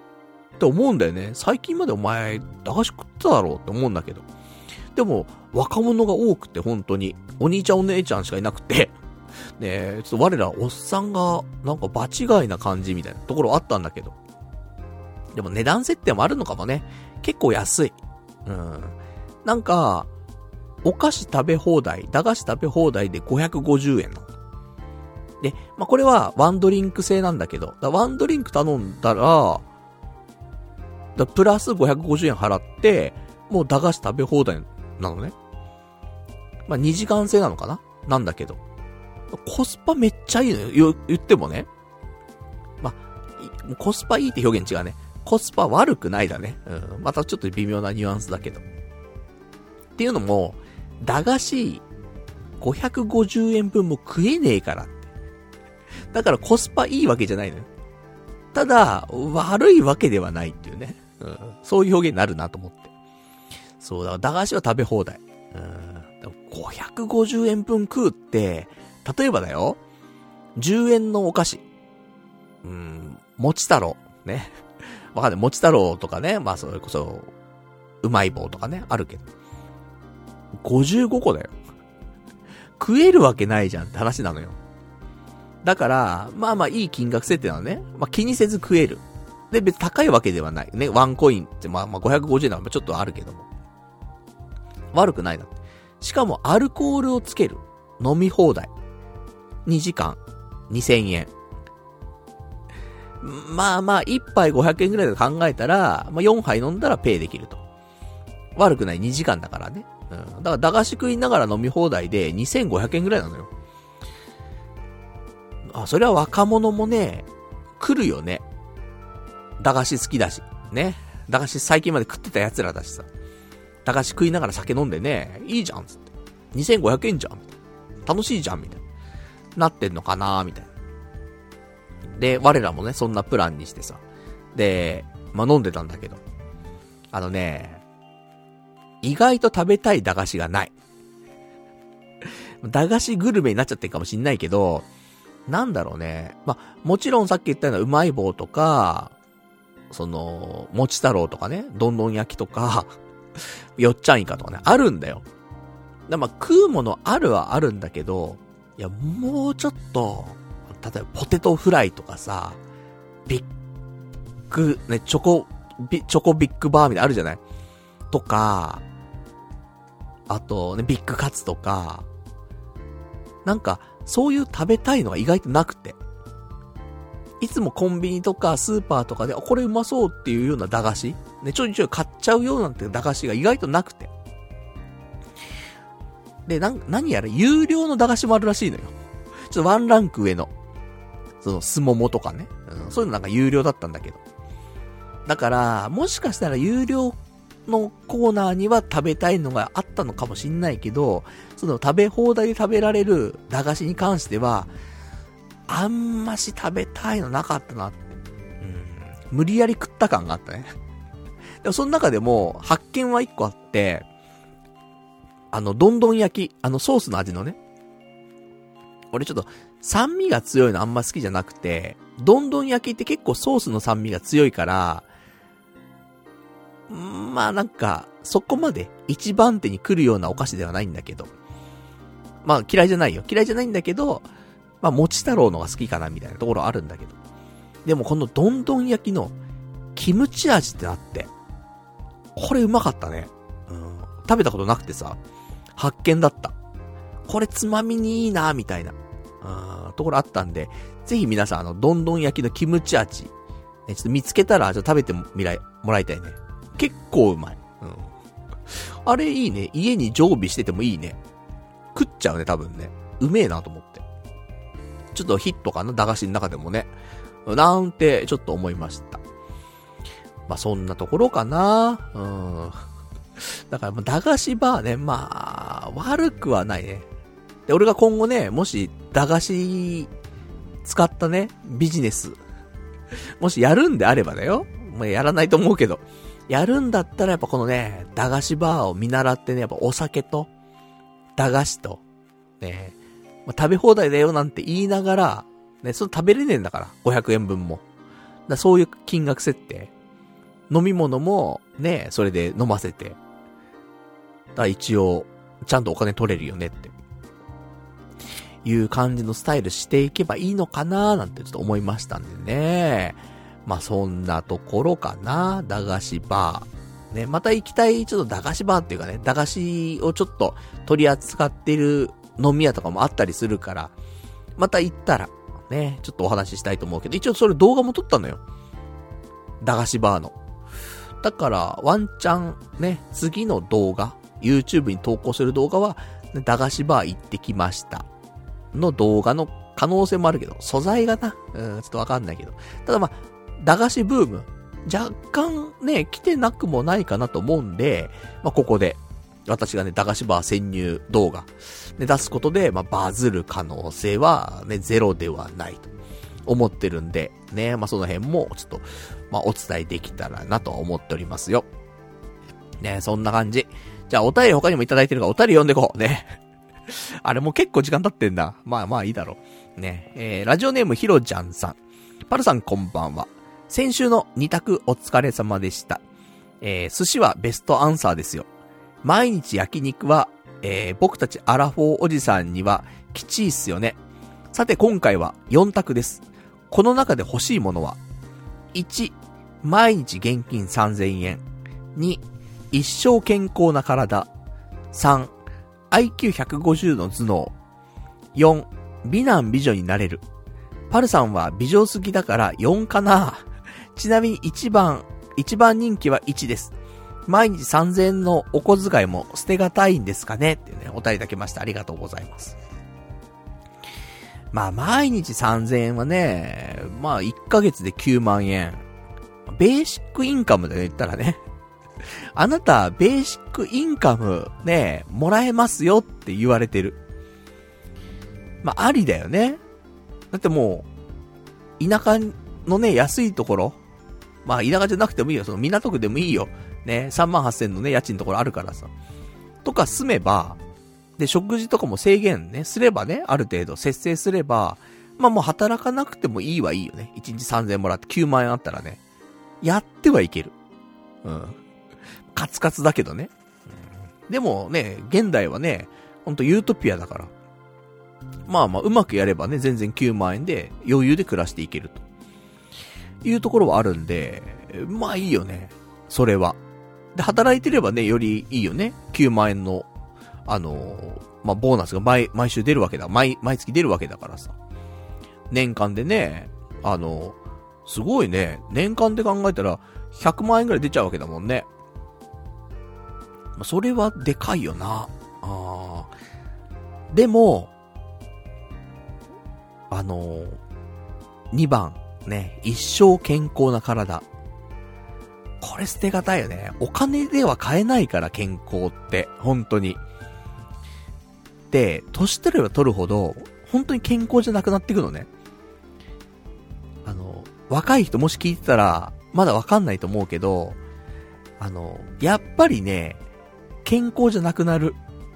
って思うんだよね。最近までお前、駄菓子食ってただろうって思うんだけど。でも、若者が多くて本当に、お兄ちゃんお姉ちゃんしかいなくて、ね、ちょっと我らおっさんが、なんか場違いな感じみたいなところあったんだけど。でも値段設定もあるのかもね。結構安い。なんか、お菓子食べ放題、駄菓子食べ放題で550円なの。で、まあ、これはワンドリンク制なんだけど、ワンドリンク頼んだら、プラス550円払って、もう駄菓子食べ放題なのね。まあ、2時間制なのかななんだけど。コスパめっちゃいいのよ。言ってもね。まあ、コスパいいって表現違うね。コスパ悪くないだね。またちょっと微妙なニュアンスだけど。っていうのも、駄菓子550円分も食えねえからって。だからコスパいいわけじゃないのよ。ただ、悪いわけではないっていうね。そういう表現になるなと思って。そうだ、駄菓子は食べ放題。550円分食うって、例えばだよ、10円のお菓子。もち太郎。ね。わかんない。もち太郎とかね。まあ、それこそ、うまい棒とかね。あるけど。55個だよ。食えるわけないじゃんって話なのよ。だから、まあまあいい金額設定なのね。まあ気にせず食える。で、別に高いわけではない。ね、ワンコインって、まあ550円なのちょっとあるけども。悪くないな。しかもアルコールをつける。飲み放題。2時間。2000円。まあまあ、1杯500円ぐらいで考えたら、まあ4杯飲んだらペイできると。悪くない2時間だからね。だから駄菓子食いながら飲み放題で2500円ぐらいなのよ。それは若者もね、来るよね。駄菓子好きだし。ね。駄菓子最近まで食ってた奴らだしさ。駄菓子食いながら酒飲んでね、いいじゃんつって。2500円じゃん。楽しいじゃんみたいな。なってんのかなみたいな。で、我らもね、そんなプランにしてさ。で、まあ、飲んでたんだけど。意外と食べたい駄菓子がない。駄菓子グルメになっちゃってるかもしんないけど、なんだろうね。まあ、もちろんさっき言ったようなうまい棒とか、もち太郎とかね、どんどん焼きとか、よっちゃんイカとかね、あるんだよ。まあ、食うものあるはあるんだけど、いや、もうちょっと、例えばポテトフライとかさ、ビッグ、ね、チョコビッグバーみたいなあるじゃないとか、あとね、ビッグカツとか、なんか、そういう食べたいのが意外となくて。いつもコンビニとかスーパーとかで、これうまそうっていうような駄菓子ね、ちょいちょい買っちゃうようなんて駄菓子が意外となくて。で、何やら有料の駄菓子もあるらしいのよ。ちょっとワンランク上の。すももとかね。そういうのなんか有料だったんだけど。だから、もしかしたら有料のコーナーには食べたいのがあったのかもしんないけど、食べ放題で食べられる駄菓子に関しては、あんまし食べたいのなかったなって。無理やり食った感があったね。でもその中でも、発見は一個あって、どんどん焼き、ソースの味のね。俺ちょっと、酸味が強いのあんま好きじゃなくて、どんどん焼きって結構ソースの酸味が強いから、まあなんか、そこまで一番手に来るようなお菓子ではないんだけど。まあ嫌いじゃないよ。嫌いじゃないんだけど、まあもち太郎のが好きかなみたいなところあるんだけど。でもこのどんどん焼きのキムチ味ってなって、これうまかったね。食べたことなくてさ、発見だった。これつまみにいいなみたいな、ところあったんで、ぜひ皆さんどんどん焼きのキムチ味、ね、ちょっと見つけたら、ちょっと食べてもらいたいね。結構うまい。あれいいね。家に常備しててもいいね。食っちゃうね、多分ね。うめえなと思って。ちょっとヒットかな、駄菓子の中でもね。なんて、ちょっと思いました。まあ、そんなところかな。だから、駄菓子バーね、まあ、悪くはないね。で、俺が今後ね、もし、駄菓子、使ったね、ビジネス、もしやるんであればだよ。まあ、やらないと思うけど。やるんだったらやっぱこのね、駄菓子バーを見習ってね、やっぱお酒と、駄菓子と、ね、まあ、食べ放題だよなんて言いながら、ね、その食べれねえんだから、500円分も。そういう金額設定。 飲み物もね、それで飲ませて。だから一応、ちゃんとお金取れるよねって。いう感じのスタイルしていけばいいのかなーなんてちょっと思いましたんでね。まあそんなところかな。駄菓子バー。ね、また行きたいちょっと駄菓子バーっていうかね、駄菓子をちょっと取り扱っている飲み屋とかもあったりするから、また行ったら、ね、ちょっとお話ししたいと思うけど、一応それ動画も撮ったのよ。駄菓子バーの。だから、ワンチャン、ね、次の動画、YouTube に投稿する動画は、駄菓子バー行ってきました。の動画の可能性もあるけど、素材がな、ちょっとわかんないけど。ただまあ、駄菓子ブーム、若干ね、来てなくもないかなと思うんで、まあここで、私がね、駄菓子バー潜入動画、で出すことで、まあバズる可能性はね、ゼロではないと思ってるんで、ね、まあその辺もちょっと、まあお伝えできたらなと思っておりますよ。ね、そんな感じ。じゃあお便り他にもいただいてるからお便り読んでこう。ね。あれもう結構時間経ってんだ。まあまあいいだろう。ね。ラジオネームひろちゃんさん。パルさんこんばんは。先週の2択お疲れ様でした。寿司はベストアンサーですよ。毎日焼肉は、僕たちアラフォーおじさんにはきちいっすよね。さて今回は4択です。この中で欲しいものは、1、毎日現金3000円。2、一生健康な体。3、IQ150 の頭脳。4、美男美女になれる。パルさんは美女好きだから4かな。ちなみに一番人気は1です。毎日3000円のお小遣いも捨てがたいんですかねっていうね、お便りいただきました。ありがとうございます。まあ毎日3000円はね、まあ1ヶ月で9万円。ベーシックインカムで言ったらね。あなた、ベーシックインカムね、もらえますよって言われてる。まあ、ありだよね。だってもう、田舎のね、安いところ。まあ、田舎じゃなくてもいいよ。その港区でもいいよ。ね、38,000のね、家賃のところあるからさ。とか住めば、で、食事とかも制限ね、すればね、ある程度節制すれば、まあもう働かなくてもいいはいいよね。1日3000円もらって9万円あったらね。やってはいける。うん。カツカツだけどね。でもね、現代はね、ほんとユートピアだから。まあまあ、うまくやればね、全然9万円で余裕で暮らしていけるというところはあるんで、まあいいよね。それは。で、働いてればね、よりいいよね。9万円の、まあ、ボーナスが毎週出るわけだ。毎月出るわけだからさ。年間でね、すごいね、年間で考えたら、100万円ぐらい出ちゃうわけだもんね。それはでかいよな。でも、2番、ね、一生健康な体。これ捨てがたいよね。お金では買えないから健康って、本当に。で、年取れば取るほど、本当に健康じゃなくなっていくのね。若い人もし聞いてたら、まだわかんないと思うけど、やっぱりね、健康じゃなくなる。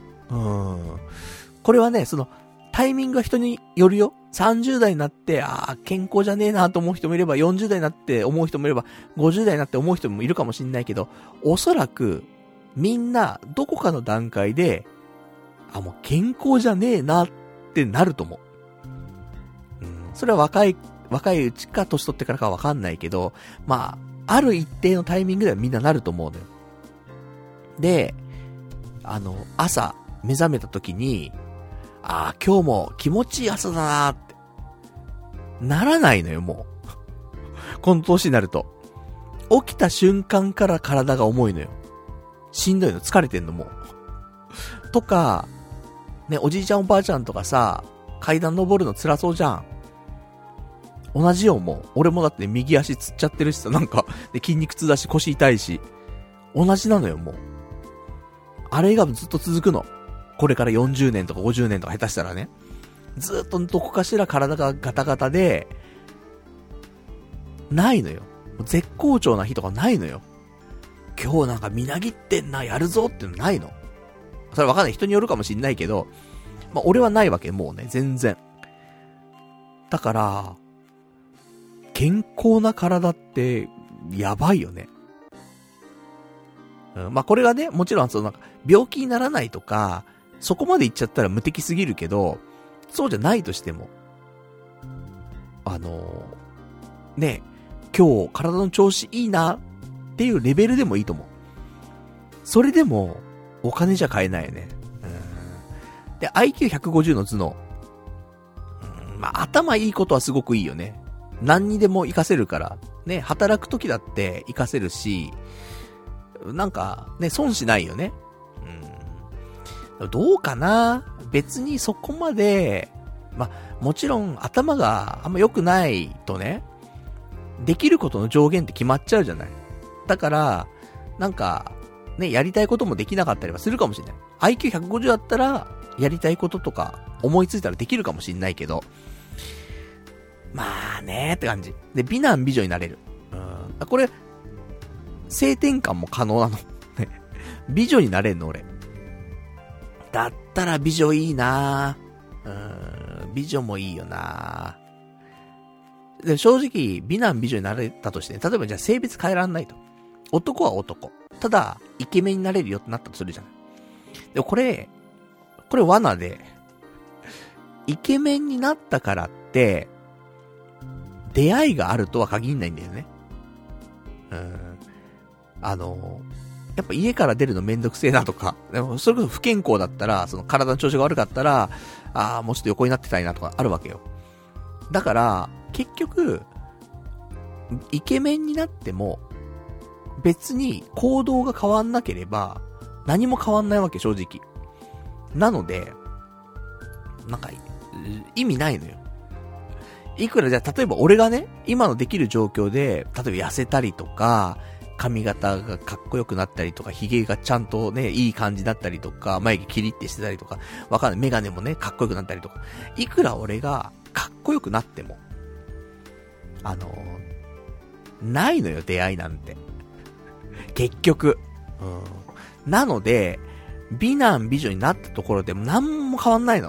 これはね、その、タイミングが人によるよ。30代になって、健康じゃねえなと思う人もいれば、40代になって思う人もいれば、50代になって思う人もいるかもしんないけど、おそらく、みんな、どこかの段階で、もう健康じゃねえなってなると思う。それは若いうちか年取ってからかわかんないけど、まあ、ある一定のタイミングではみんななると思うのよ。で、朝、目覚めた時に、今日も気持ちいい朝だなーって。ならないのよ、もう。この年になると。起きた瞬間から体が重いのよ。しんどいの、疲れてんの、もう。とか、ね、おじいちゃんおばあちゃんとかさ、階段登るの辛そうじゃん。同じよ、もう。俺もだって右足つっちゃってるしさ、なんか、で筋肉痛だし、腰痛いし。同じなのよ、もう。あれがずっと続くの。これから40年とか50年とか下手したらね。ずっとどこかしら体がガタガタで、ないのよ。絶好調な日とかないのよ。今日なんかみなぎってんな、やるぞってのないの。それわかんない。人によるかもしんないけど、まあ俺はないわけ、もうね、全然。だから、健康な体って、やばいよね。 まあ、これがね、もちろんなんか、病気にならないとか、そこまで行っちゃったら無敵すぎるけど、そうじゃないとしても、ね、今日体の調子いいなっていうレベルでもいいと思う。それでも、お金じゃ買えないよね。で、IQ150 の頭脳。まあ、頭いいことはすごくいいよね。何にでも活かせるから。ね、働く時だって活かせるし、なんか、ね、損しないよね。どうかな？別にそこまで、まあ、もちろん頭があんま良くないとね、できることの上限って決まっちゃうじゃない。だから、なんか、ね、やりたいこともできなかったりはするかもしれない。IQ150 だったら、やりたいこととか、思いついたらできるかもしれないけど、まあねーって感じ。で、美男美女になれる。これ、性転換も可能なの。美女になれんの俺。だったら美女いいな美女もいいよなで、正直、美男美女になれたとして、ね、例えばじゃあ性別変えらんないと。男は男。ただ、イケメンになれるよってなったとするじゃない。でもこれ罠で、イケメンになったからって、出会いがあるとは限んないんだよね。やっぱ家から出るのめんどくせえなとか、でもそれこそ不健康だったら、その体の調子が悪かったら、もうちょっと横になってたいなとかあるわけよ。だから、結局、イケメンになっても、別に行動が変わんなければ、何も変わんないわけ、正直。なので、なんか、意味ないのよ。いくらじゃあ、例えば俺がね、今のできる状況で、例えば痩せたりとか、髪型がかっこよくなったりとか、髭がちゃんとね、いい感じだったりとか、眉毛キリってしてたりとか、わかんない。メガネもね、かっこよくなったりとか。いくら俺がかっこよくなっても、ないのよ、出会いなんて。結局。なので、美男美女になったところでも何も変わんないの。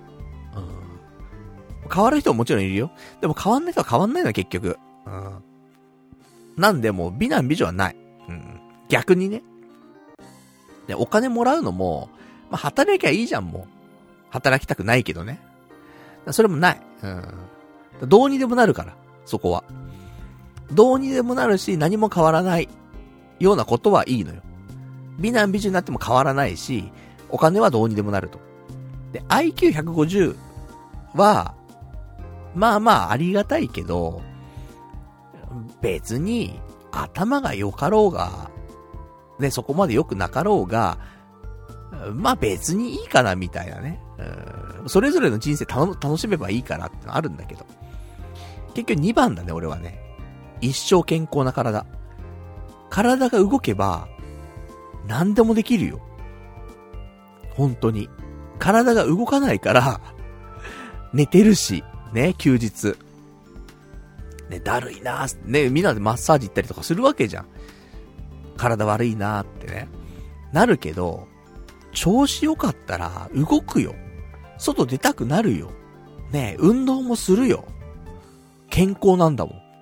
変わる人ももちろんいるよ。でも変わんない人は変わんないの、結局。なんでもう美男美女はない。逆にね。で、お金もらうのも、まあ、働きゃいいじゃん、もう。働きたくないけどね。それもない。どうにでもなるから、そこは。どうにでもなるし、何も変わらないようなことはいいのよ。美男美女になっても変わらないし、お金はどうにでもなると。で、IQ150 は、まあまあありがたいけど、別に頭が良かろうが、ね、そこまで良くなかろうが、まあ別にいいかなみたいなね。それぞれの人生楽しめばいいかなってのあるんだけど。結局2番だね、俺はね。一生健康な体。体が動けば、何でもできるよ。本当に。体が動かないから、寝てるし、ね、休日。ね、だるいなーね、みんなでマッサージ行ったりとかするわけじゃん。体悪いなーってね。なるけど、調子良かったら動くよ。外出たくなるよ。ね、運動もするよ。健康なんだもん。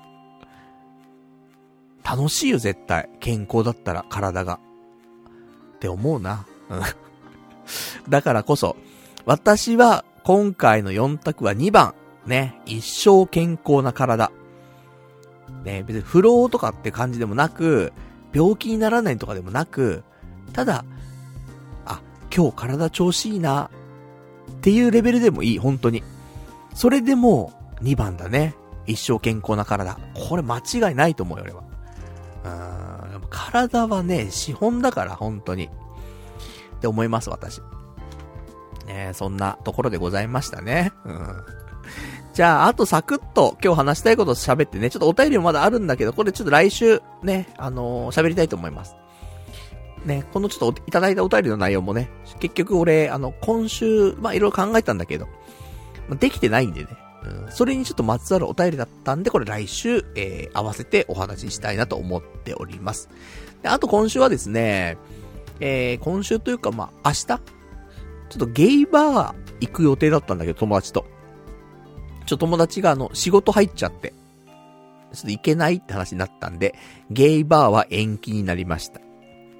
楽しいよ、絶対。健康だったら、体が。って思うな。だからこそ、私は、今回の4択は2番。ね、一生健康な体。ね、別に不老とかって感じでもなく、病気にならないとかでもなく、ただ、今日体調子いいな、っていうレベルでもいい、本当に。それでも、2番だね。一生健康な体。これ間違いないと思うよ、俺は。体はね、資本だから、本当に。って思います、私。ね、そんなところでございましたね。じゃあ、あとサクッと今日話したいこと喋ってね、ちょっとお便りもまだあるんだけど、これちょっと来週ね、喋りたいと思います。ね、このちょっといただいたお便りの内容もね、結局俺、今週、まあ、いろいろ考えたんだけど、できてないんでね、それにちょっとまつわるお便りだったんで、これ来週、合わせてお話ししたいなと思っております。で、あと今週はですね、今週というか、まあ、明日ちょっとゲイバー行く予定だったんだけど、友達と。友達が仕事入っちゃって、ちょっと行けないって話になったんで、ゲイバーは延期になりました。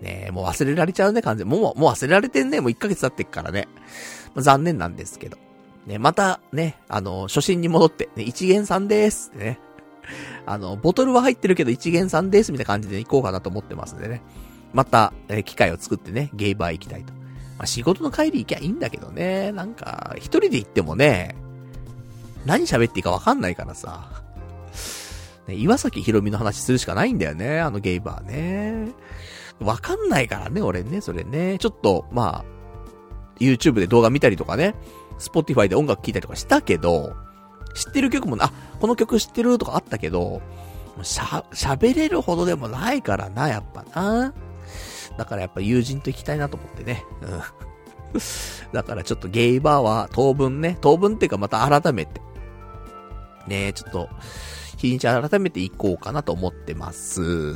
ねえ、もう忘れられちゃうね、完全に。もう忘れられてんね。もう1ヶ月経ってっからね。まあ、残念なんですけど。ね、また、ね、初心に戻って、ね、一元さんでーすってね。ボトルは入ってるけど一元さんですみたいな感じで行こうかなと思ってますんでね。また、機会を作ってね、ゲイバー行きたいと。まあ、仕事の帰り行きゃいいんだけどね。なんか、一人で行ってもね、何喋っていいかわかんないからさ。ね、岩崎ひろみの話するしかないんだよね、ゲイバーね。わかんないからね、俺ね、それね。ちょっと、まあ、YouTube で動画見たりとかね、Spotify で音楽聴いたりとかしたけど、知ってる曲も、この曲知ってるとかあったけど、喋れるほどでもないからな、やっぱな。だからやっぱ友人と行きたいなと思ってね。うん。だからちょっとゲイバーは当分っていうかまた改めて。ね、ちょっと、日にち改めて行こうかなと思ってます。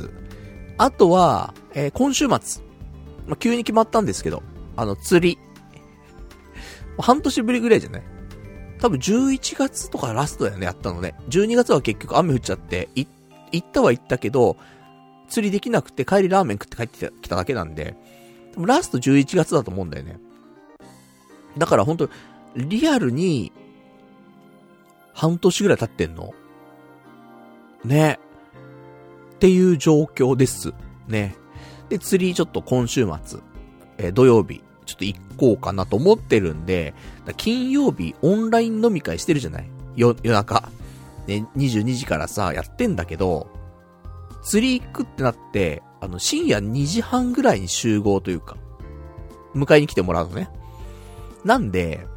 あとは、今週末。急に決まったんですけど、釣り。半年ぶりぐらいじゃない？多分11月とかラストだよね、やったのね。12月は結局雨降っちゃって、行ったけど、釣りできなくて帰りラーメン食って帰ってきただけなんで、でもラスト11月だと思うんだよね。だから本当リアルに、半年ぐらい経ってんのね。っていう状況です。ね。で、釣りちょっと今週末、土曜日、ちょっと行こうかなと思ってるんで、金曜日オンライン飲み会してるじゃない？夜中。ね、22時からさ、やってんだけど、釣り行くってなって、深夜2時半ぐらいに集合というか、迎えに来てもらうのね。なんで、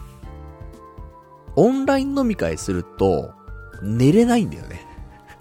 オンライン飲み会すると、寝れないんだよね。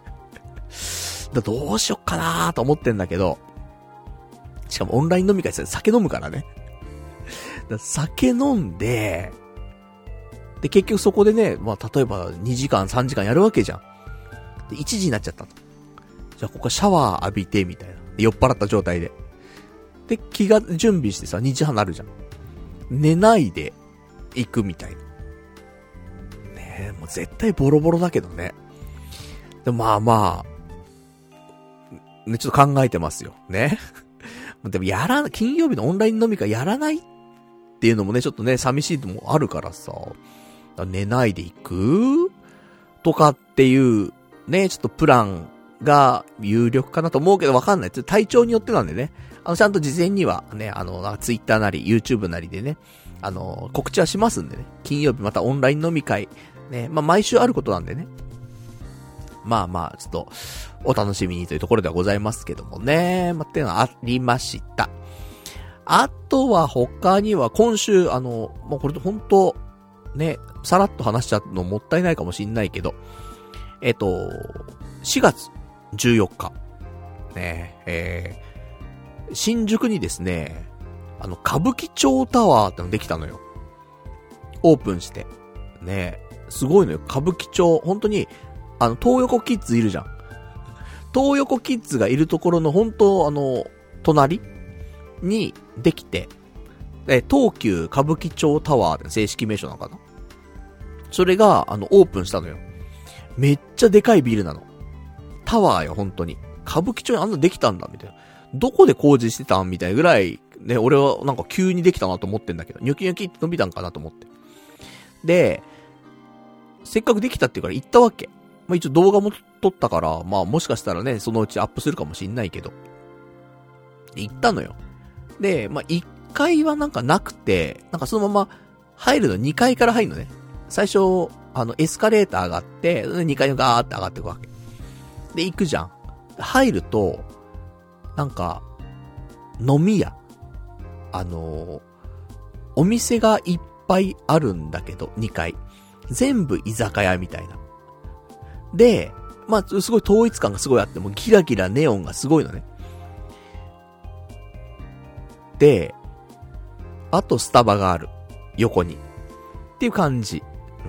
どうしよっかなーと思ってんだけど、しかもオンライン飲み会すると酒飲むからね。酒飲んで、で、結局そこでね、まあ、例えば2時間、3時間やるわけじゃん。で、1時になっちゃったと。じゃあ、ここシャワー浴びて、みたいな。酔っ払った状態で。で、準備してさ、2時半なるじゃん。寝ないで、行くみたいな。ねえ、もう絶対ボロボロだけどね。でもまあ、ね、ちょっと考えてますよ。ね。でも金曜日のオンライン飲み会やらないっていうのもね、ちょっとね、寂しいのもあるからさ、寝ないで行くとかっていう、ね、ちょっとプランが有力かなと思うけどわかんない。体調によってなんでね、ちゃんと事前にはね、ツイッターなり、YouTube なりでね、告知はしますんでね、金曜日またオンライン飲み会、ね、まあ毎週あることなんでね、まあ、ちょっと、お楽しみにというところではございますけどもね。まあ、っていうのがありました。あとは他には今週、もうこれほんと、ね、さらっと話しちゃうのもったいないかもしんないけど、4月14日、ね、新宿にですね、歌舞伎町タワーってのできたのよ。オープンして。ね、すごいのよ。歌舞伎町、本当に、東横キッズいるじゃん。東横キッズがいるところの本当隣にできて、東急歌舞伎町タワーって正式名称なのかな？それが、オープンしたのよ。めっちゃでかいビルなの。タワーよ、本当に。歌舞伎町にあんなできたんだ、みたいな。どこで工事してたんみたいなぐらい、ね、俺はなんか急にできたなと思ってんだけど、ニョキニョキって伸びたんかなと思って。で、せっかくできたっていうから行ったわけ。まあ、一応動画も撮ったから、まあもしかしたらね、そのうちアップするかもしんないけど。行ったのよ。で、まあ1階はなんかなくて、なんかそのまま入るの2階から入るのね。最初、エスカレーター上がって、2階にガーって上がっていくわけ。で、行くじゃん。入ると、なんか、飲み屋。お店がいっぱいあるんだけど、2階。全部居酒屋みたいな。で、まあ、すごい統一感がすごいあって、もうギラギラネオンがすごいのね。で、あとスタバがある。横に。っていう感じ。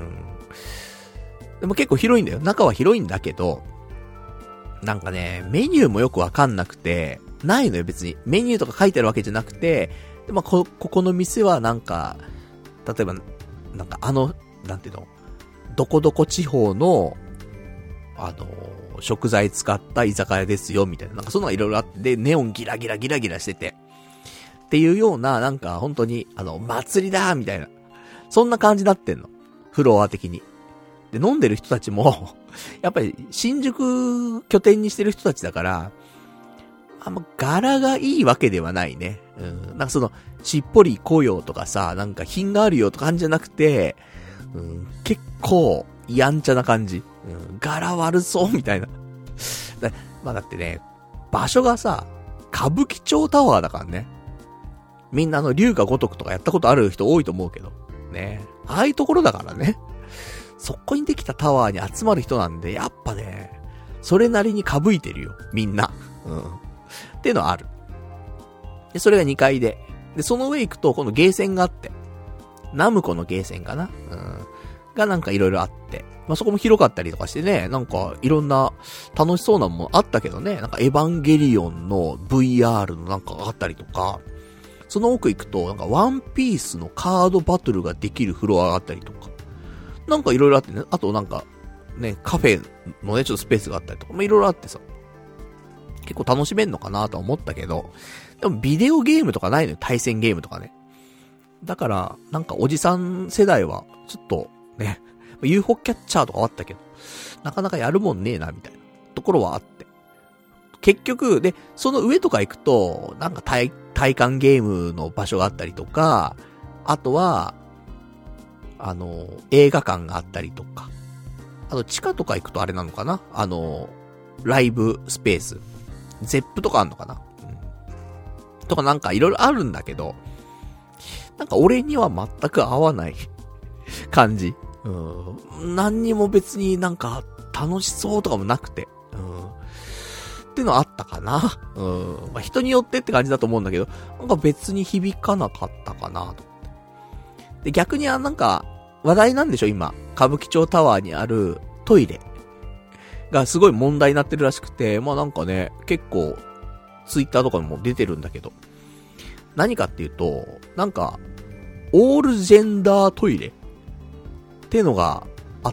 でも結構広いんだよ。中は広いんだけど、なんかね、メニューもよくわかんなくて、ないのよ別に。メニューとか書いてあるわけじゃなくて、でまあ、ここの店はなんか、例えば、なんかなんていうの、どこどこ地方の、 食材使った居酒屋ですよ、みたいな。なんかそんなのいろいろあって、で、ネオンギラギラしてて。っていうような、なんか本当に、祭りだみたいな。そんな感じになってんの。フロア的に。で、飲んでる人たちも、やっぱり新宿拠点にしてる人たちだから、あんま柄がいいわけではないね。なんかその、しっぽり行こうよとかさ、なんか品があるよとか感じじゃなくて、結構、やんちゃな感じ。柄悪そうみたいな。まあだってね、場所がさ、歌舞伎町タワーだからね。みんな龍が如くとかやったことある人多いと思うけど。ね。ああいうところだからね。そこにできたタワーに集まる人なんで、やっぱね、それなりにかぶいてるよ。みんな。っていうのはある。で、それが2階で。で、その上行くと、今度ゲーセンがあって。ナムコのゲーセンかな。がなんかいろいろあって。まあ、そこも広かったりとかしてね、なんかいろんな楽しそうなものあったけどね、なんかエヴァンゲリオンの VR のなんかがあったりとか、その奥行くと、なんかワンピースのカードバトルができるフロアがあったりとか、なんかいろいろあってね、あとなんか、ね、カフェのね、ちょっとスペースがあったりとか、まあ、いろいろあってさ、結構楽しめんのかなとは思ったけど、でもビデオゲームとかないのよ、対戦ゲームとかね。だから、なんかおじさん世代は、ちょっと、ね、UFO キャッチャーとかあったけど、なかなかやるもんねえな、みたいなところはあって。結局、で、その上とか行くと、なんか体感ゲームの場所があったりとか、あとは、映画館があったりとか、あと地下とか行くとあれなのかな？ライブスペース。ゼップとかあんのかな？とかなんかいろいろあるんだけど、なんか俺には全く合わない感じ。何にも別になんか楽しそうとかもなくて。っていうのあったかな。まあ、人によってって感じだと思うんだけど、なんか別に響かなかったかなと思って。で、逆になんか話題なんでしょ今。歌舞伎町タワーにあるトイレがすごい問題になってるらしくて、まあなんかね、結構ツイッターとかにも出てるんだけど、何かっていうと、なんかオールジェンダートイレっていうのがあって、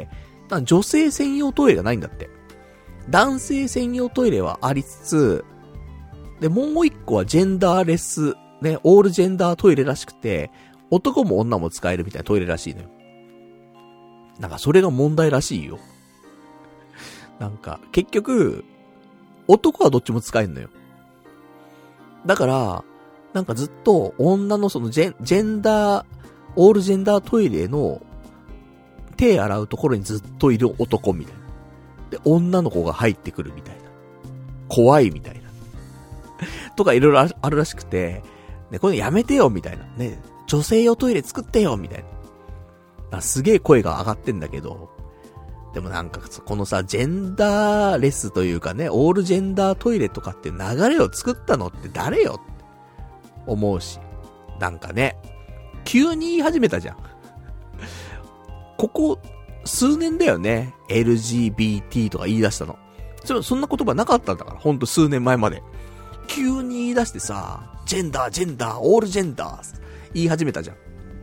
女性専用トイレがないんだって。男性専用トイレはありつつ、で、もう一個はジェンダーレス、ね、オールジェンダートイレらしくて、男も女も使えるみたいなトイレらしいのよ。なんかそれが問題らしいよ。なんか、結局、男はどっちも使えるのよ。だから、なんかずっと女のそのジェンダー、オールジェンダートイレの手洗うところにずっといる男みたいな。で、女の子が入ってくるみたいな。怖いみたいな。とかいろいろあるらしくて、ね、これやめてよみたいな。ね、女性用トイレ作ってよみたいな。すげえ声が上がってんだけど、でもなんかこのさ、ジェンダーレスというかね、オールジェンダートイレとかって流れを作ったのって誰よって思うし、なんかね、急に言い始めたじゃん。ここ数年だよね、LGBT とか言い出したの。そんな言葉なかったんだから、ほんと数年前まで。急に言い出してさ、ジェンダー、オールジェンダー言い始めたじゃん。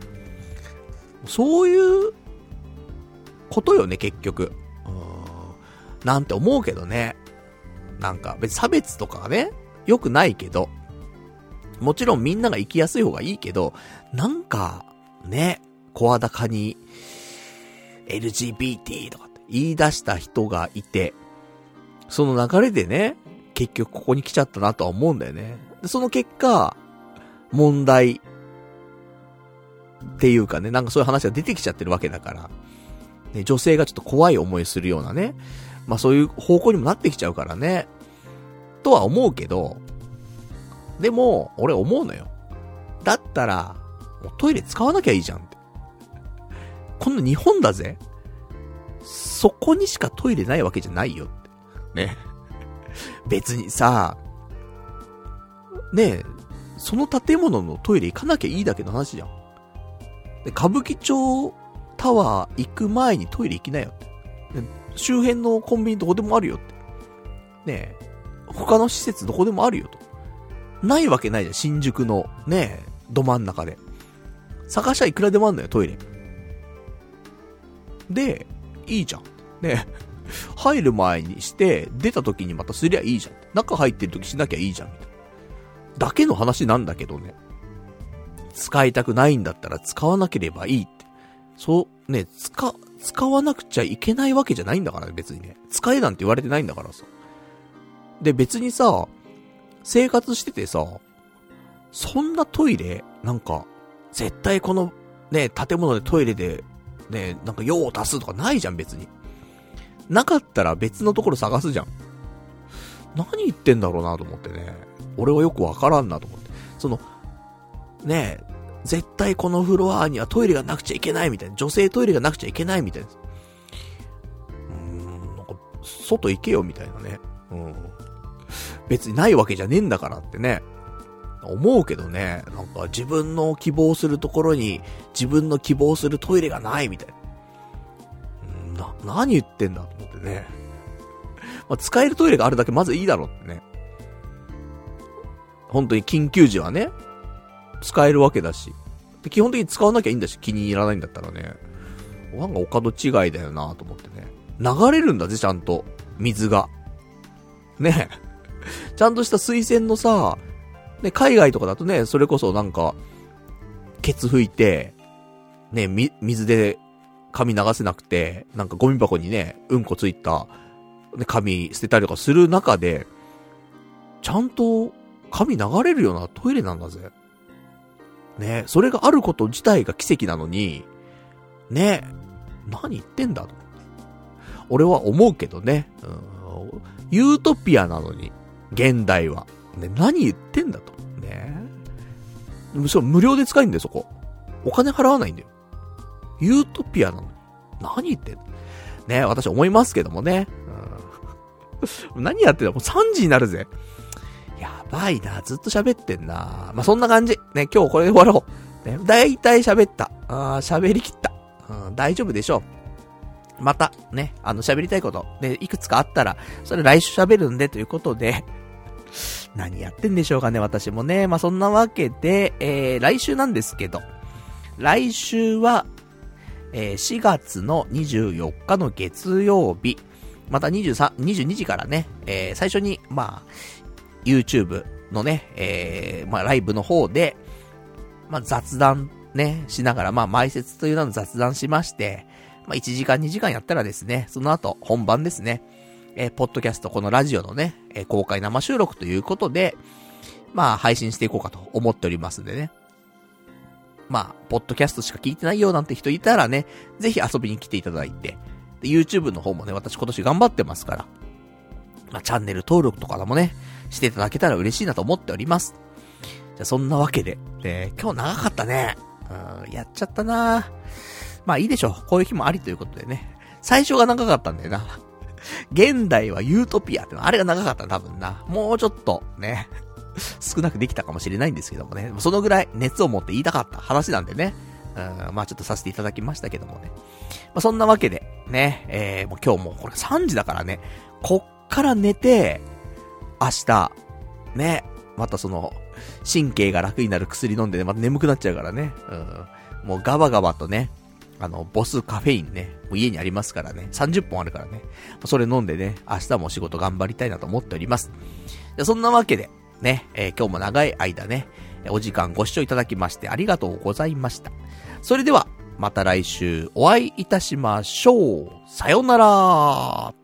そういうことよね、結局。なんて思うけどね。なんか別に差別とかがね、良くないけど、もちろんみんなが生きやすい方がいいけど、なんかね、声高に LGBT とかって言い出した人がいて、その流れでね、結局ここに来ちゃったなとは思うんだよね。でその結果、問題っていうかね、なんかそういう話が出てきちゃってるわけだから、ね、女性がちょっと怖い思いするようなね、まあそういう方向にもなってきちゃうからね、とは思うけど、でも、俺思うのよ。だったら、もうトイレ使わなきゃいいじゃんって。こんな日本だぜ。そこにしかトイレないわけじゃないよって。ね。別にさ、ねえ、その建物のトイレ行かなきゃいいだけの話じゃん。で、歌舞伎町タワー行く前にトイレ行きなよって。周辺のコンビニどこでもあるよって。ねえ、他の施設どこでもあるよと。ないわけないじゃん、新宿のねえ、ど真ん中で。探しゃいくらでもあんのよ、トイレ。で、いいじゃん。ねえ、 入る前にして、出た時にまたすりゃいいじゃん。中入ってる時しなきゃいいじゃん。みたいな。だけの話なんだけどね。使いたくないんだったら使わなければいいって。そうね、使わなくちゃいけないわけじゃないんだからね、別にね。使えなんて言われてないんだからさ。で、別にさ、生活しててさ、そんなトイレ、なんか、絶対この、ね、建物でトイレで、ね、なんか用を足すとかないじゃん、別に。なかったら別のところ探すじゃん。何言ってんだろうなと思ってね。俺はよくわからんなと思って。その、ねえ、絶対このフロアにはトイレがなくちゃいけないみたいな。女性トイレがなくちゃいけないみたいな。なんか、外行けよみたいなね。別にないわけじゃねえんだからってね。思うけどね。なんか自分の希望するところに自分の希望するトイレがないみたいな。何言ってんだと思ってね。まあ、使えるトイレがあるだけまずいいだろうってね。本当に緊急時はね、使えるわけだし。で基本的に使わなきゃいいんだし、気に入らないんだったらね。なんかお門違いだよなと思ってね。流れるんだぜ、ちゃんと。水が。ねえ。ちゃんとした水洗のさ、ね、海外とかだとね、それこそなんか、ケツ拭いて、ね、水で髪流せなくて、なんかゴミ箱にね、うんこついた、ね、髪捨てたりとかする中で、ちゃんと髪流れるようなトイレなんだぜ。ね、それがあること自体が奇跡なのに、ね、何言ってんだと。俺は思うけどね、ユートピアなのに、現代は。ね、何言ってんだと。ね。無料で使えんだよ、そこ。お金払わないんだよ。ユートピアなのに。何言ってんのね、私思いますけどもね。何やってんだ、もう3時になるぜ。やばいな、ずっと喋ってんな。まあ、そんな感じ。ね、今日これで終わろう。ね、だいたい喋った。喋りきった。大丈夫でしょう。また、ね、喋りたいこと、ね、いくつかあったら、それ来週喋るんで、ということで、何やってんでしょうかね、私もね。まあ、そんなわけで、来週なんですけど、来週は、4月の24日の月曜日、また22時からね、最初に、まあ、YouTube のね、まあ、ライブの方で、まあ、雑談ね、しながら、まあ、前説という名の雑談しまして、まあ、1時間2時間やったらですね、その後、本番ですね。ポッドキャスト、このラジオのね、公開生収録ということで、まあ、配信していこうかと思っておりますんでね。まあ、ポッドキャストしか聞いてないよなんて人いたらね、ぜひ遊びに来ていただいて、で、YouTube の方もね、私今年頑張ってますから、まあ、チャンネル登録とかもね、していただけたら嬉しいなと思っております。じゃあ、そんなわけで、今日長かったね。やっちゃったな。まあいいでしょう。こういう日もありということでね。最初が長かったんだよな。現代はユートピアってのあれが長かった多分な。もうちょっとね、少なくできたかもしれないんですけどもね。そのぐらい熱を持って言いたかった話なんでね。まあちょっとさせていただきましたけどもね。まあそんなわけで、ね、もう今日もうこれ3時だからね。こっから寝て、明日、ね、またその、神経が楽になる薬飲んでね、また眠くなっちゃうからね。もうガバガバとね、ボスカフェインね、もう家にありますからね、30本あるからね、それ飲んでね、明日も仕事頑張りたいなと思っております。でそんなわけで、ね、今日も長い間ね、お時間ご視聴いただきましてありがとうございました。それでは、また来週お会いいたしましょう。さよなら。